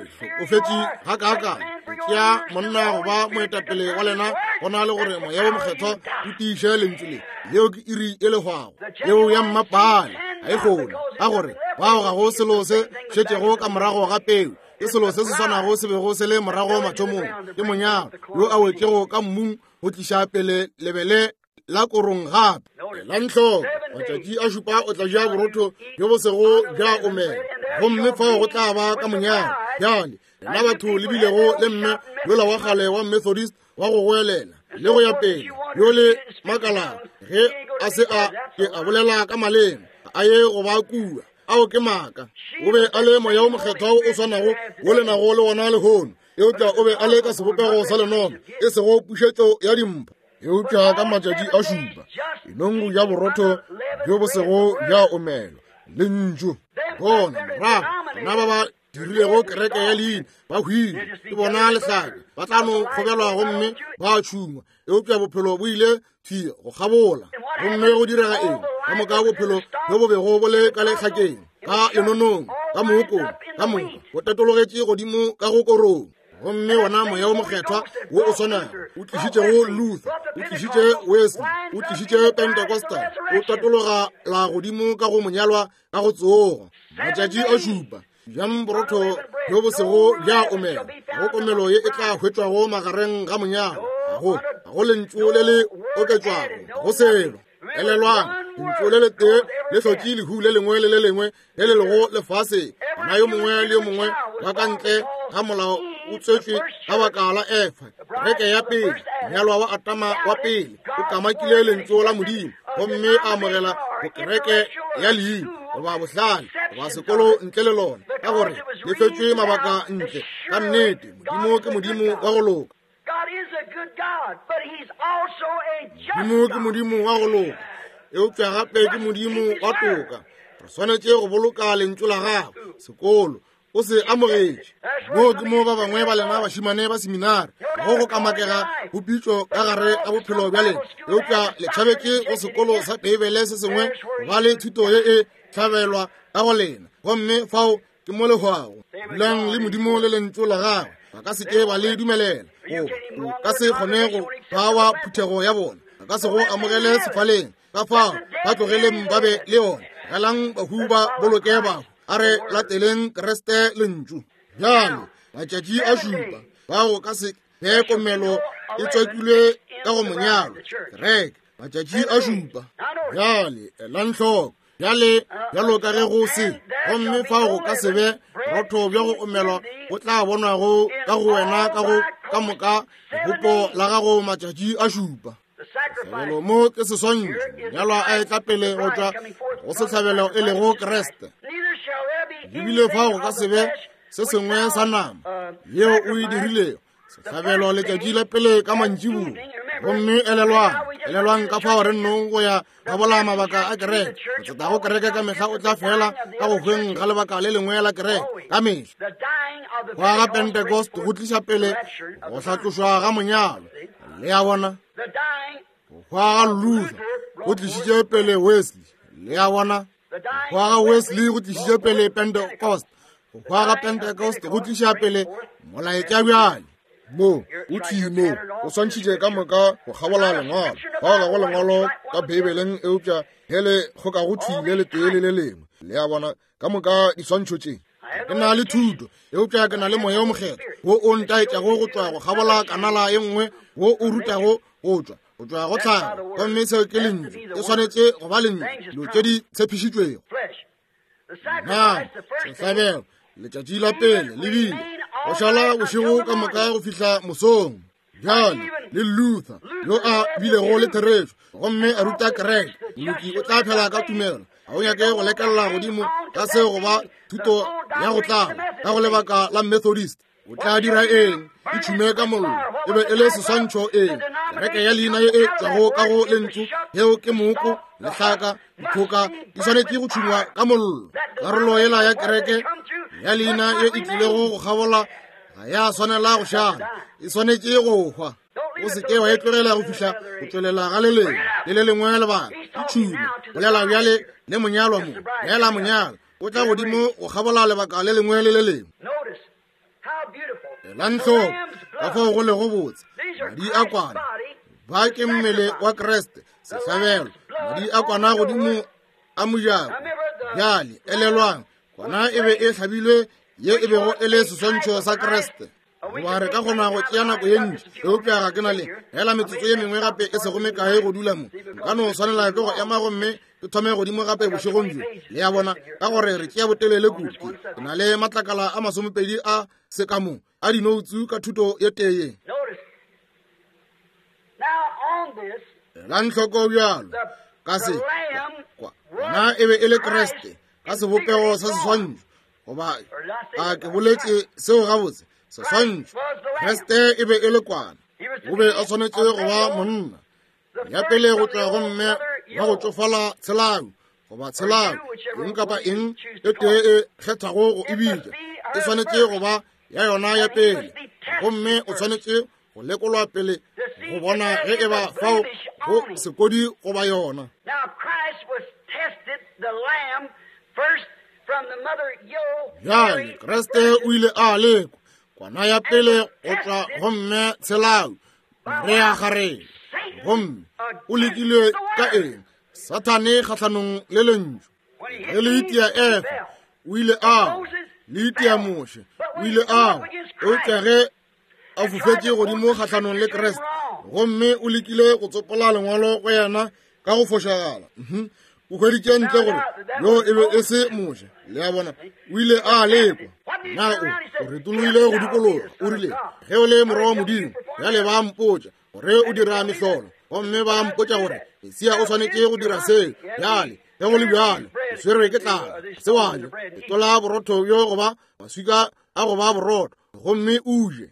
o fetše gakaka tšea monna go ba moetapele wa lena go na le gore moya wo mokgethwa o tiiše lentšu le yeo ke iri e legwago yeo ya mmapale ga e kgone ka gore bao ga go selo se šetšego ka morago ga peu ke selo se se swanago se bego se le morago mathomong ke monyalo yo a wetšego ka mmung go tliša pele lebele la korong gape. La ntlhoko matšatši a šupa o tla ja borotho jo bo sego bja omela gomme fao go tla ba ka monyalo. Bjale rena batho le bilego le mme yola wa kgale wa Methodist wa go goelela le go ya pele yo le makala ge a se a ke a bolela ka maleng a ye go ba kua ao ke maaka o be a le moya o mokgethwa o swanago o lenago le gona lehono eupša o be a le ka sebopego sa lenona e sego pušetšo ya dimpa. eupša ka matšatši a šupa enongu ya borotho bjo bo sego bja omelo le ntšu bona morago bona ba ba dirilego kereke ya leina ba hwile ke bona lehlaka ba tlano kgobelwa gomme ba tšhuma eupša bophelo bo ile thia go kgabola gomme go direga eng ka moka bophelo bjo bo bego bo le ka lekgakeng ka lenonong ka mookong ka moka go tetologetše godimo ka go korong gomme wona moya o mokgethwa wo o swanang o tlišitšego Luther o tlišitše Wesley o tlišitše Pentecostal o tatologa la godimo ka go monyalwa ka go tsoga matšatši a šupa bjang borotho bjo bo sego bja omela go komelo ye e tla hwetšwago magareng ga monyalo ga go lentšu le le oketšwago go selo elelwang lentšu le le tee le hlotše lehu le lengwe le le lengwe le le lego lefase gona yo mongwe le yo mongwe wa ka ntle ga molao o tswetswe ka baka la Efa kereke ya pele monyalwa wa Atama wa pele o kamakile lentšu la modimo gomme a amogela kereke ya leina goba bohlale goba sekolo ntle le lona ka gore le fetswe mabaka ntle ka nnete modimo ke modimo wa go loka modimo ke modimo wa go loka eupša gape ke modimo wa toka re swanetše go boloka lentšu la gago sekolo o se amogetše mo ke mo ba bangwe ba lena bašimane ba seminari go kamakega bopitšo ka gare ga bophelo bja lena eupša le tšhabetše go sekolo sa Bibele se sengwe ba le thuto ye e tlhabelwa ka go lena gomme fao ke mo lehwago dulang le modimo le lentšu la gago ba ka seke ba le dumelela o ka se kgone go ba wa phuthego ya bona ba ka se go amogele sefaleng ka fao ba tlogeleng ba be le yona galang bahu ba boloke bago a re lateleng Kreste lentšu bjale matšatši a šupa bao ka se be komelo e tswakilwe ka go monyalo kereke matšatši a šupa bjale elanhloko bjale bjalo ka ge go se gomme fao go ka se be borotho bja go omelwa go tla bonwago ka go wena ka moka lepopo la gago matšatši a šupa tlhabelo mo ke seswantšho monyalwa a etla pele go tšwa go setlhabelo e lego Kreste ebile fao go ka se be se sengwe sa nama yeo o e dirilego setlhabelo letšatši la pele ka mantšiboa gomme elelwang ka fao re nno go ya ka bola mabaka a kereke go tseta go kereke ka mehla o tla fela ka go hweng ga lebaka le lengwe la kereke ka mehla go aga Pentecost go tliša pele go hlatlošwa ga monyalo le ya bona go aga Luther go tlišitše pele Wesley le ya bona go aga Wesley go tlišitše pele Pentecost go aga Pentecost go tliša pele molaetša bjale mo o thimo o swantšhitše ka moka go kgabola lengwalo ba ga go lengwalo ka Bibeleng eupša hele go ka go thile le tee le le lengwe le ya bona ka moka diswantšho tše ke na le thuto eupša ke na le moya o mokgetho wo o ntaetšago go tšwa go kgabola kanala ye nngwe wo o rutago go tšwa go tlhaga gomme seo ke lentšu e swanetše go ba lentšu dilo tše di tshepišitšwego na setlhabelo letšatši la pele le bile go šala bošego ka moka go fihla mosong bjale le Luther yo a bilego le theretšo gomme a ruta kereke moloki o tla phela ka tumelo ga o nyake go lekelela godimo ka se go ba thuto ya go tlago ka go lebaka la Methodist o tla dira eng e tšhume ka mollo e be e le seswantšho eng kereke ya leina ye e tšwago ka go lentšu yeo ke mooko lehlaka dikgoka di swanetše go tšhumwa ka mollo karolo yela ya kereke ya leina ye e tlilego go kgabola ga ya swanela go šala e swanetše go hwa o se ke wa e tlogela go fihla go tšwelela ga le lengwe lebaka e tšhume bolela bjale le monyalwa mo neela monyalo o tla godimo go kgabola lebaka le lengwe le le lengwe elanhloko ka fao go lego botse madi a kwana ba ke mmele wa Kreste setlhabelo madi a kwana godimo a mojako bjale elelwang kwana e be e hlabilwe ye e bego e le seswantšho sa Kreste goba re ka kgona go tšea nako ye ntši eupša ga ke na le hela metsotso ye mengwe gape e se gome kae go dula mo ka no swanela ke go ema gomme ke thome godimo gape bošegong jo le ya bona ka gore re tšea botelele kudu ke na le matlakala a 20 a sekamong a dinoutsu ka thuto ye teye la ntlhoko bjalo ka se kwana e be e le Kreste ka sebopego sa seswantšho goba a ke boletše seo gabotse seswantšho Kreste e be e le kwana o be a swanetše go ba monna ya pele go tla go mme ya go tsofala tshelau goba tshelau eng kapa eng e tee e kgethago go ebile e tshwanetse go ba ya yona ya pele gomme o tshwanetse go lekolwa pele go bona ge e ba fao go sekodi go ba yona. Now Christ was tested, the lamb, first from the mother jale Kriste o ile a lekwa kwana ya pele go tla gomme tshelau re ya gare gomme o lekile ka eng Satane kgatlhanong le lentswe ge le itia efa o ile a le itia Moshe o ile a o tsege a fufetse godimo kgatlhanong le Kriste gomme o lekile go tsopola lengwalo go yena ka go fošagala o hweditše ntle gore yo e be e se Moshe le ya bona o ile a lekwa na o retoloile go dikologa o rile ge o le morwa wa Modimo ya le ba mpotša gore o dira mehlolo gomme ba mpotša gore Mesia o tshwanetse go dira seo jale ge go le bjalo o swerwe ke tlala se waje etola borotho bjo goba maswika a goba borotho gomme o je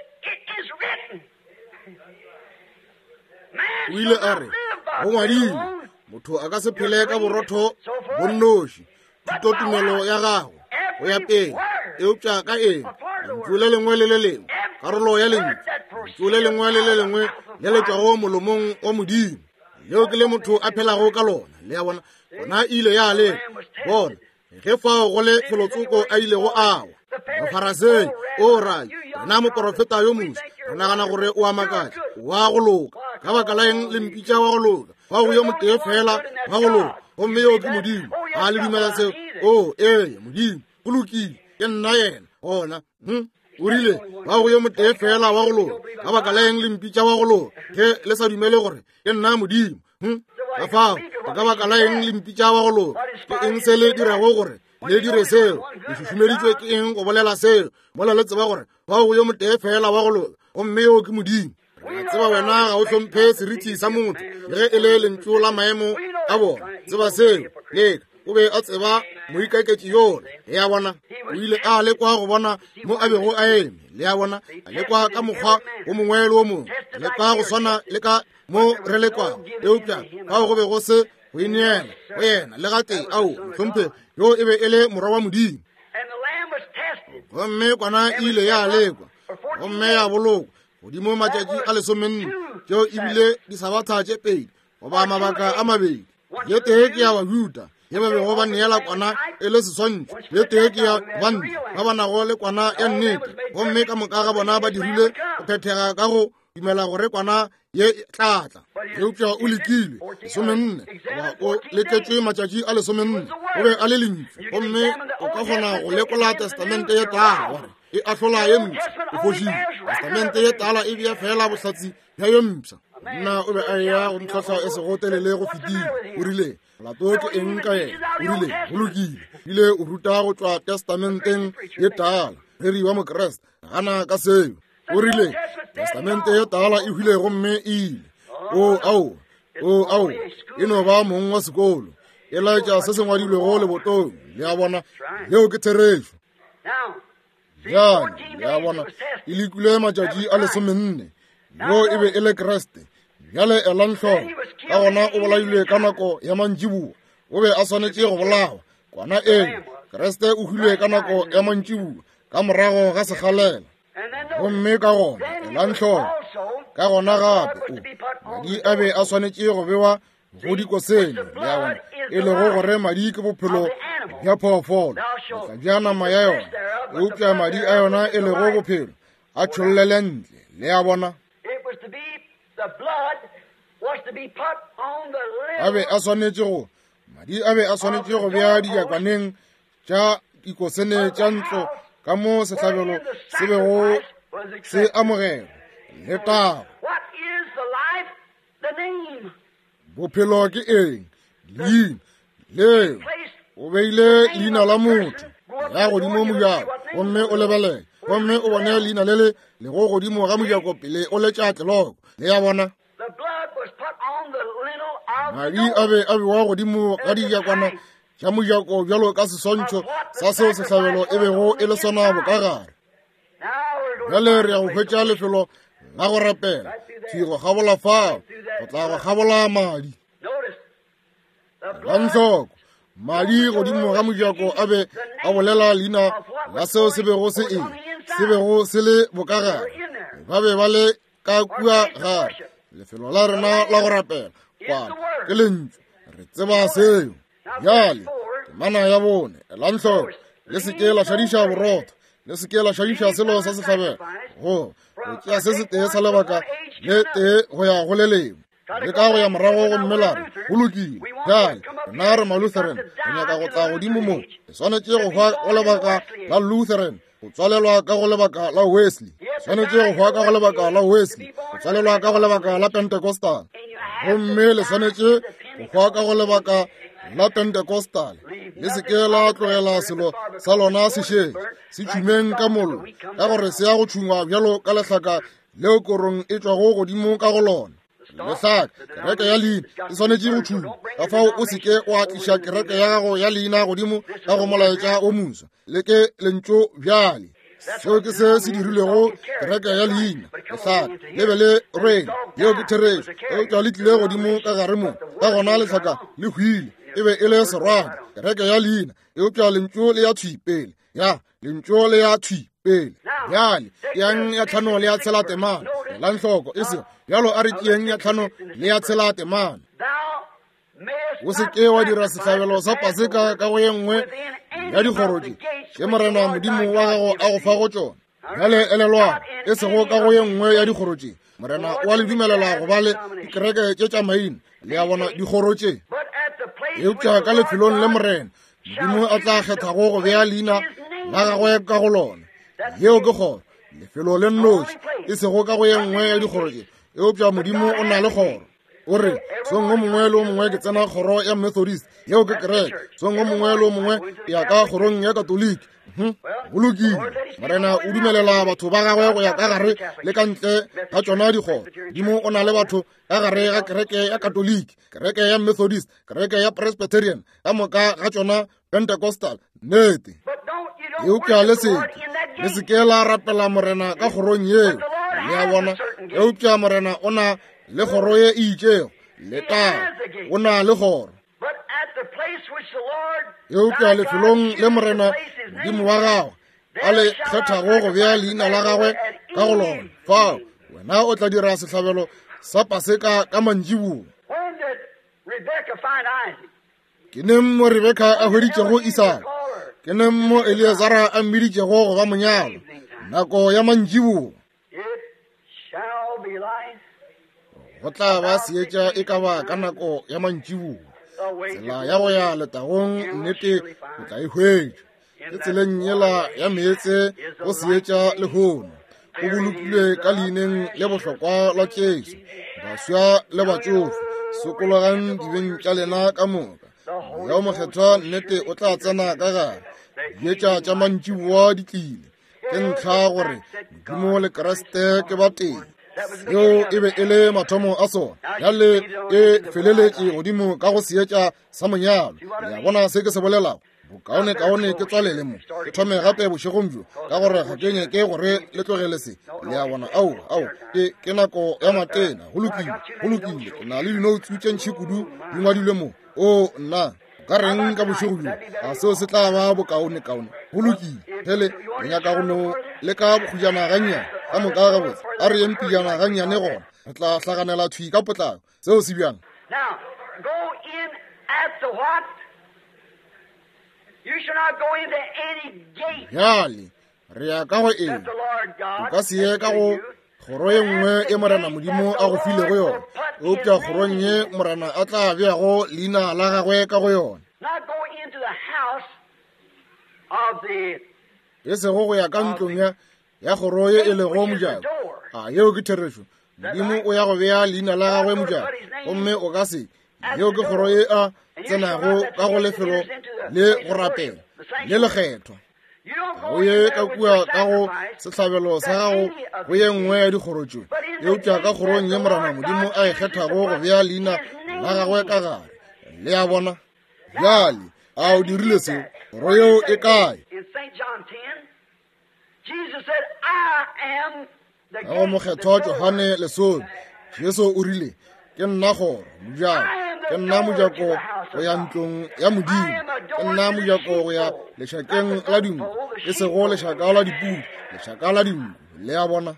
o ile a re go ngwadile motho a ka se phele ka borotho bonnoši thuto tumelo ya gago go ya pele eupša ka eng lentswe le lengwe le le lengwe karolo ya lentswe lentswe le lengwe le le lengwe le le tšwago molomong wa Modimo leo ke le motho a phelago ka lona le ya bona gona ile ya le bona ge fao go le felotsoko a ile go awa mofaraseng o rai wena moprofeta yo mose o nagana gore o a makatša wa go loka ka baka la eng le mpitša wa go loka fa go yo motee fela wa go loka gomme yo ke Modimo a le dumela seo o Modimo go lokile ke nna yena gona o rile wa go yo motee fela wa go loka ka baka la eng le mpitša wa go loka ge le sa dumele gore ke nna Modimo ka fao ka baka la eng le mpitša wa go loka ke eng se le dirago gore le dire seo le šušumeditšwe ke eng go bolela seo mola le tseba gore wa go yo motee fela wa go loka gomme yo ke Modimo re tseba wena ga o hlomphe seriti sa motho le ge e le lentswe la maemo a bona tseba seo leka o be a tseba moikaketši yone le ya bona o ile a lekwa go bona mo a bego a eme le ya bona a lekwa ka mokgwa o mongwe le o mongwe a lekwa go swana le ka mo re lekwago eupša fa go be go se go ineela go yena le gate ao hlomphe yo e be e le morwa wa Modimo gomme kwana ile ya lekwa gomme ya bolokwa godimo matšatši a lesomenne tšeo ebile di sabatha tše pedi goba mabaka a mabedi ye tee ke ya Bajuda ye ba bego ba neela kwana e le seswantšho ye tee ke ya banna ba banago le kwana ya nnete gomme ka moka ga bona ba dirile go phethega ka go dumela gore kwana ye tlatla eupša o lekile lesomenne goba o leketšwe matšatši a lesomenne o be a le lentswe gomme o ka kgona go lekola testamente ye tala gore e ahlola ye mpša o fošile testamente ye tala e bea fela bohlatsi ya ye mpša nna o be a ya go ntlhotlha e sego telele go fetile o rile molato ke eng ka yena o rile go lokile ile o ruta go tšwa testamenteng ye tala ge re wa mokreste gana ka seo o rile testamente ye tala e hwile gomme ile ao e no ba mong wa sekolo e laetša se se ngwadilwego lebotong le ya bona leo ke therešo jane le ya bona e lekile matšatši a lesomenne yo e be e le Kriste bjale ela ntlhogo ka gona o bolailwe ka nako ya mantšiboa o be a swanetše go bolawa kwana Kriste o hwilwe ka nako ya mantšiboa ka morago ga sekgalela gomme ka gona ela ntlhogo ka gona gape madi a be a swanetše go bewa go dikoseng le ya bona e lego gore madi ke bophelo bja phoofolo tla bja nama ya yona eupša madi a yona e lego bophelo a tšhollele ntle le ya bona madi a be a swanetše go bea dijakwaneng tša dikosene tša ntlo ka mo sehlabelo se bego se amogela le tago bophelo ke eng leina leo o beile leina la motho ya godimo mojako gomme o lebelele gomme o bone leina le le lego godimo ga mojako pele o letša tleloko le ya bona madi a be a bewa godimo ga dijakwana tša mojako bjalo ka seswantšho sa seo sehlabelo e bego e le sona bokagare bjale re ya go hwetša lefelo la go rapela thigo ga bola fao go tla go gabola madi. Notice, the La blood ntlhoko madi godimo ga mojako a be a bolela leina la seo se bego se eng se bego se le bokagare ba be ba le ka kua gare lefelo la rena la go rapela kwana ke lentswe re tseba seo jale temana ya bone la ntlhoko le seke la šadiša borotho le seke la šadiša selo sa setlhabela go tšea se se tee sa lebaka le tee go ya go le lengwe le ka go ya morago go mmelare go lokile jale rena re malutheran re nyaka go tla godimo mo e swanetše go hwa go lebaka la lutheran go tswalelwa ka go lebaka la wesley swanetše go hwa ka go lebaka la wesley go tswalelwa ka go lebaka la pentecostal gomme le swanetše go hwa ka go lebaka la pentecostal le seke la tlogela selo sa lona sešeng se tšhumeng ka mollo ka gore se ya go tšhungwa bjalo ka lehlaka leo korong e tšwago godimo ka go lona lehlaka kereke ya leina e swanetše go tšhuma ka fao o seke wa tliša kereke ya gago ya leina godimo ka go molaetša o moswa le ke lentšo bjale seo ke se se dirilego kereke ya leina lehlaka le be le rwele yeo ke therešo eo tšwa le tlile godimo ka gare mo ka gona lehlaka le hwile e be e le serwana kereke ya leina eo tšwa lentšo le ya tšhipele ya lentšo le ya tšhipele bjale yang ya tlhano le ya tshela temana la ntlhoko e se bjalo a re tieng ya tlhano le ya tshela temana o seke wa dira sehlabelo sa paseka ka go ye nngwe ya dikgorotši ke morena modimo wa gago a go fa go tšona bjale elelwa e sego ka go ye nngwe ya dikgorotši morena wa le dumelela go ba le dikereke tše tša maina le ya bona dikgorotše eupša ka lefelong le morena modimo a tla kgethago go bea leina la gagwe ka go lona yeo ke kgoro lefelo le nnoši e sego ka go ye nngwe ya dikgorotše eupša modimo o na le kgoro o re song o mongwe le o mongwe ke tsena kgoro ya methodist yeo ke kereke song o mongwe le o mongwe ya ka kgorong ya katoliki go lokile morena o dumelela batho ba gagwe go ya ka gare le ka ntle ka tšona dikgoro dimo o na le batho ka gare ga kereke ya katoliki kereke ya methodist kereke ya presbyterian ka moka ga tšona pentecostal nnete eupša le seke la rapela morena ka kgorong yeo le ya bona eupša morena o na le kgoro ye e itšego le tala o na le kgoro eupša lefelong le morena modimo wa gagwe a le kgethago go bea leina la gagwe ka go lona fao wena o tla dira sehlabelo sa paseka ka mantšiboa ke neng mo rebeka a hweditšego isaka ke neng mo eleazara a mmeditšego go ba monyalo nako ya mantšiboa go tla ba seetša e ka ba ka nako ya mantšiboa tsela ya go ya letagong nnete o tla e hwetša ke tseleng yela ya meetse go seetša lehono go bolokilwe ka leineng le bohlokwa la tšeiso baswa le batšofe sokologang dibeng tša lena ka moka ya mokgethwa nnete o tla tsena ka gare dietša tša mantšiboa di tlile ke ntlha gore modimo le keresete ke ba teng yo e be e le mathomo a sona bjale e feleletše godimo ka go seetša sa monyalo ya bona se ke se bolelago bokaone-kaone ke tswalele mo ke thome gape bošegong bjo ka gore ga ke nyeke gore le tlogele se le ya bona ao ke nako ya matena go lokile ke na le dinotsu tše ntšhi kudu di ngwadilwe mo o nna ka reng ka bošego bjo ga seo se tla ba bokaone-kaone go lokile hele re nyaka gono le ka bokgujana gannyane ka moka gabotse a re yempijana gannyane gona re tla hlaganela thwi ka potlako seo se bjang bjale re ya ka go eng o ka se ye ka go kgoro ye nngwe e morena modimo a go file go yona eupša kgorong ye morena a tla beago leina la gagwe ka go yona e sego go ya ka ntlong ya kgoro ye e lego mojako a yeo ke therešo modimo o ya go bea leina la gagwe mojako gomme o ka se yeo ke kgoro ye a tsenago ka go lefelo le go rapela le lekgethwa o ye ka kua ka go sehlabelo sa gago go ye nngwe ya dikgorotšo eupša ka kgorong ye morena modimo a ikgethago go bea leina la gagwe ka gare le ya bona bjale a o dirile seo kgoro yeo e kae ka go mokgethwa Johane lesome Jesu o rile ke nna kgoro mojako, ke nna mojako go ya ntlong ya modimo, ke nna mojako go ya lešakeng la dinku, e sego lešaka la dipudi, lešaka la dinku le ya bona.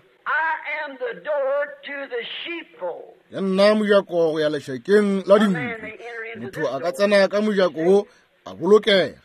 Ke nna mojako go ya lešakeng la dinku, motho a ka tsena ka mojako wo a bolokega.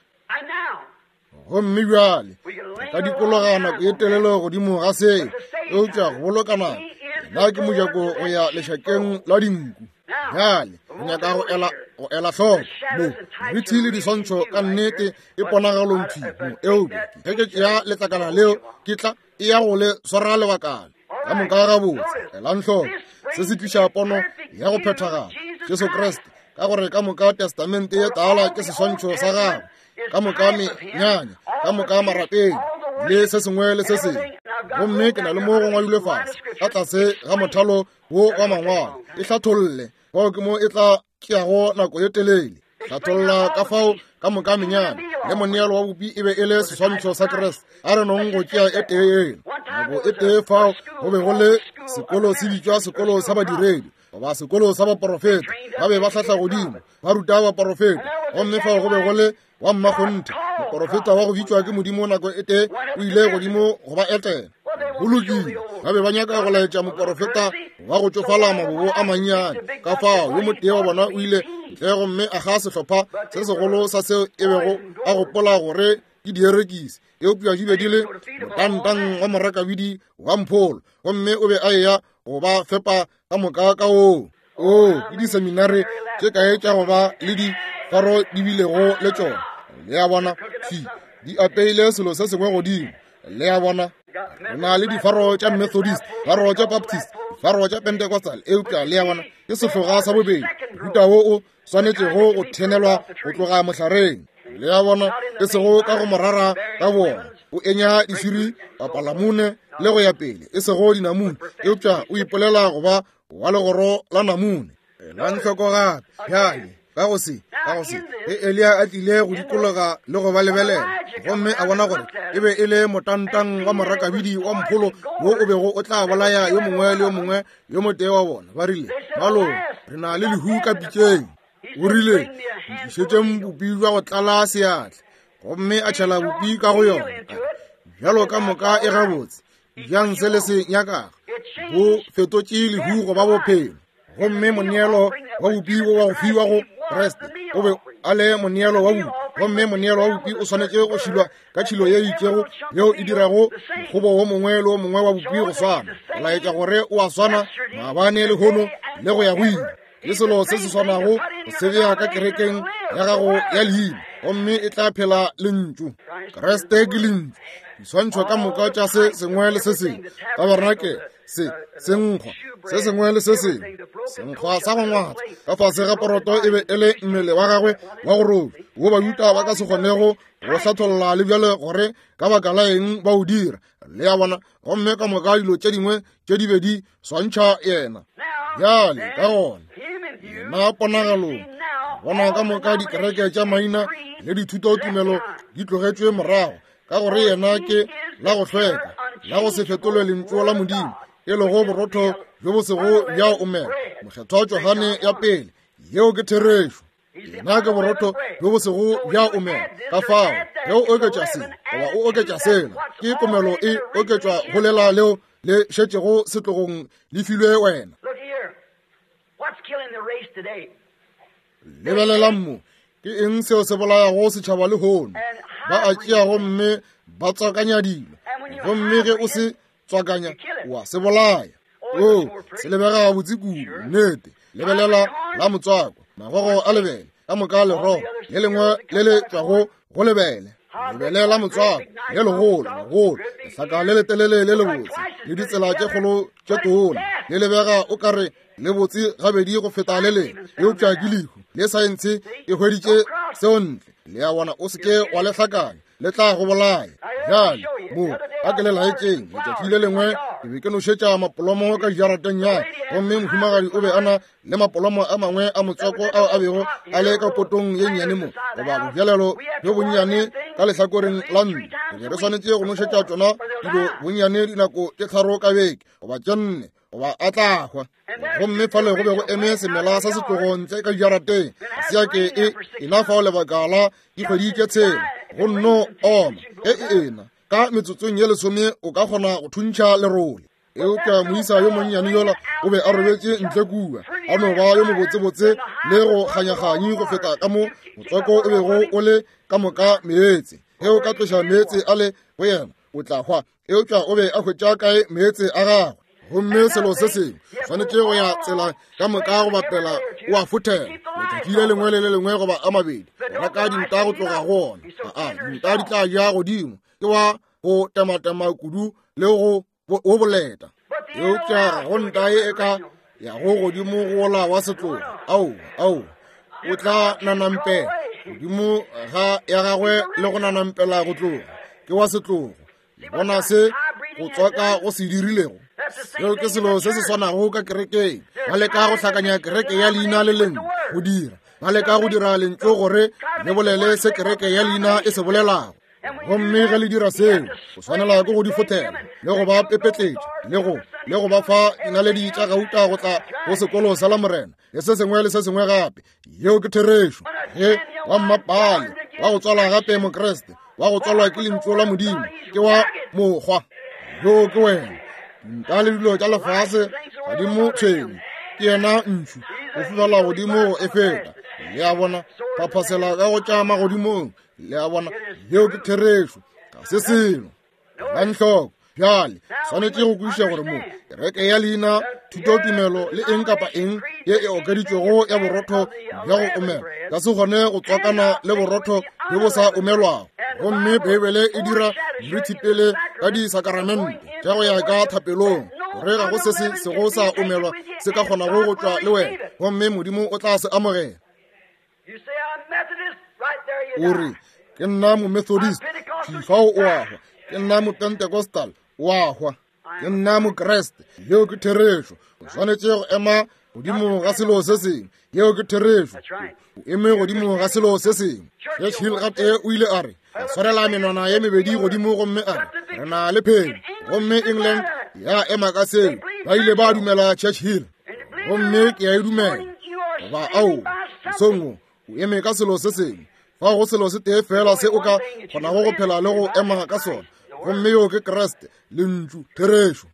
Gomme bjale ka dikologa nako e telele godimo ga seo eupša go boloka nako, nna ke mojako go ya lešakeng la dinku. Bjale o nyaka go ela tlhoko mo re thile diswantšho ka nnete e ponagalong phimo eupša ge ke tšea letlakala leo ke tla e ya go le swara lebakale ka moka ga botse. Elang tlhoko se se tliša pono ya go phethagala Jesu Kriste, ka gore ka moka testamente ye tala ke seswantšho sa gagwe, ka moka menyanya, ka moka marapeng le se sengwe le se sengwe. Gomme ke na le mo go ngwadilwe fase ka tlase ga mothalo wo wa mangwalo, e hlatholle bao ke mo e tla tšeago nako ye telele. Hlatholla ka fao ka moka menyana le moneelo wa bopi e be e le seswantšho sa Kriste. A re nong go tšea e tee eno, nako e tee fao go be go le sekolo se bitšwa sekolo sa badiredi goba sekolo sa baporofeta, ba be ba tlhatlha godimo ba ruta baporofeta. Gomme fao go be go le wa mmakgonthe moporofeta wa go bitšwa ke modimo nako e tee o ile godimo go ba etela. Go lokile ba be ba nyaka go laetša moporofeta wa go tšofala mabobo a mannyane ka fao yo motee wa bona o ile ntle gomme a ga sehlopha se segolo sa seo e bego a gopola gore ke dierekisi eupša di be di le motantang wa morakabidi wa mpholo. Gomme o be a eya go ba fepa ka moka ka oo ke diseminare tše kae tša go ba le difaro di bilego le tšona. Le ya bona di apeile selo se sengwe godimo. Le ya bona re na le difaro tša Methodist, difaro tša Baptist, difaro tša Pentecostal eupša le ya bona ke sehloga sa bobedi. Mohuta wo o swanetšego go thenelwa go tloga mohlareng. Le ya bona e sego ka go morara ka bona o enya disiri papalamune le go ya pele e sego dinamune eupša o ipolela go ba wa legoro la namune. Elang tlhoko gape bjale ka go se ge Elia a tlile go dikologa le go ba lebelela, gomme a bona gore e be e le motantang wa morakabidi wa mpholo wo o bego o tla bolaya yo mongwe le yo mongwe yo motee wa bona. Ba rile, malo re na le lehu ka pitšeng. O rile ntlišetšeng bopi jwa go tlala seatla, gomme a tšhela bopi ka go yona. Bjalo ka moka e gabotse bjang se le se nyakaga bo fetotše lehu go ba bophelo. Gomme moneelo wa bopi wo wa go fiwa go Kriste o be a le moneelo wa bopi. Gomme moneelo wa bopi o swanetše go šilwa ka tšhilo ye itšego yeo e dirago mokgobo wo mongwe le wo mongwe wa bopi go swana. O laetša gore o a swana maabane le hono le go ya go ile le selo se se swanago go sebea ka kerekeng ya gago ya leina, gomme e tla phela lentšu. Kriste ke lentšu, diswantšho ka moka tša se sengwe le se sengwe. Tabernake senkgwa se sengwe le se sengwe, senkgwa sa go ngwatša ka fase ga poroto e be e le mmele wa gagwe wa go robi wo Bayuda ba ka se kgonego go hlatholla le bjale gore ka baka la eng ba o dira. Le ya bona gomme ka moka dilo tše dingwe tše di be di swantšha yena. Bjale ka gona yena ponagalong bona ka moka dikereke tša maina le dithuto tumelo di tlogetšwe morago ka gore yena ke la go hlweka la go se fetolwe lentšu la modimo e lego borotho jo bo sego bja omela. Mokgethwa wa Johane ya pele yeo ke therešo, yena ke borotho jo bo sego bja omela. Ka fao ge o oketša se goba o oketša sela ke komelo e oketšwa go lela leo le šetšego setlogong le filwe wena. Lebelelang mo ke eng seo se bolayago setšhaba le hono ba a tšeago mme ba tswakanya dilo, gomme ge o se tswakanya wa se bolaya. Se lebega botse kudu nnete. Lebelela la motswako magogo a lebele ka moka lerogo le lengwe le le tšwago go lebele. Lebelela motswako le legolo lehlaka le letelele le lebotse le ditsela tše kgolo tše tona le lebega o kare le botse gabedi go feta le lengwe eupša ke lehu le saense e hweditše seo ntle. Le ya bona o seke wa lehlakanya le tla go bolaya. Bjale mo a ke le laetšeng letšatši le lengwe ke be ke nošetša mapolomo ka jarateng ya, gomme mohumagadi o be ana le mapolomo a mangwe a motswako ao a bego a le ka potong ye nnyane mo goba bobjalelo bjo bonnyane ka lehlakoreng la ntlo. Re be re swanetše go nošetša tšona dilo bonnyane dinako tše tharo ka beke goba tše nne goba a tla hwa gomme fale go be go eme semela sa setlogong tse ka dijarateng seake ena fa o lebaka la dikgwedi tse tshela go nno oma ena ka metsotsong ye lesome o ka kgona go thuntšha lerole ka moisa yo monnyane yola o be a robetse ntle kua a no ba yo mobotsebotse le go kganyaganyi go feta ka mo motswako o bego o le ka moka meetse o ka tloša meetse a le go yena o tla hwa o be a hwetša kae meetse a gagwe gomme selo se sengwe tshwanetse go ya tsela ka moka go bapela o a fothela letsatsi le lengwe le le lengwe goba a mabedi gona ka dinta go tloga go ona dinta di tla ja godimo ke wa go tematema kudu le go o boleta eupša go ntae e ka ya go godimo go la wa setlogo au o tla nanampela godimo ga ya gagwe le go nanampela go tloga ke wa setlogo bona se go tswaka go se dirilego seo ke selo se se swaнаgo ka kerekeng ba leka go tlhakanya kereke ya leina le lengwe go dira ba leka go dira lentlo gore le bolele se kereke ya leina e se bolelago gomme ge le dira seo go tshwanela ke go di fothela le go ba pepetletša le go ba fa dinaledi tša gauta go tla go sekolo sa la morena le se sengwe le se sengwe gape yeo ke therešo ge wa mmapale wa go tswala gape mokreste wa go tswalwa ke lentlo la modimo ke wa mokgwa yo ke wena nka le dilo tša lefase godimo tshwenye ke yena ntšu go fufala godimo e feta le a bona phaphasela ka go tšama godimong le a bona yeo ke therešo ka se selo la ntlhoko bjale tshwanetse go kwešiša gore mo kereke ya leina thuto tumelo le eng kapa eng ye e okeditšwego ya borotho bja go omela ka se kgone go tswakana le borotho le bo sa omelwago gomme bebele e dira diritshipele ka disakaramente tša go ya ka thapelong gore ga go se sego sa omelwa se ka kgonago go tšwa le wena gomme modimo o tla se amogela ore ke nna mo methodist tšhifao o ahwa ke nna mo pentecostal o ahwa ke nna mo kreste yeo ke therešo o swanetše go ema godimo ga selo se sengwe yeo ke therešo o eme godimo ga selo se sengwe church hill gate o ile a re a swarela menwana ye mebedi godimo gomme a re re na le phelo gomme england ya ema ka seo ba ile ba dumela church hill gomme ke ya e dumela goba ao songo o eme ka selo se sengwe fa go selo se tee fela se o ka kgonago go phela le go ema ka sona gomme yo ke kreste le ntšu therešo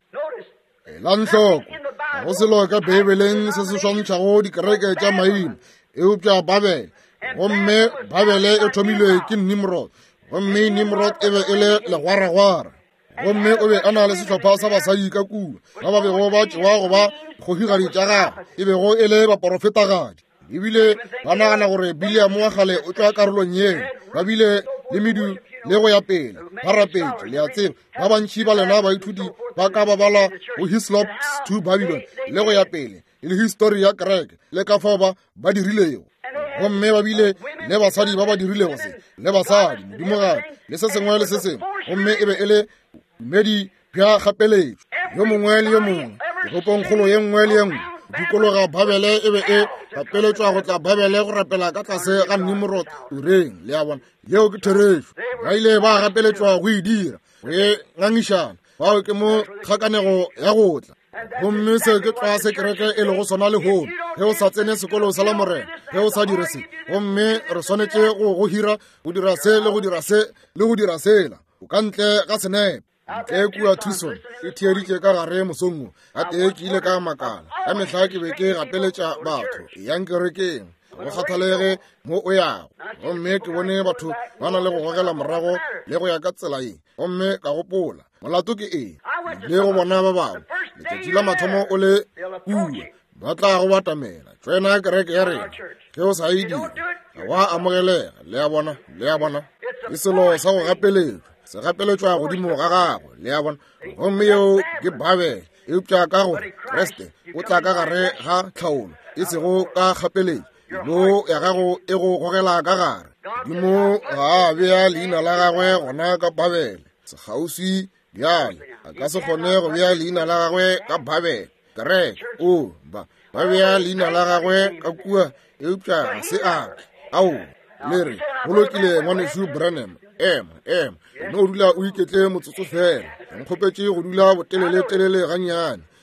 la ntlhoko ga go selo ka bebeleng se se swantšhago dikereke tša maina eupša babele gomme babele e thomilwe ke nimrod gomme nimrod e be e le legwaragwara gomme o be a na le sehlopha sa basadi ka kua ba ba bego ba tšewa go ba kgogigadi tša gagwe e bego e le baporofetagadi ebile ba nagana gore biliam wa kgale o tšwa karolong yeo ba bile le medu le go ya pele ba rapetše le a tseba ba bantši ba lena baithuti ba ka ba bala go hislops to babylon le go ya pele le history ya kereke le ka fao ba dirilego gomme ba bile le basadi ba dirilego se le basadi modimogadi le se sengwe le se sengwe gomme e be e le dumedi bja gapeletšo yo mongwe le yo mongwe teropongkgolo ye nngwe le ye nngwe dikologa babele e be e gapeletšwa go tla babele go rapela ka tlase ga nimrod ureng le a bona yeo ke therešo ba ile ba gapeletšwa go e dira go e ngangišana bao ke mo kgakanego ya go tla gomme se ke tla se kereke e le go sona le hone ge o sa tsene sekolo sa la morena ge o sa dire se gomme re swanetše go hira go dira se le go dira se le go dira sela o ka ntle ga senepe ntle kua thuso e thieditše ka gare mosongo a tee ke ile ka makala ka mehla ke be ke gapeletša batho yang kerekeng go kgathalege mo o yago gomme ke bone batho ba na le go gogela morago le go ya ka tsela eng gomme ka gopola molato ke eng le go bona ba bangwe letšatši la mathomo o le kua ba tla go batamela tswena kereke ya rena ge o sa e dira ga wa amogelega le a bona ke selo sa go gapeletšwa se gapeletšwa godimo ga gagwe le a bona gomme yeo ke babele eupša ka gore kreste o tla ka gare ga tlhaolo e sego ka gapeletšo lo ya gago e go gogela ka gare dimo ga a bea leina la gagwe gona ka babele segausi bjale a ka se kgone go bea leina la gagwe ka babele kereke o ba bea leina la gagwe ka kua eupša ga se ake ao le re bolokile ngwaneso branham no dula o iketle motsotso fela nkgopetše go dula botelele ganyane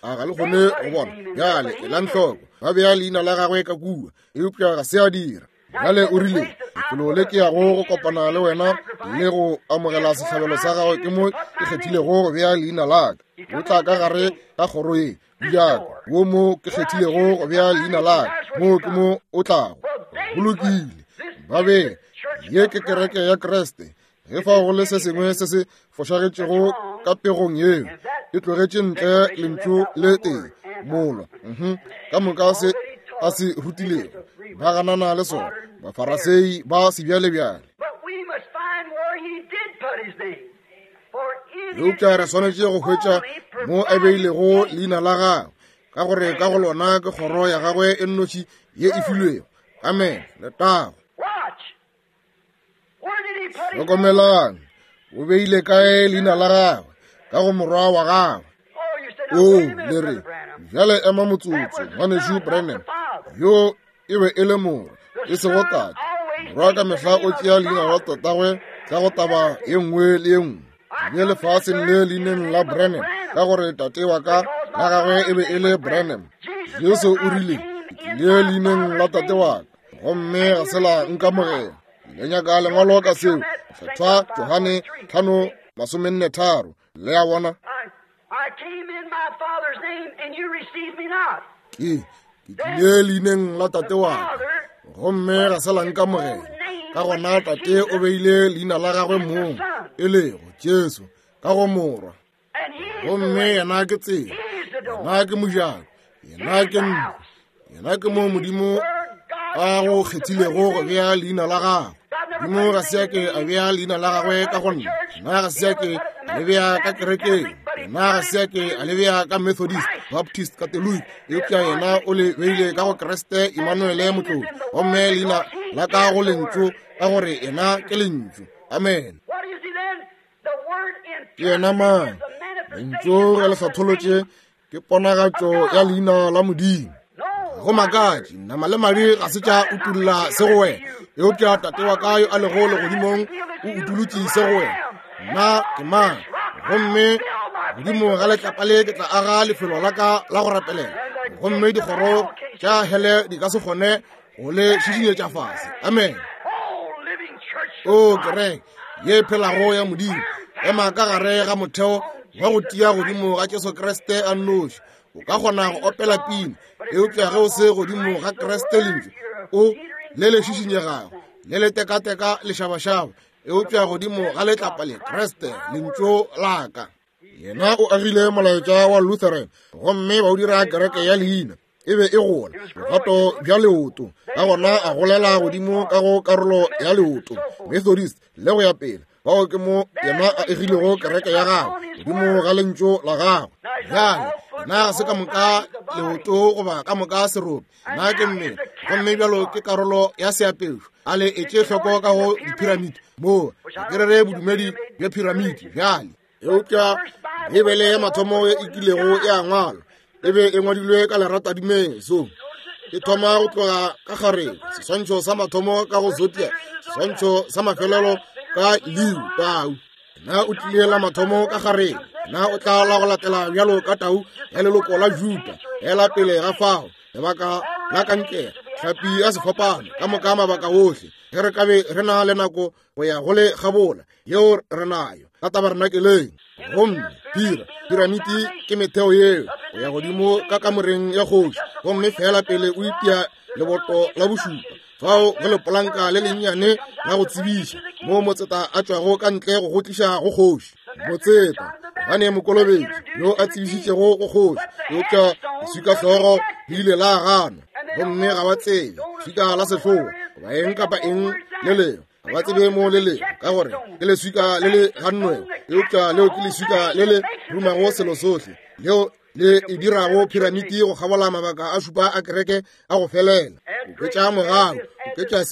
a ga le gone go bona bjale e la ntlhoko ba beya leina la gagwe ka kua eupša ga se a dira bjale o rile lefelo le ke ya go kopana le wena le go amogela setlhabelo sa gagwe ke mo ke kgethilego go beya leina laka o tla ka gare ka kgoro e bjaka wo mo ke kgethilego go beya leina laka mo ke mo o tlago bolokile ba be ye ke kereke ya Kreste ge fa go le se sengwe se se fošagetšego ka pegong yeo e tlogetše ntle lentšu le tee molwa ka moka se a se rutilego ba ganana le sona bafarasei ba se bjale-bjale eupša re swanetše go hwetša mo a beilego leina la gagwe ka gore ka go lona ke kgoro ya gagwe e nnotši ye e filwego amen le tago hlokomelang o beile kae leina la gagwe ka go morwa wa gagwe o le re bjale ema motsotso ngwanešu Branham yo e be e le mora e se go tate morwa ka mehla o tšea leina la tatagwe ka go taba ye nngwe le ye nngwe mme lefaseng le leineng la Branham ka gore tate wa ka la gagwe e be e le Branham Jesu o rile le leineng la tate wa ka gomme ga se la nkamogela le nyaka lengwalo ka seo kgethwa Johane 5:43 le a bona ke tlile leineng la tate wa ka gomme ga se la nkamogela ka gona tate o beile leina la gagwe moo e lego Jesu ka go morwa gomme yena ke tsela yena ke mojako yena ke mo modimo a go kgethilego go beya leina la gagwe modimo ga se ke a beya leina la gagwe ka gonna yena ga se ke a le beya ka kerekeng yena ga se ke a le beya ka Methodist Baptist Catholic eupša yena o le beile ka go Kreste Emmanuel motlodi gomme leina la ka go lentšu ka gore yena ke lentšu amen ke yena man lentšu ge le kgatholotše ke ponagatšo ya leina la Modimo go makatše nama le madi ga se tša utulla se go wena eupša tate wa ka yo a lego legodimong o utulotše se go wena nna ke mang gomme godimo ga letlapa le ke tla aga lefelo la ka la go rapelela gomme dikgoro tša hele di ka se kgone go le šišinyetša fase amen o kereke ye phelago ya Modimo ema ka gare ga motheo wa go tia godimo ga Jesu Kriste a nnoši o ka kgona go opela pina eupša ge o se godimo ga Kriste lentšu o le le šišinyegago le le tekateka lešabašaba eupša godimo ga letlapa le Kriste lentšu laka yena o agile molaetša wa Lutheran gomme ba o dira kereke ya leina e be e gola bogato bja leoto ka gona a golela godimo ka go karolo ya leoto Methodist le go ya pele bao ke mo yena a egilego kereke ya gagwe godimo ga lentšu la gagwe bjale na se ka moka leoto goba ka moka serope na ke mmele gomme bjalo ke karolo ya seapešo a le etše hloko ka go diphiramidi mo ke re bodumedi bja phiramidi bjale eupša bebele ya mathomo e kilego e a ngwalwa e be e ngwadilwe ka leratadimeng so e thoma go tloga ka gare seswantšho sa mathomo ka go zodiac seswantšho sa mafelelo ka liu tau na o tlile la mathomo ka gare na o tla la go latela bjalo ka tau ya leloko la Juda ela pele ga fao lebaka la kankela tlhapi ya sefapano ka moka mabaka otlhe ge re kabe re na le nako go ya go le gabola yeo re nayo ka tabernakeleng gomme piramiti ke metheo yeo go ya godimo ka kamoreng ya kgoši gomme fela pele o itia leboto la bošupa fao ge lepolanka le lennyane la go tsebiša mo motseta a tšwago ka ntle go tliša go kgoši motseta gane mokolobedi yo a tsebišitšego go kgoši eupša leswikatlhogo le ile la gana gomme ga ba tsebe swika la sehlogo goba eng kapa eng le leo ga ba tsebe mo le leo ka gore ke leswika le le gannwego eupša leo ke leswika le le rumago selo sotlhe leo le e dirago piramiti go gabola mabaka a šupa a kereke a go felela o ketša mogago o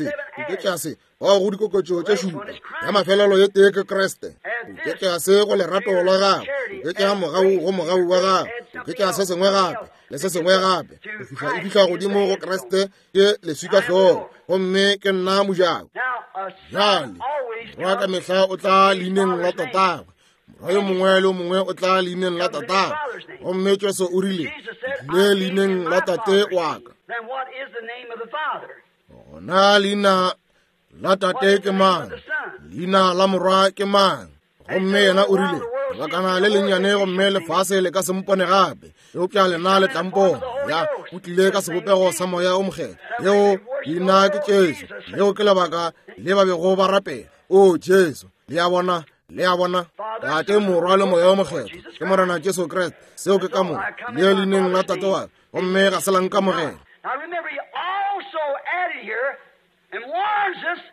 ketša se wa go dikokotšo tše šupa ya mafelelo ye tee ke Kreste o ketša se go lerato la gago o ketša mogau go mogau wa gago o ketša se sengwe gape le se sengwe gape e fihla godimo go Kreste ke leswikatlhogo gomme ke nna mojako bjale morwa ka mehla o tla leineng la tatagwe yo mongwe le mongwe o tla leineng la tata gomme Jesu o rile le leineng la tate wa ka. Then what is the name of the Father? Gona leina la tate ke mang, leina la morwa ke mang? Gomme yena o rile bakana le lenyane gomme lefase le ka se mpone gape yo ke a lena le tlampong ya o tlile ka sebopego sa moya o mogela yeo leina ke Jesu yeo ke lebaka le ba bego ba rapela o Jesu le a bona tate morwa le moya o mogela ke morena Jesu Kriste seo ke ka mo le leineng la tate wa gomme ga selang ka mogela. Now remember, he also added here and warns us.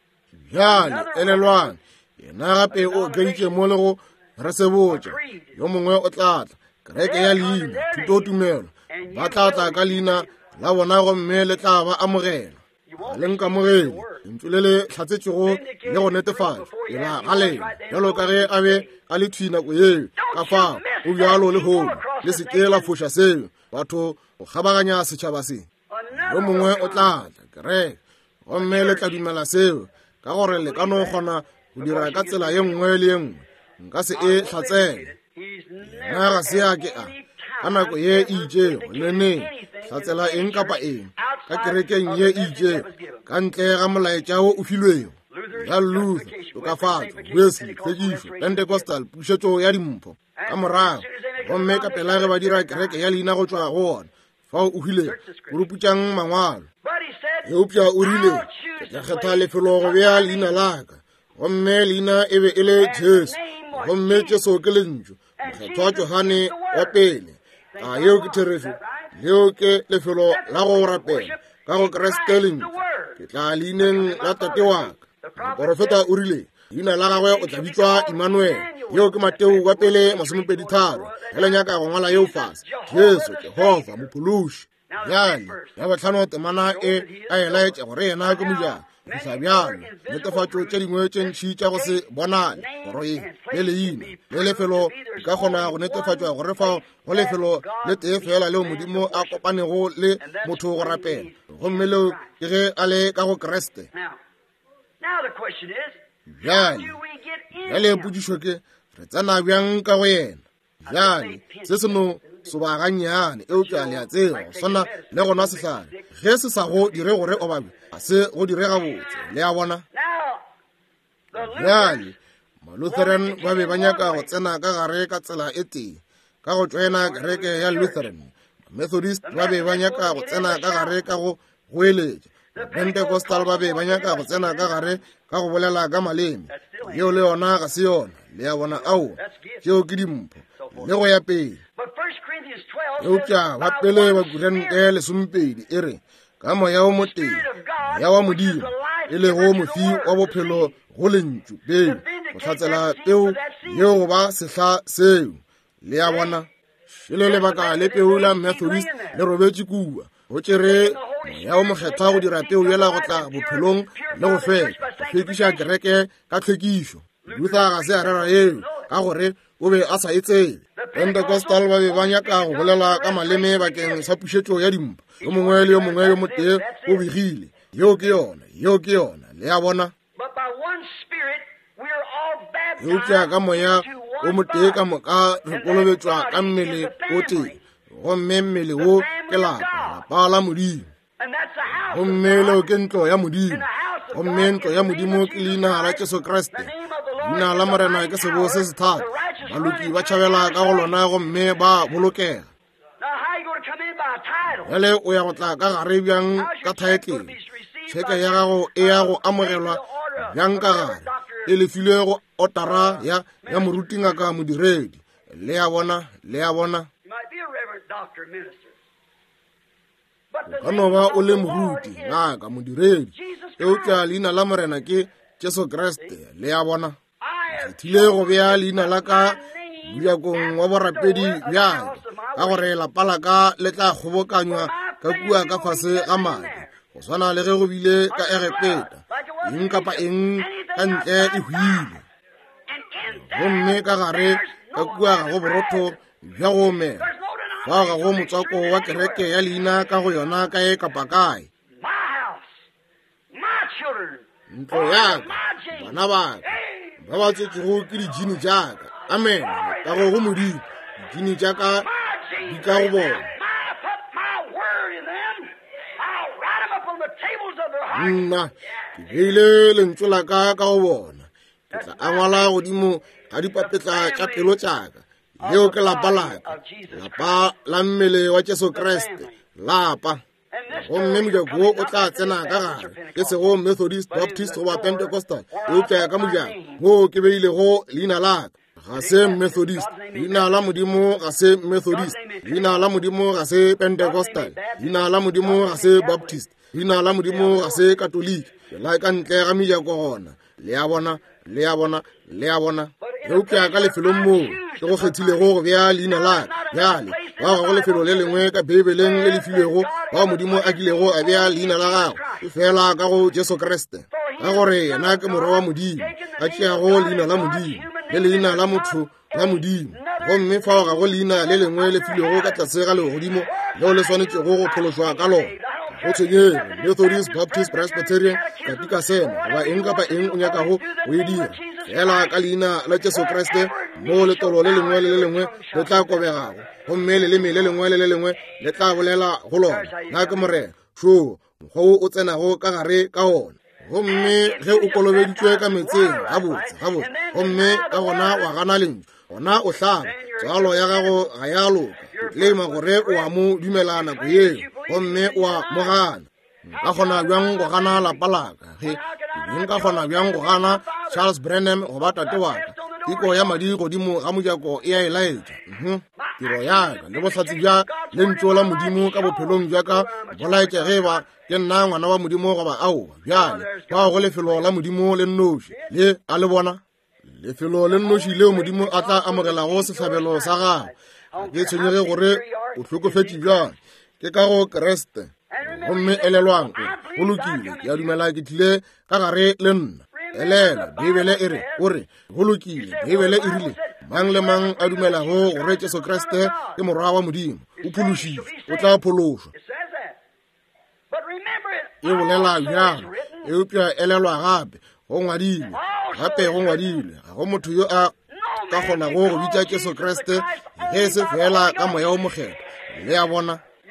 Jale elelwane yena gape o keitše mo le go re se botša yo mongwe o tlatla kereke ya leina thuto tumelo ba tlatla ka leina la bona gomme le tla ba amogela le nkamogele lentswe le le tlhatsetšego le go netefatša e ba galela jalo ka ge a be a le thui nako yeo ka fao o bjalo le hono le seke la foša seo batho go kgabaganya setšhaba se. Yo mongwe o tlatla kereke gomme le tla dumela seo ka gore le ka no kgona go dira ka tsela ye nngwe le ye nngwe nka se e hlatsele yena ga se a ke a ka nako ye itšego leneng hlatsela eng kapa eng ka kerekeng ye itšego ka ntle ga molaetša o o filwego ya Luther tokafatso Wesley tlhwekišo Pentecostal pušetšo ya dimpho ka morago gomme ka pela ge ba dira kereke ya leina go tšwa go ona fao o hwile o ruputšang mangwalo eupša o rile ke tla kgetha lefelo go bea leina la ka gomme leina e be e le Jesu gomme Jesu ke lentšu mokgetho wa Johane wa pele a yeo ke therefo leo ke lefelo la go rapela ka go Kreste lentšu ke tla leineng la tate wa ka. Moprofeta o rile leina la gagwe o tla bitswa Emmanuel yeo ke Mateo wa pele 23 le nyaka go ngwala yeo fase Jesu Jehova mophološi jale ya botlhano temana e a elaetša gore yena ke mojana fihla bjalo netefatšo tše dingwe tše ntšhi tša go se bonale goro e le leina le lefelo di ka kgona go netefatšwa gore fao go lefelo le tee fela leo modimo a kopanego le motho go rapela gomme leo ke ge a le ka go Kreste. Now the question is, jale do we get in ya le him? pudišo ke re tsena bjang ka go yena jale se seno sobaganyane eupša le a tseba go swana le gona sehlare ge se sa go dire gore o babe a se go dire gabotse le a bona. Now, the jale ma-Lutheran ba be ba nyaka go tsena ka gare ka tsela e tee ka go tšwaena kereke ya Lutheran. Methodist ba be ba nyaka go tsena ka gare ka go goeletša. Pentecostal ba be ba nyaka go tsena ka gare ka go bolela ka maleme yeo le yona ga se yona le a bona ao tšeo ke dimpho le go ya pele but 1 Corinthians 12 eupša ba pele ba Korinte lesomepedi e re ka moya o mo teng moya wa modimo e le go mofi wa bophelo go lentšu pele go hlatsela peu yeo go ba sehla seo le a bona e le lebaka le peu la Methodist le robetše kua go tšere moya o mokgethwa go dira peu yela go tla bophelong le go fela go hlwekiša kereke ka tlhwekišo. Luther ga se a rera eo ka gore o be a sa e tsebe. Pentecostal ba be ba nyaka go bolela ka maleme bakeng sa pušetšo ya dimpho yo mongwe le yo mongwe yo motee o begile yeo ke yona le a bona. but by one Spirit we are all eupša ka moya baptized o motee ka moka re kolobetšwa ka mmele o tee gomme mmele wo ke lapa la modimo and that's the house of gomme leo ke ntlo ya modimo the house of gomme ntlo ya modimo ke leina la Jesu Kriste leina la morena ke sebo se se thata baloki ba tšhabela ka go lona gomme ba bolokega. Now how you going to come in by a title? jale o ya go tla ka gare bjang ka thaetleng tšheka ya gago e ya go amogelwa bjang ka gare e lefilwe go otara ya moruti ngaka modiredi le a bona. You might be a reverend doctor and minister. But the ka no ba o le moruti ngaka modiredi eupša leina la morena ke Jesu Kriste le a bona. I am thile go bea leina la ka mojakong wa borapedi bjalo ka gore lapa la ka le tla kgobokanywa ka kua ka fase ga madi go swana le ge go bile ka egepeta eng kapa eng ka ntle e hwile gomme ka gare ka kua ga go borotho bja go mela fa ga go motswako wa kereke ya leina ka go yona kae kapa kae. my house, my children, ntlo yaka bana baka ba ba tsetšego ke dijini jaaka amen ka go modimo dikini tša ka di ka go bona nna ke beile lentswe la ka go bona ke tla a ngwala godimo ga dipapetla tša pelo tšaka leo ke lapa lapa la mmele wa Jesu Kriste lapa gomme mojako o tla tsena ka gare ke sego Methodist Baptist goba Pentecostal eupša ka mojako mo ke beilego leina laka ga se Methodist leina la modimo ga se Methodist leina la modimo ga se Pentecostal leina la modimo ga se Baptist leina la modimo ga se Catholic la ka ntle ga mejako gona le a bona eupša ka lefelong moo ke go kgethilego go bea leina la bjale wa go lefelo le lengwe ka Bibeleng le lefilego wa modimo a kilego a bea leina la gago fela ka go Jesu Kriste ka gore yena ke morwa wa modimo a tšeago leina la modimo le leina la motho la modimo gomme fa ga go leina le lengwe le filego ka tlase ga legodimo leo le swanetšego go phološwa ka lona go tshwenyege Methodist Baptist Presbyterian katika sena goba eng kapa eng o nyakago o e dira fela ka leina la Jesu Kriste mo letolo le lengwe le le lengwe le tla kobegago gomme leleme le lengwe le le lengwe le tla bolela go lona na ke morena so mokgwa o tsenago ka gare ka ona gomme ge o kolobeditswe ka metseng gabotse gomme ka gona wa gana lentswe gona o hlaba tswalo ya gago ga ya loka o tlema gore o a mo dumela nako yeo gomme o a mogana nka kgona bjang go gana lapa laka ge nka kgona bjang go gana Charles Branham goba tate waka tiko ya madi godimo ga mojako e a elaetša tiro yaka le bohlatsi bja lentso la modimo ka bophelong bjaka bolaetša ge ba ke nna ngwana wa modimo goba aowa bjale ba go lefelo la modimo le nnoši le a le bona lefelo le nnoši leo modimo a tla amogelago sehlabelo sa gago ke tshwenyege gore o hlokofetše bjang ke ka go Kriste gomme elelwang go lokile ke a dumela ke tlile ka gare le nna elela Bibele e re ore go lokile Bibele e rile mang le mang a dumelago gore Jesu Kriste ke morwa wa modimo o phološitšwe o tla phološwa e bolela bjang eupša elelwa gape go ngwadile gape go ngwadile ga go motho yo a ka kgonago go bitša Jesu Kriste ge se fela ka moya o mokgetho le a bona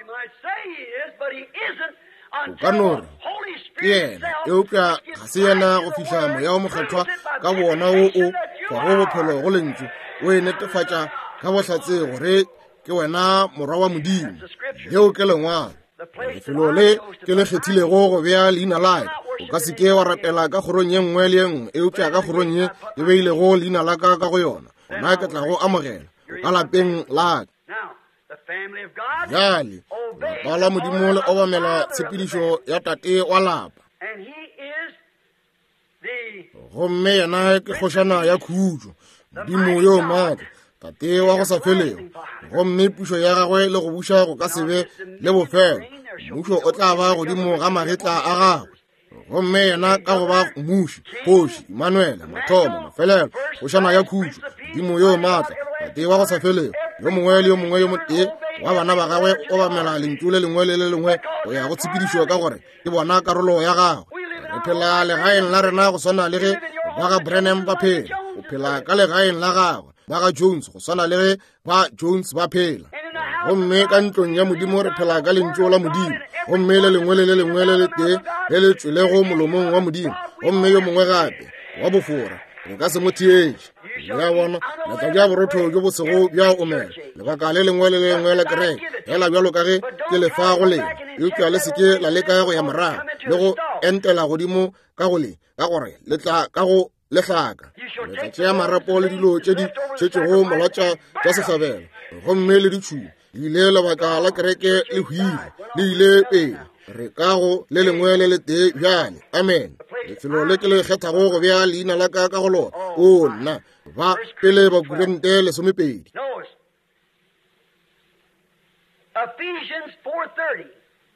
o ka nore ke yena eupša ga se yena go fihla moya o mokgethwa ka bona o fa go bophelo go lentšu o e netefatša ka bohlatse gore ke wena morwa wa modimo yeo ke lengwalo lefelo le ke le kgethilego go bea leina lae o ka se ke wa rapela ka kgorong ye nngwe le ye nngwe eupša ka kgorong ye e beilego leina la ka go yona gona ke tla go amogela ka lapeng laka bjale lapa la modimo le obamela tshepedišo ya tate wa lapa gomme yena ke kgošana ya khutšo modimo yo maatla tate wa go sa felego gomme pušo ya gagwe le go buša go ka sebe le bofelo mmušo o tla ba godimo ga magetla a gagwe gomme yena ka go ba mmuši kgoši Emmanuel mathomo mafelelo kgošana ya khutšo modimo yo maatla tate wa go sa felego yo mongwe le yo mongwe yo motee wa bana ba gagwe o bamela lentšu le lengwe le le lengwe go ya go tshepedišo ka gore ke bona karolo ya gagwe re phela legaeng la rena go swana le ge ba ga Branham ba phela o phela ka legaeng la gagwe ba ga Jones go swana le ge ba Jones ba phela gomme ka ntlong ya modimo re phela ka lentšu la modimo gomme le lengwe le le lengwe le le tee le le tswilego molomong wa modimo gomme yo mongwe gape wa bofora re ka se mo thietše ya bona letla bja borotho jo bo sego bja omela lebaka le lengwe le lengwe la kereke fela bjalo ka ge ke lefa go lena eupša le seke la leka go ya morago le go entela godimo ka go le ka gore letla ka go lehlaka letla tšea marapo le dilo tše di tšetšego molwatša tša sehlabelo gomme le ditšhumo le ile lebaka la kereke le hwile le ile pele re ka go le lengwe le le tee bjale amen lefelo le ke le kgethago go bea leina la ka go lona o nna ba pele ba Korinte 12 Ephesians 4:30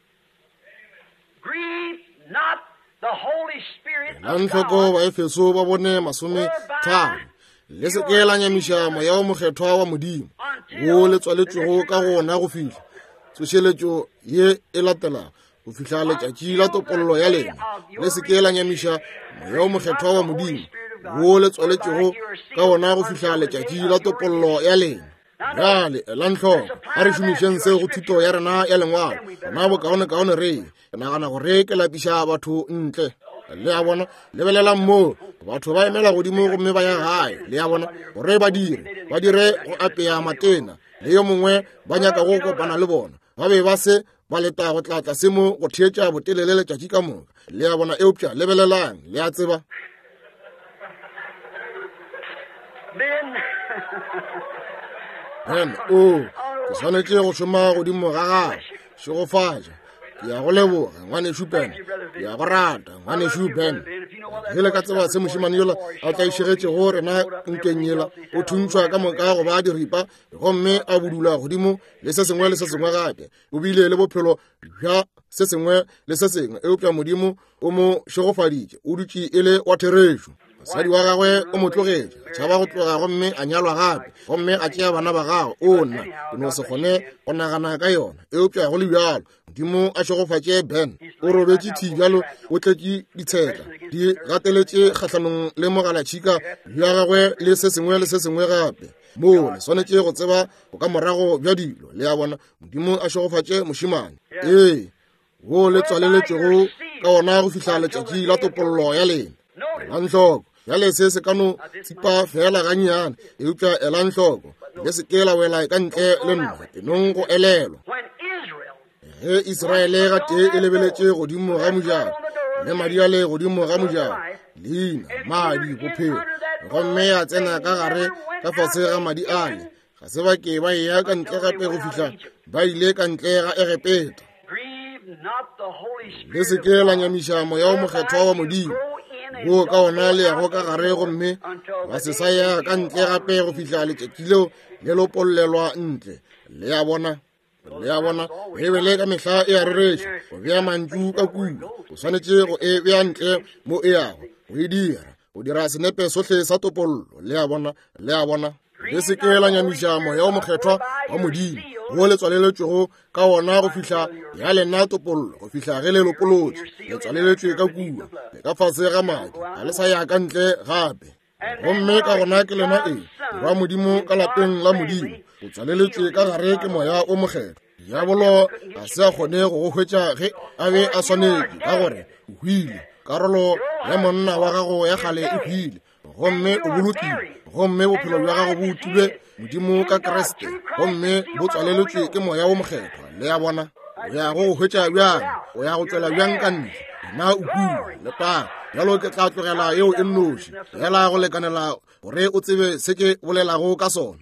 Grieve not the Holy Spirit of Nantlhoko ba Efeso ba bone 13 le se ke la nyamiša moya o mokgethwa wa modimo o le tswaletšego ka gona go fihla tsošeletšo ye e latela go fihla letšatši la topollo ya lena le se ke la nyamiša moya o mokgethwa wa modimo wo le tswaletšego ka ona go fihla letšatši la topollo ya lena. Jale la ntlhoko a re šomišeng se go thuto ya rena ya lengwalo gona bokaone-kaone re ke nagana gore ke lapiša batho ntle. Le ya bona lebelelang moo batho ba emela godimo gomme ba ya gae. Le ya bona gore ba dire go apea matena le yo mongwe ba nyaka go kopana le bona ba be ba se ba leta go tlatla se mo go theetša botelele letšatši ka moka. Le ya bona eupša lebelelang le ya tseba ke swanetše go šoma godimo ga gago se go fatša. Ke ya go leboga ngwaneso Ben, ke ya go rata ngwaneso Ben. Hele ka tseba se mošimane yola a tla išegetšego rena nkeng yela o thuntšhwa ka moka go ba diripa gomme a budula godimo le se sengwe le se sengwe gape. O bile le bophelo bja se sengwe le se sengwe eupša modimo o mo šegofaditše o dutše e le wa therešo. Mosadi wa gagwe o mo tlogetše tšhaba go tloga gomme a nyalwa gape gomme a tšea bana ba gago o nna ke no se kgone go nagana ka yona. Eupša go le bjalo modimo a šegofatše Ben o robetše thi bjalo o tletše ditsheka di gateletše kgatlhanong le mogalatšhika bja gagwe le se sengwe gape. Mo le swanetše go tseba go ka morago bja dilo. Le ya bona modimo a šegofatše mošimane wo le tswaleletšego ka ona go fihla letšatši la topollo ya lena. Ela nhloko jale se se ka no tsipa fela ga nnyane eupša ela nhloko le se ke la wela ka ntle le nna ke nong go elelwa. Israele ga tee e lebeletše godimo ga mojaro le madi a le godimo ga mojaro leina madi bophelo gomme ya tsena ka gare ka fase ga madi ale ga se ba ke ba ya ka ntle gape go fihla ba ile ka ntle ga Egepeta. Le se ke la nyamiša moya o mokgethwa wa modimo wo ka ona le yago ka gare gomme ba se sa ya ka ntle gape go fihla letšatši leo le lopollelwa ntle. Le ya bona ebele ka mehla e a reretša go bea mantšu ka kuno o swanetše go e bea ntle mo e yago go e dira senepe sohle sa topollo. Le ya bona le se ke la nyamiša moya o mokgethwa wa modimo go le tswaleletšego ka ona go fihla ya lena topollo go fihla ge le lopolotše le tswaleletšwe ka kua le ka fase ga madi ga le sa ya ka ntle gape. Gomme ka gona ke lena ra modimo ka lapeng la modimo o tswaleletšwe ka gare ke moya o mokgethwa. Diabolo a se a kgone go go hwetša ge a be a swanetše ka gore o hwile karolo ya monna wa gago ya gale e hwile gomme o bolokile gomme bophelo bja gago bo utilwe modimo ka Kriste gomme bo tswaleletšwe ke moya o mokgethwa. Le ya bona o ya go hwetša bjang o ya go tswela bjang ka ntle na o hwile le pa jalo ke tla tlogela yeo e nnoši fela go lekanela gore o tsebe se ke bolelago ka sona.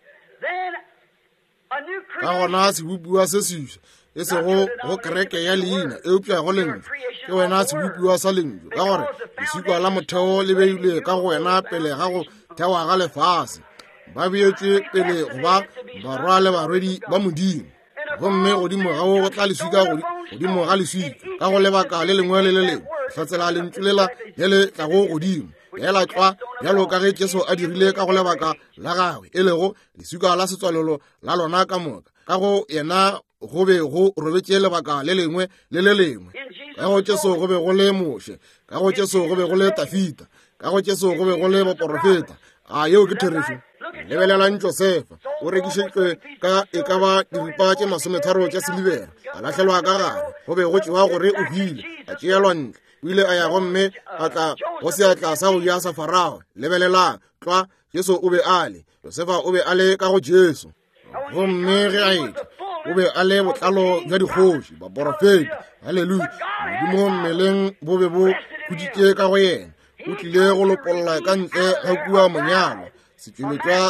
Ka gona sebopiwa se sešwa e sego go kereke ya leina eupša go lentšu ke wena sebopiwa sa lentšu ka gore leswika la motheo le beilwe ka go wena pele ga go thewa ga lefase ba beetšwe pele go ba barwa le barwedi ba modimo gomme godimo ga go tla leswika godimo ga leswika ka go lebaka le lengwe le le lengwe hlatsela lentšu lela le le tlago godimo ela tšwa bjalo ka ge Jesu a dirile ka go lebaka la gagwe e lego leswika la setswalelo la lona ka moka ka go yena go be go robetše lebaka le lengwe le le lengwe. Ka go Jesu go be go le Moshe, ka go Jesu go be go le Dafita, ka go Jesu go be go le baprofeta a yeo ke therešo. Lebelelang Josefa o rekišitšwe ka e ka ba diripa tše 30 tša silibere a latlhelwa ka gare go be go tšewa gore o hwile a tšeelwa ntle o ile a ya gomme a tla go seatla sa go ja sa Farao. Lebelelang tla Jesu o be a le Josefa o be a le ka go Jesu gomme ge a etša o be a le botlalo bja dikgoši baprofeta. Halleluja. Modimo mmeleng bo be bo khuditše ka go yena o tlile go lopolola ka ntle ga kua monyalo setšweletšwa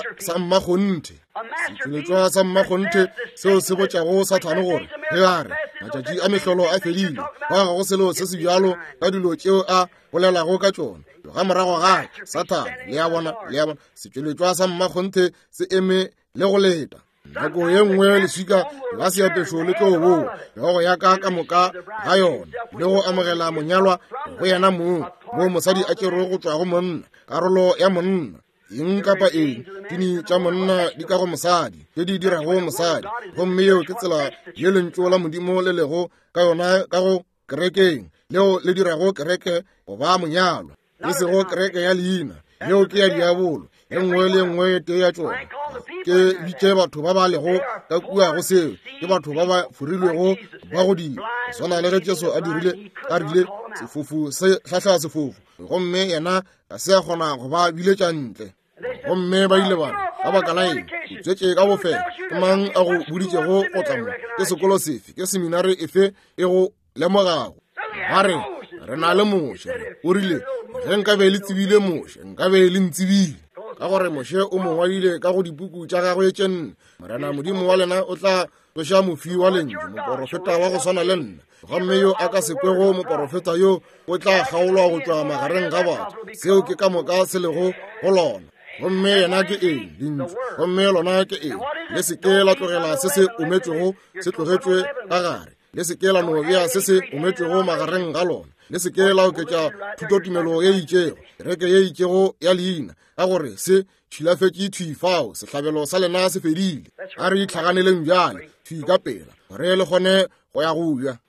sa mmakgonthe seo se botšago Sathane gore ge a re matšatši a mehlolo a fedile ba ga go selo se se bjalo ka dilo tšeo a bolelago ka tšona ga morago gae Sathane. Le ya bona setšweletšwa sa mmakgonthe se eme le go leta nako ye nngwe leswika la seapešo le tlo boa le go ya ka moka ga yona le go amogela monyalwa go yena mo mosadi a tšerwe go tšwa go monna karolo ya monna eng kapa eng dini tša monna di ka go mosadi le di dirago mosadi gomme yeo ke tsela ye lentšu la modimo le lego ka yona ka go kerekeng leo le dirago kereke go ba monyalwa e sego kereke ya leina yeo ke ya diabolo e nngwe le nngwe te ya tsona ke bitse batho ba ba lego ka kua go seo ke batho ba ba furilwego ba go dira swana le ge Jesu a rile sefofu se hlahla sefofu gomme yena a se a kgona go ba biletša ntle gomme ba ile ba baka la eng tswetse ka bofela ke mang a go boditšego go tla mo ke sekolo sefe ke seminari efe e go lemogago ba re na le moše o rile ge nka be le tsebile moše nka be le ntsebile ka gore moše o mongwadile ka go dipuku tša gagwe tše nne marena modimo wa lena o tla tloša mofi wa lentšu moporofeta wa go swana le nna gomme yo a ka sekwego moporofeta yo o tla kgaolwa go tšwa magareng ga batho seo ke ka moka se lego go lona gomme yena ke eng dintšu gomme lona ke eng le seke la tlogela se se umetšwego se tlogetšwe ka gare le seke la no bea se se umetšwego magareng ga lona le seke la oketša thutotumelo ye itšego kereke ye itšego ya leina ka gore se tšhilafetše thwi fao sehlabelo sa lena se fedile a re itlhaganeleng bjale thwi ka pela gore le kgone go ya go ja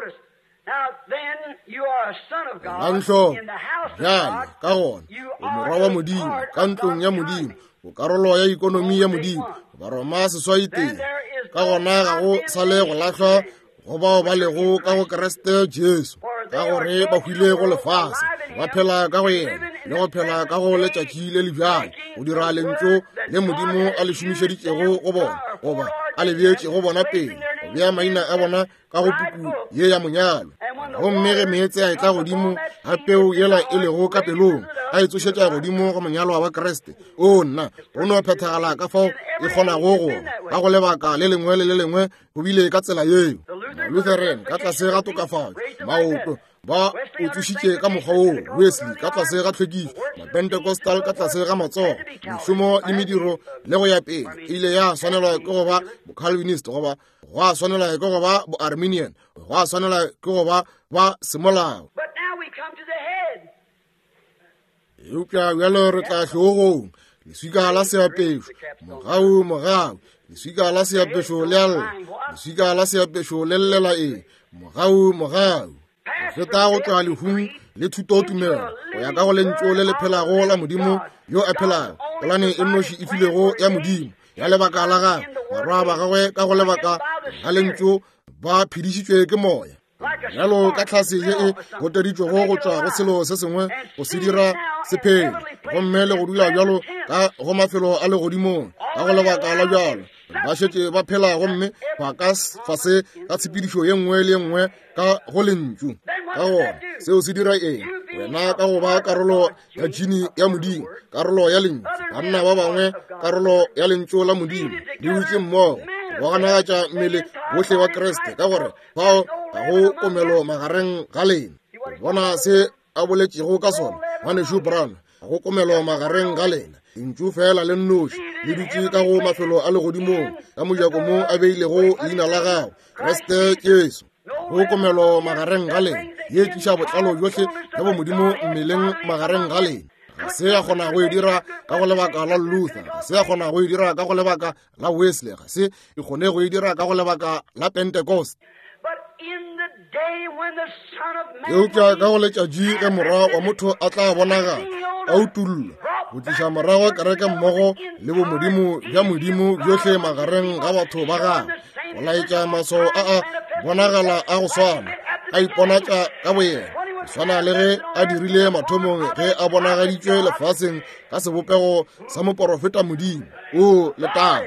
lantlho bjale ka gona o morwa wa modimo ka ntlong ya modimo o karolo ya ikonomi ya modimo baroma seswai teng ka gona ga go sa le go lahlwa go bao ba lego ka go Kriste Jesu ka gore ba hwile go lefase ba phela ka go yena le go phela ka go letšatši le lebjale go dira lentšu le modimo a le šomišeditšego go bona goba a le beetše go bona pele go bea maina a bona ka go puku ye ya monyalo gomme ge meetse a etla godimo ga peu yela e lego ka pelong a e tsošetša godimo go monyalo wa Kriste o nna go no phethagala ka fao e kgonago go ka go lebaka le lengwe le le lengwe go bile ka tsela yeo Lutheran ka tlase ga tokafatso maoto ba o tsošitše ka mokgwa oo Wesley ka tlase ga tlhwekišo Pentecostal ka tlase ga matsogo mešomo le mediro le go ya pele e ile ya swanelwa ke go ba bo-Calvinist goba go a swanelwa ke go ba bo-Arminian go a swanelwa ke go ba semolao eupša bjalo re tla hlogong leswika la seapešo mogau leswika la seapešo le alla leswika la seapešo le llela eng mogau feta go tšwa lehung le thutotumelo go ya ka go lentšu le le phelago la modimo yo a phelago polane e nnoši e filego ya modimo ya lebaka la gagwe barwa ba gagwe ka go lebaka ga lentšu ba phedišitšwe ke moya yalo ka tlhase ye e goteditšwego go tšwa go selo se sengwe go se dira sephedi gomme le go dula bjalo ka go mafelo a legodimong ka go lebaka la bjalo ba šetše ba phela gomme ba ka fase ka tshepedišo ye nngwe le nngwe ka go lentšu ka gona seo se dira eng wena ka go ba karolo ya jini ya modimo karolo ya lentšu banna ba bangwe karolo ya lentšu la modimo di dutše mmogo ba ganagatša mmele bohle wa Kriste ka gore fao ga go komelo magareng ga lena bona se a boletšego ka sona Maneshu Brown ga go komelo magareng ga lena dintšu fela le nnoši le dutše ka go mafelo a legodimong ka mojako mo a beilego leina la gago Kriste Jesu go komelo magareng ga lena ye tliša botlalo johle ya bo modimo mmeleng magareng ga lena ga se a kgona go e dira ka go lebaka la Luther ga se a kgona go e dira ka go lebaka la Wesley ga se e kgone go e dira ka go lebaka la Pentecost eupša ka go letšatši ge morwa wa motho a tla bonaga a utullwa go tliša morago kereke mmogo le bo modimo bja modimo bjohle magareng ga batho ba gagwe go laetša maso a bonagala a go swana a iponatša ka boyena go swana le ge a dirile mathomong ge a bonagaditšwe lefaseng ka sebopego sa moporofeta modimo o letang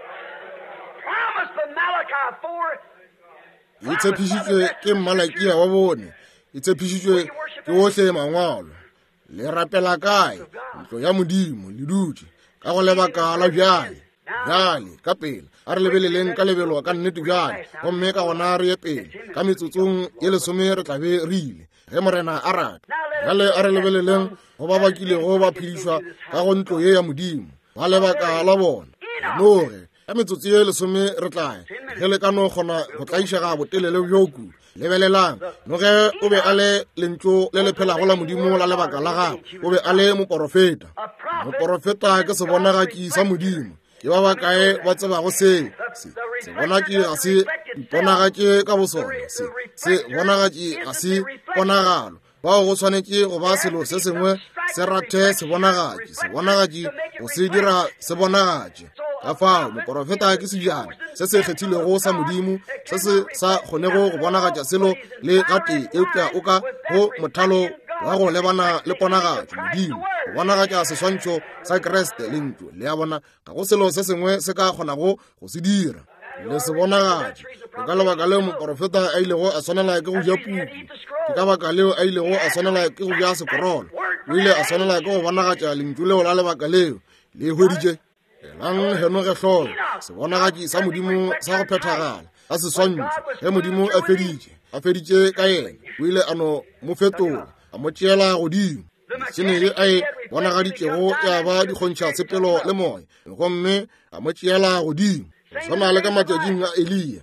e tshepišitšwe ke Mmalakia wa bone e tshepišitšwe ke ohle mangwalo le rapela kae ntlo ya modimo le dutše ka go lebaka la bjale ka pele a re lebeleleng ka lebelo ka nnete bjale gomme ka gona re ye pele ka metsotsong ye 10 re tlabe re ile ge morena a rata bjale a re lebeleleng go ba bakilego ba phedišwa ka go ntlo ye ya modimo ba lebaka la bona noge ka metsotso ye 10 re tlae ge le ka no kgona go tlaišega botelele bjoku lebelelang no ge o be a le lentšu le le phelago la modimo la lebaka la gago o be a le moporofeta ke sebonagaki sa modimo ke ba bakae ba tsebago seo se bonaki ga se iponagatše ka bosona se bonagaki ga se ponagalo bao go tshwanetse go ba selo se sengwe se rathe sebonagatši go se dira sebonagatši. Ka fao moprofeta ke sejana se se kgethilego sa Modimo, se se sa kgonego go bonagatša selo le gate eupša o ka go mothalo wa go lebana le ponagatšo Modimo, go bonagatša seswantšho sa Kriste le ntlo le ya bona ga go selo se sengwe se ka kgonago go se dira le se bonagatše. Ke ka lebaka leo moprofeta a ilego a swanela ke go ja puku, ke ka baka leo a ilego a swanela ke go ja sekorolo, o ile a swanela ke go bonagatša lentšu leo la lebaka leo le hweditše. Elang heno ge hlola sebonagatši sa Modimo sa go phethagala a seswantšho ge Modimo a feditše ka yena, o ile a no mo fetola a mo tšeela godimo. Metšhene a e bonagaditšego ya ba dikgontšha sepelo le moya, gomme a mo tšeela godimo. Swana le ka matšatšing a Elia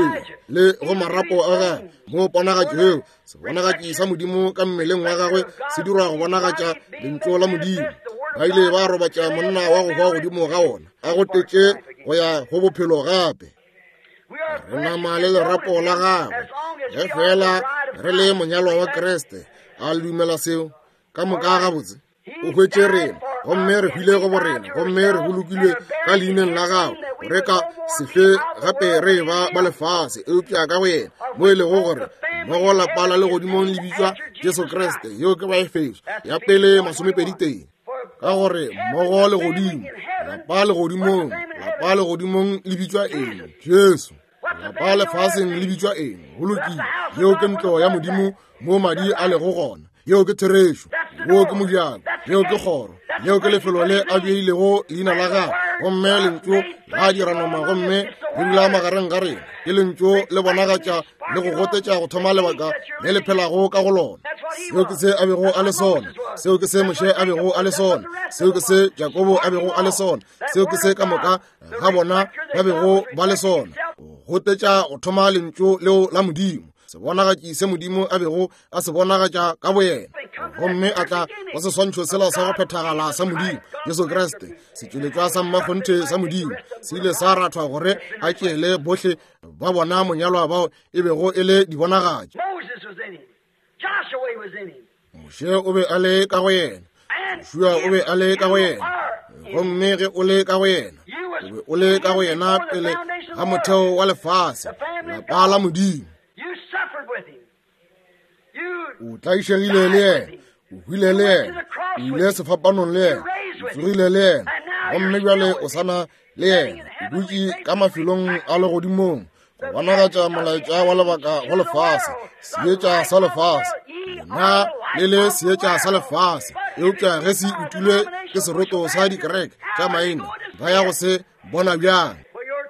le go marapo a gagwe mo ponagatšo eo, sebonagatši sa Modimo ka mmeleng wa gagwe se dirwa go bonagatša lentšu la Modimo. Ba ile ba robatša monna wa go hwa godimo ga ona, a go tetše go ya go bophelo gape. Re nama le lerapo la gagwe ge fela re le monyalwa wa Kriste a dumela seo ka moka gabotse o hwetše rena, gomme re hwile go borena, gomme re bolokilwe ka leineng la gago go reka sefe gape re ba lefase eupša ka go yena mo e lego gore mmogo lapa la legodimong le bitswa Jesu Kriste yo ke ba Efeso ya pele 20 ka gore mmogo legodimo lapa legodimong le bitswa eng? Jesu. Lapa lefaseng le bitswa eng? Bolokilwe yeo ke ntlo ya Modimo mo madi a lego gona, yeo ke therešo, yeo ke modiako, yeo ke kgoro, yeo ke lefelo le a beilego leina la gagwe, gomme lentšu la dira nama, gomme le dula magareng ga rena, ke lentšu le bonagatša le go gotetša go thoma lebaka le le phelago ka go lona. Seo ke se a bego a le sona, seo ke se Moshe a bego a le sona, seo ke se Jakobo a bego a le sona, seo ke se ka moka ga bona ba bego ba le sona, go gotetša go thoma lentšu leo la Modimo. Sebonagatši se Modimo a bego a se bonagatša ka boyena, gomme a tla go seswantšho sela sa go phethagala sa Modimo Jesu Kriste. Setšweletšwa sa mmakgonthe sa Modimo se ile sa rathwa gore a tšeele bohle ba bona monyalwa bao e bego e le dibonagatši. Moshe o be a le ka go yena, Joshua o be a le ka go yena, gomme ge o le ka go yena o be o le ka go yena pele ga motheo wa lefase, lapa la Modimo. O tlaišegile le yena, o hwile le yena, o ile sefapanong le yena, o tsogile le yena, gomme bjale o sana le yena, o dutše ka mafelong a legodimong go bonagatša molaetša wa lebaka go lefase, seetša sa lefase, lena le seetša sa lefase eupša ge se utulwe ke seroto sa dikereke tša maina ba ya go se bona bjang.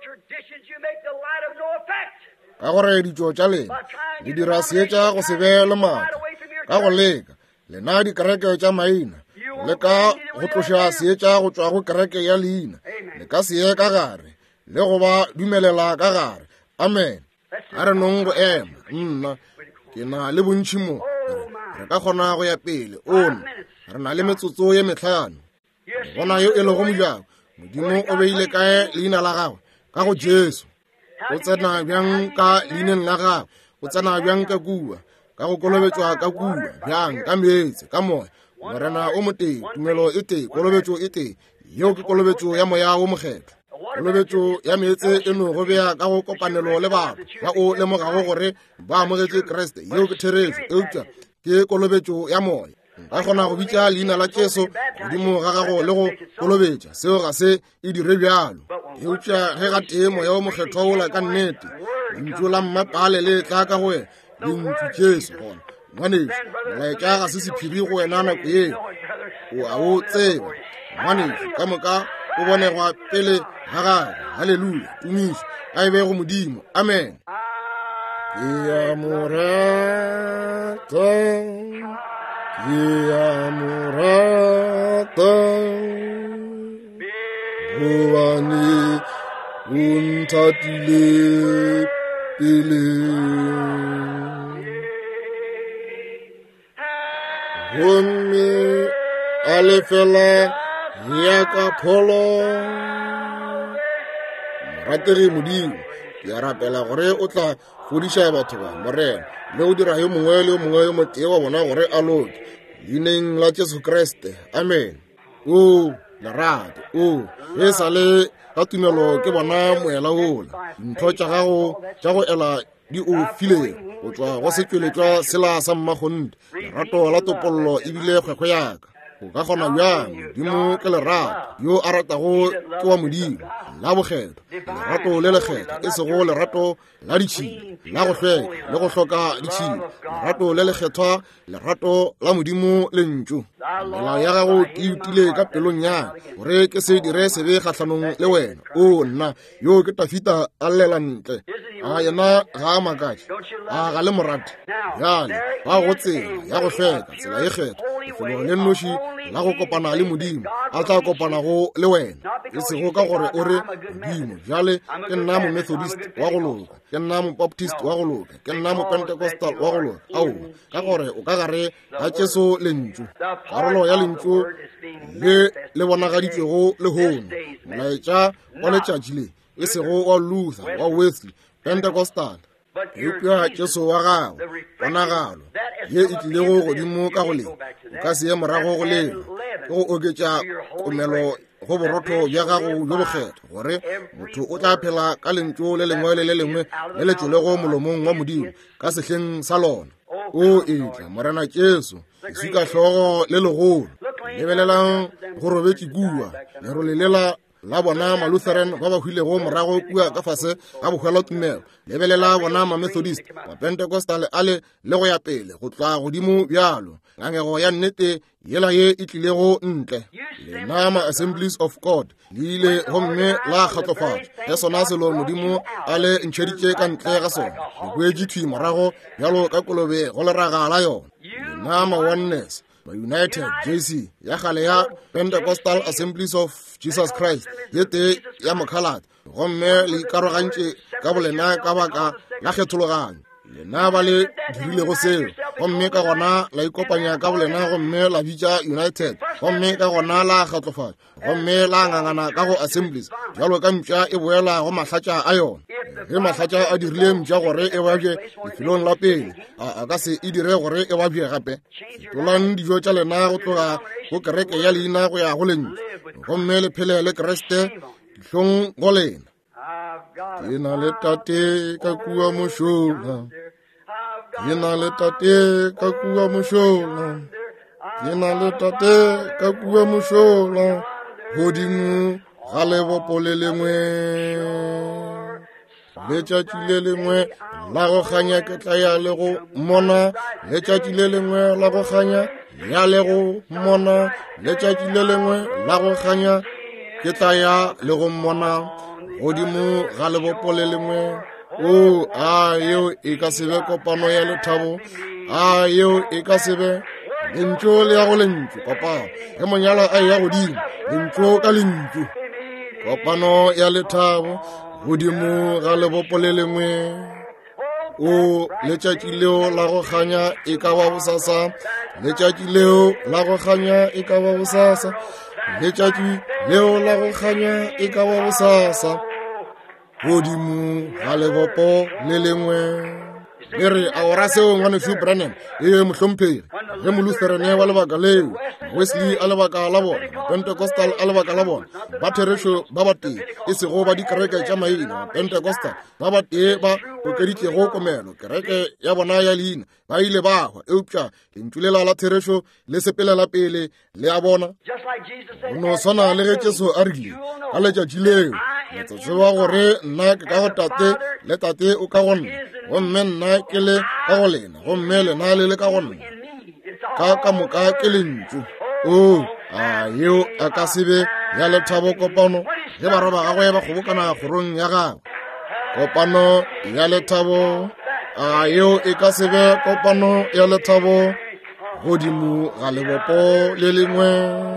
Ka gore ditšo tša lena le dira seetša go se be le maatla, ka go leka lena dikereke tša maina le ka go tloša seetša go tšwa go kereke ya leina le ka see ka gare le go ba dumelela ka gare. Amen. A re nong go ema, nna ke na le bontšhi mo re ka kgona go ya pele ono, re na le metsotso ye 5. Bona yo e lego mojako Modimo o beile kae leina la gagwe? Ka go Jesu. O tsena bjang ka leineng la gagwe, o tsena bjang ka kua, ka go kolobetšwa ka kua, bjang ka meetse, ka moya. Morena o motee, tumelo e tee, kolobetšo e tee, yeo ke kolobetšo ya moya o mokgetho. Kolobetšo ya meetse e no go bea ka go kopanelo le batho ba o lemogago gore ba amogetše Kriste, yeo ke therešo eupša ke kolobetšo ya moya. Nka kgona go bitša leina la Jesu godimo ga gago le go kolobetša seo ga se e dire bjalo, eupša ge ga tee moya o mokgetho ola ka nnete, lentšu la mmapale le tla ka go wena le ntšu Jesu gona. Ngwanešo, molaetša ga se sephiri go wena nako eo, o a o tseba ngwanešo, ka moka o bonegwa pele ga gagwe. Halleluja, tumišo a e be go Modimo. Amen. Ke a mo rata, ke a mo rata, gobane o nthatile pele, gomme a lefela ya ka pholo. Morategi Modimo, ya rapela gore o tla fodiša batho ba morena le o dira yo mongwe le yo mongwe yo motee wa bona gore a loke leineng la Jesu Kriste, amen. O lerato e sa le ka tumelo ke bona moela ola ntho tša gago tša go ela di o fileng go tšwa go setšweletšwa sela sa mmagonte lerato la topollo ebile kgwekgwe yaka o ka kgona bjang Modimo ke lerato yo a ratago ke wa Modimo la bokgetho lerato le lekgetho e sego lerato la ditšhila la go hlweka le go hloka ditšhila lerato le lekgethwa lerato la Modimo le ntšu melao ya gago ke utile ka pelong ya gore ke se dire sebe kgatlhanong le wena o nna yo ke tafita a llela ntle a yena ga a makaši a ga le morati bjale ba go tsela ya go hlweka tsela e kgetho lefelo le nnoši la go kopana le Modimo a tla kopanago le wena e sego ka gore o re Modimo bjale ke nna mo Methodist wa go loka ke nna mo Baptist wa go loka ke nna mo Pentecostal wa go loka ao ka gore o ka gare ga Jesu le ntšu karolo ya lentšu le bonagaditšwego le hono molaetša wa letšatši le e sego wa Luther wa Wesley Pentecostal eupša Jesu wa gago bonagalo ye e tlilego godimo ka go lena o ka se ye morago go lena ke go oketša komelo go borotho bja gago jo bokgetho gore motho o tla phela ka lentšu le lengwe le le lengwe le le tšwelego molomong wa Modimo ka sehleng sa lona o etla morena Jesu esika hlogo le legolo lebelelang go robetše kua lero le lela la bona ma-Lutheran ba ba hwilego morago kua ka fase ga bogwela tumelo lebelela bona ma-Methodist ma-Pentecostal ale le go ya pele go tla godimo bjalo ngangego ya nnete yela ye e tlilego ntle lena ma-Assemblies of God le ile gomme la kgatlofatšo ya sona selo Modimo a le ntšheditše ka ntle ga sona le boedithwi morago bjalo ka kolobe go leraga la yona lena ma-Oneness United JC ya gale ya Pentecostal Assemblies of Jesus Christ ye te ya mokhalata gomme le ikarogantše ka bolena ka baka la kgethologanyo lena ba le dirilego seo gomme ka gona la ikopanya ka bolena gomme la bitša United gomme ka gona la kgatlofatšo gomme la ngangana ka go Assemblies jalo ka mpša e boela go mahlatša a yona ge mahlatša a dirile mpša gore e babje lefelong la pele a ka se e dire gore e babje gape tolang dijo tša lena go tloga go kereke ya leina go ya go lentšu gomme le phele le Kreste dihlong go lena ke na le tate ka kua mošola ke na le tate ka kua mošola ke na le tate ka kua mošola godimo ga lebopo le lengwe letšatši le lengwe la go kganya ke tla ya le go mona letšatši le lengwe la go kganya ya le go mona letšatši le lengwe la go kganya ke tla ya le go mona godimo ga lebopo le lengwe o a yeo e ka sebe kopano ya lethabo a yeo e ka sebe lentšu le ya go lentšu papa ge monyalo a ya godimo lentšu ka lentšu kopano ya lethabo godimo ga lebopo le lengwe o letšatši leo la go kganya e ka ba bosasa letšatši leo la go kganya e ka ba bosasa letšatši leo la go kganya e ka ba bosasa godimo ga lebopo le lengwe le re a ora seo ngwaneso Branham e mohlomphegi ge mo-Lutheran wa lebaka leo Wesley a lebaka la bona Pentecostal a lebaka la bona ba thereso ba ba tee e sego ba dikereke tša maina Pentecostal ba ba tee ba okeditšego komelo kereke ya bona ya leina ba ile ba hwa eupša lentšulela la thereso le sepelela pele le a bona no swana le ge Jesu a rile ka letšatši leo tseba gore nna ke ka go tate le tate o ka go nna gomme nna ke le ka go lena gomme lena le le ka go nna ka moka ke lentšu o a yeo a ka sebe ya lethabo kopano ge barwa ba gagwe ba kgobokana kgorong ya gagwe kopano ya lethabo a yeo e ka sebe kopano ya lethabo godimo ga lebopo le lengwe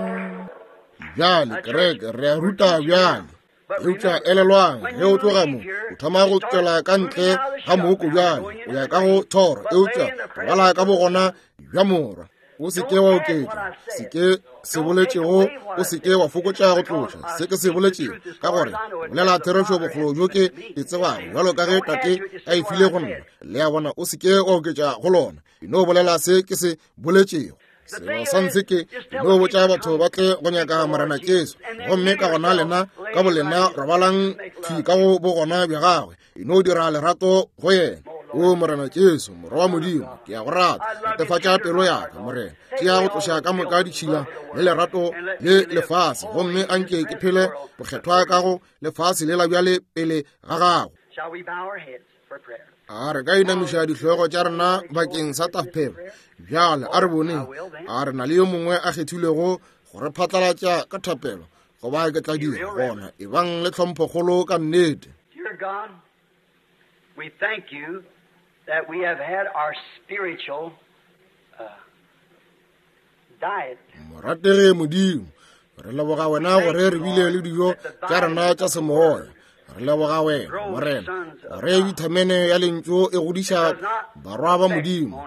bjale kereke re a ruta bjale eupša elelwang ge o tloga mo o thoma go tšwela ka ntle ga mooko bjale o ya ka go thoro eupša bala ka bogona bja morwa o se ke wa oketša se ke se boletšego o se ke wa fokotša go tlotša se ke se boletšego ka gore bolela therešo bogolo bjo ke e tsebago bjalo ka ge tate a e file go nna le a bona o se ke wa oketša go lona eno bolela se ke se boletšego selo sa ntse ke no botša batho ba tle go nyaka Morena Jesu gomme ka gona lena ka bolena robalang thi ka go bogona bja gagwe eno dira lerato go yena o Morena Jesu morwa wa Modimo ke a go rata netefatša pelo yaka Morena tšea go tloša ka moka ditšhila le lerato le lefase gomme anke ke phele bokgethwa ka go lefase le la bjale pele ga gago a re ka inamiša dihlogo tša rena bakeng sa taphelo bjale a re bone a re na le yo mongwe a kgethilego go re phatlalatša ka thapelo go ba ke tla dira gona e bang le tlhomphokgolo ka nnete. Dear God, we thank you that we have had our spiritual diet. Moratege Modimo re leboga wena gore re bile le dijo tša rena tša semoya re leboga wena Morena re vitamine ya lentso e godiša barwa ba Modimo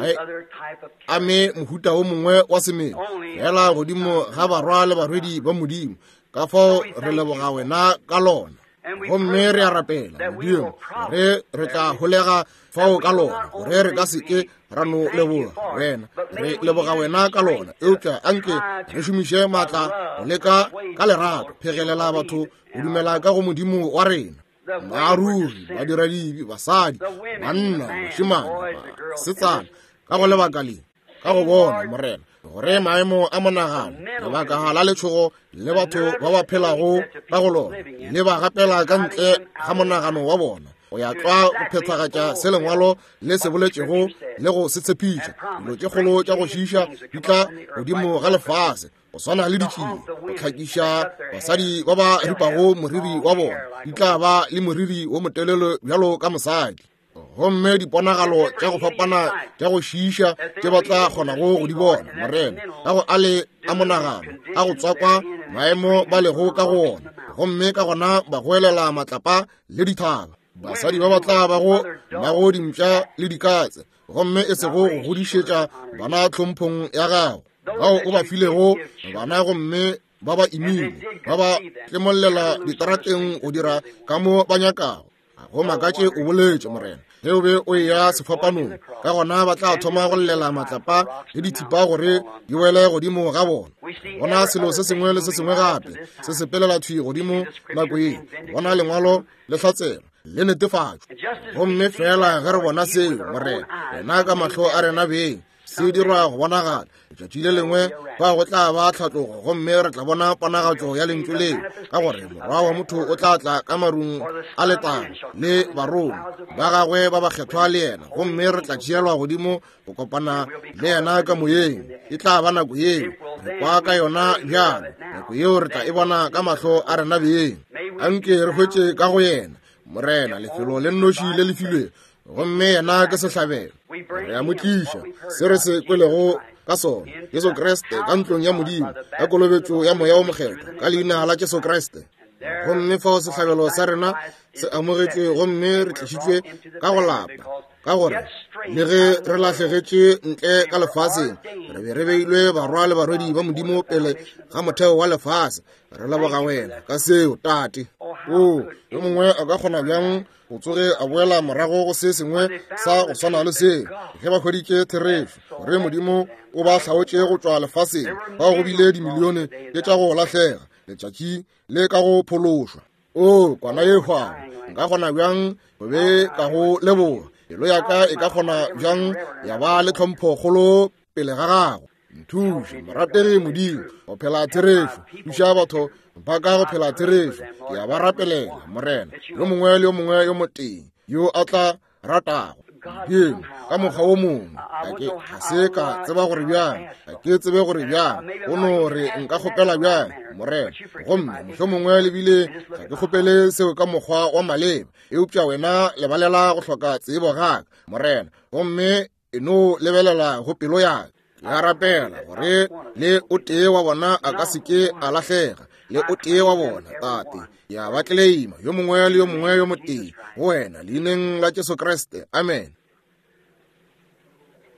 ame mohuta o mongwe wa semela fela godimo ga barwa le barwedi ba Modimo ka fao re leboga wena ka lona gomme re a rapela Modimo re tla holega fao ka lona gore re ka seke ra no leboga wena re leboga wena ka lona eupša anke re šomiše maatla go leka ka lerato phegelela batho go dumela ka go Modimo wa rena maaruri badiradibi basadi banna bašimane basetsana ka go lebaka le ka go bona Morena gore maemo a monagano lebaka la letšhogo le batho ba ba phelago ka go lona le ba gapela ka ntle ga monagano wa bona go ya tla go phethagatša se lengwalo le se boletšego le go se tshepiša dilo tše kgolo tša go šiša di tla godimo ga lefase go swana le ditšhio go tlhakiša basadi ba ba ripago moriri wa bona di tla ba le moriri wo motelele bjalo ka mosadi gomme diponagalo tša go fapana tša go šiša tše ba tla kgonago go di bona Morena ka go ale a monagano a go tswakwa maemo ba lego ka go ona gomme ka gona ba goelela matlapa le dithaba basadi ba ba tla ba go dimpša le dikatse gomme e sego go godišetša bana tlhomphong ya gago bao o ba filego bana gomme ba ba imile ba ba tlemollela ditarateng go dira ka mo ba nyakago go makatše o boletše Morena ge o be o ya sefapanong ka gona ba tla thoma go llela matlapa le dithipa gore di wele godimo ga bona bona selo se sengwe le se sengwe gape se sepelela thwi godimo nako e bona lengwalo le hlatsela le netefatšo gomme fela ge re bona seo Morena rena ka mahlo a rena beng se dirwa go bonagala letšatši le lengwe ba go tla ba tlhatlogo gomme re tla bona ponagatšo ya lentšu leo ka gore morwa wa motho o tla tla ka marung a letano le barong ba gagwe ba ba kgethwa le yena gomme re tla tšeelwa godimo go kopana le yena ka moyeng e tla ba nako yeo re kwa ka yona bjalo nako yeo re tla e bona ka mahlo a rena beng anke re hwetše ka go yena Morena lefelo le nnoši le lefilwe gomme yena ke sehlabelo re a mo tliša se re se kwelego ka sona Jesu Kriste ka ntlong ya Modimo ka kolobetšo ya moya o mokgetho ka leina la Jesu Kriste gomme fao sehlabelo sa rena se amogetšwe gomme re tlišitšwe ka go lapa ka gore le ge re lahlegetše ntle ka lefaseng re be re beilwe barwa le barwedi ba Modimo pele ga motheo wa lefase re leboga wena ka seo tate yo mongwe a ka kgona bjang go tsoge a boela morago go se sengwe sa go swana le seo ge ba hweditše therešo gore Modimo o ba hlaotše go tšwa lefaseng ba go bile dimilione le tša go lahlega letšatši le ka go phološwa kwana ye hwago nka kgona bjang go be ka go leboga pelo yaka e ka kgona bjang ya ba le tlhompho kgolo pele ga gago nthuše moratege Modimo go phela therešo thuša batho ba ka go phela therešo ke a ba rapelela Morena yo mongwe le yo mongwe yo moteng yo a tla ratago Modimo ka mokgwa o mongwe ga se ka tseba gore bjang ga ke tsebe gore bjang o no re nka kgopela bjang Morena gomme mohlho mongwe lebile ga ke kgopele seo ka mokgwa wa maleba eupša wena lebalela go hloka tsebo gaka Morena gomme e no lebelela go pelo yaka ya rapela gore le o tee wa bona a ka seke a lahlega le o tee wa bona tate ya ba tleima yo mongwe le yo mongwe yo moteng go wena leineng la Jesu Kriste amen.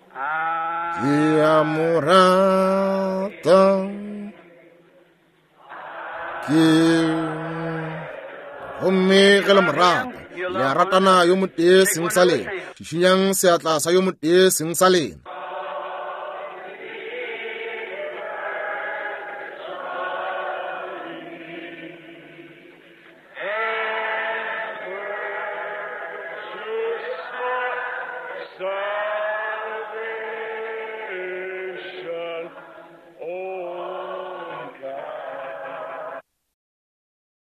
ke a mo rata ke gomme ge le morata le a ratana yo motee seng sa lena šišinyang seatla sa yo motee seng sa lena. So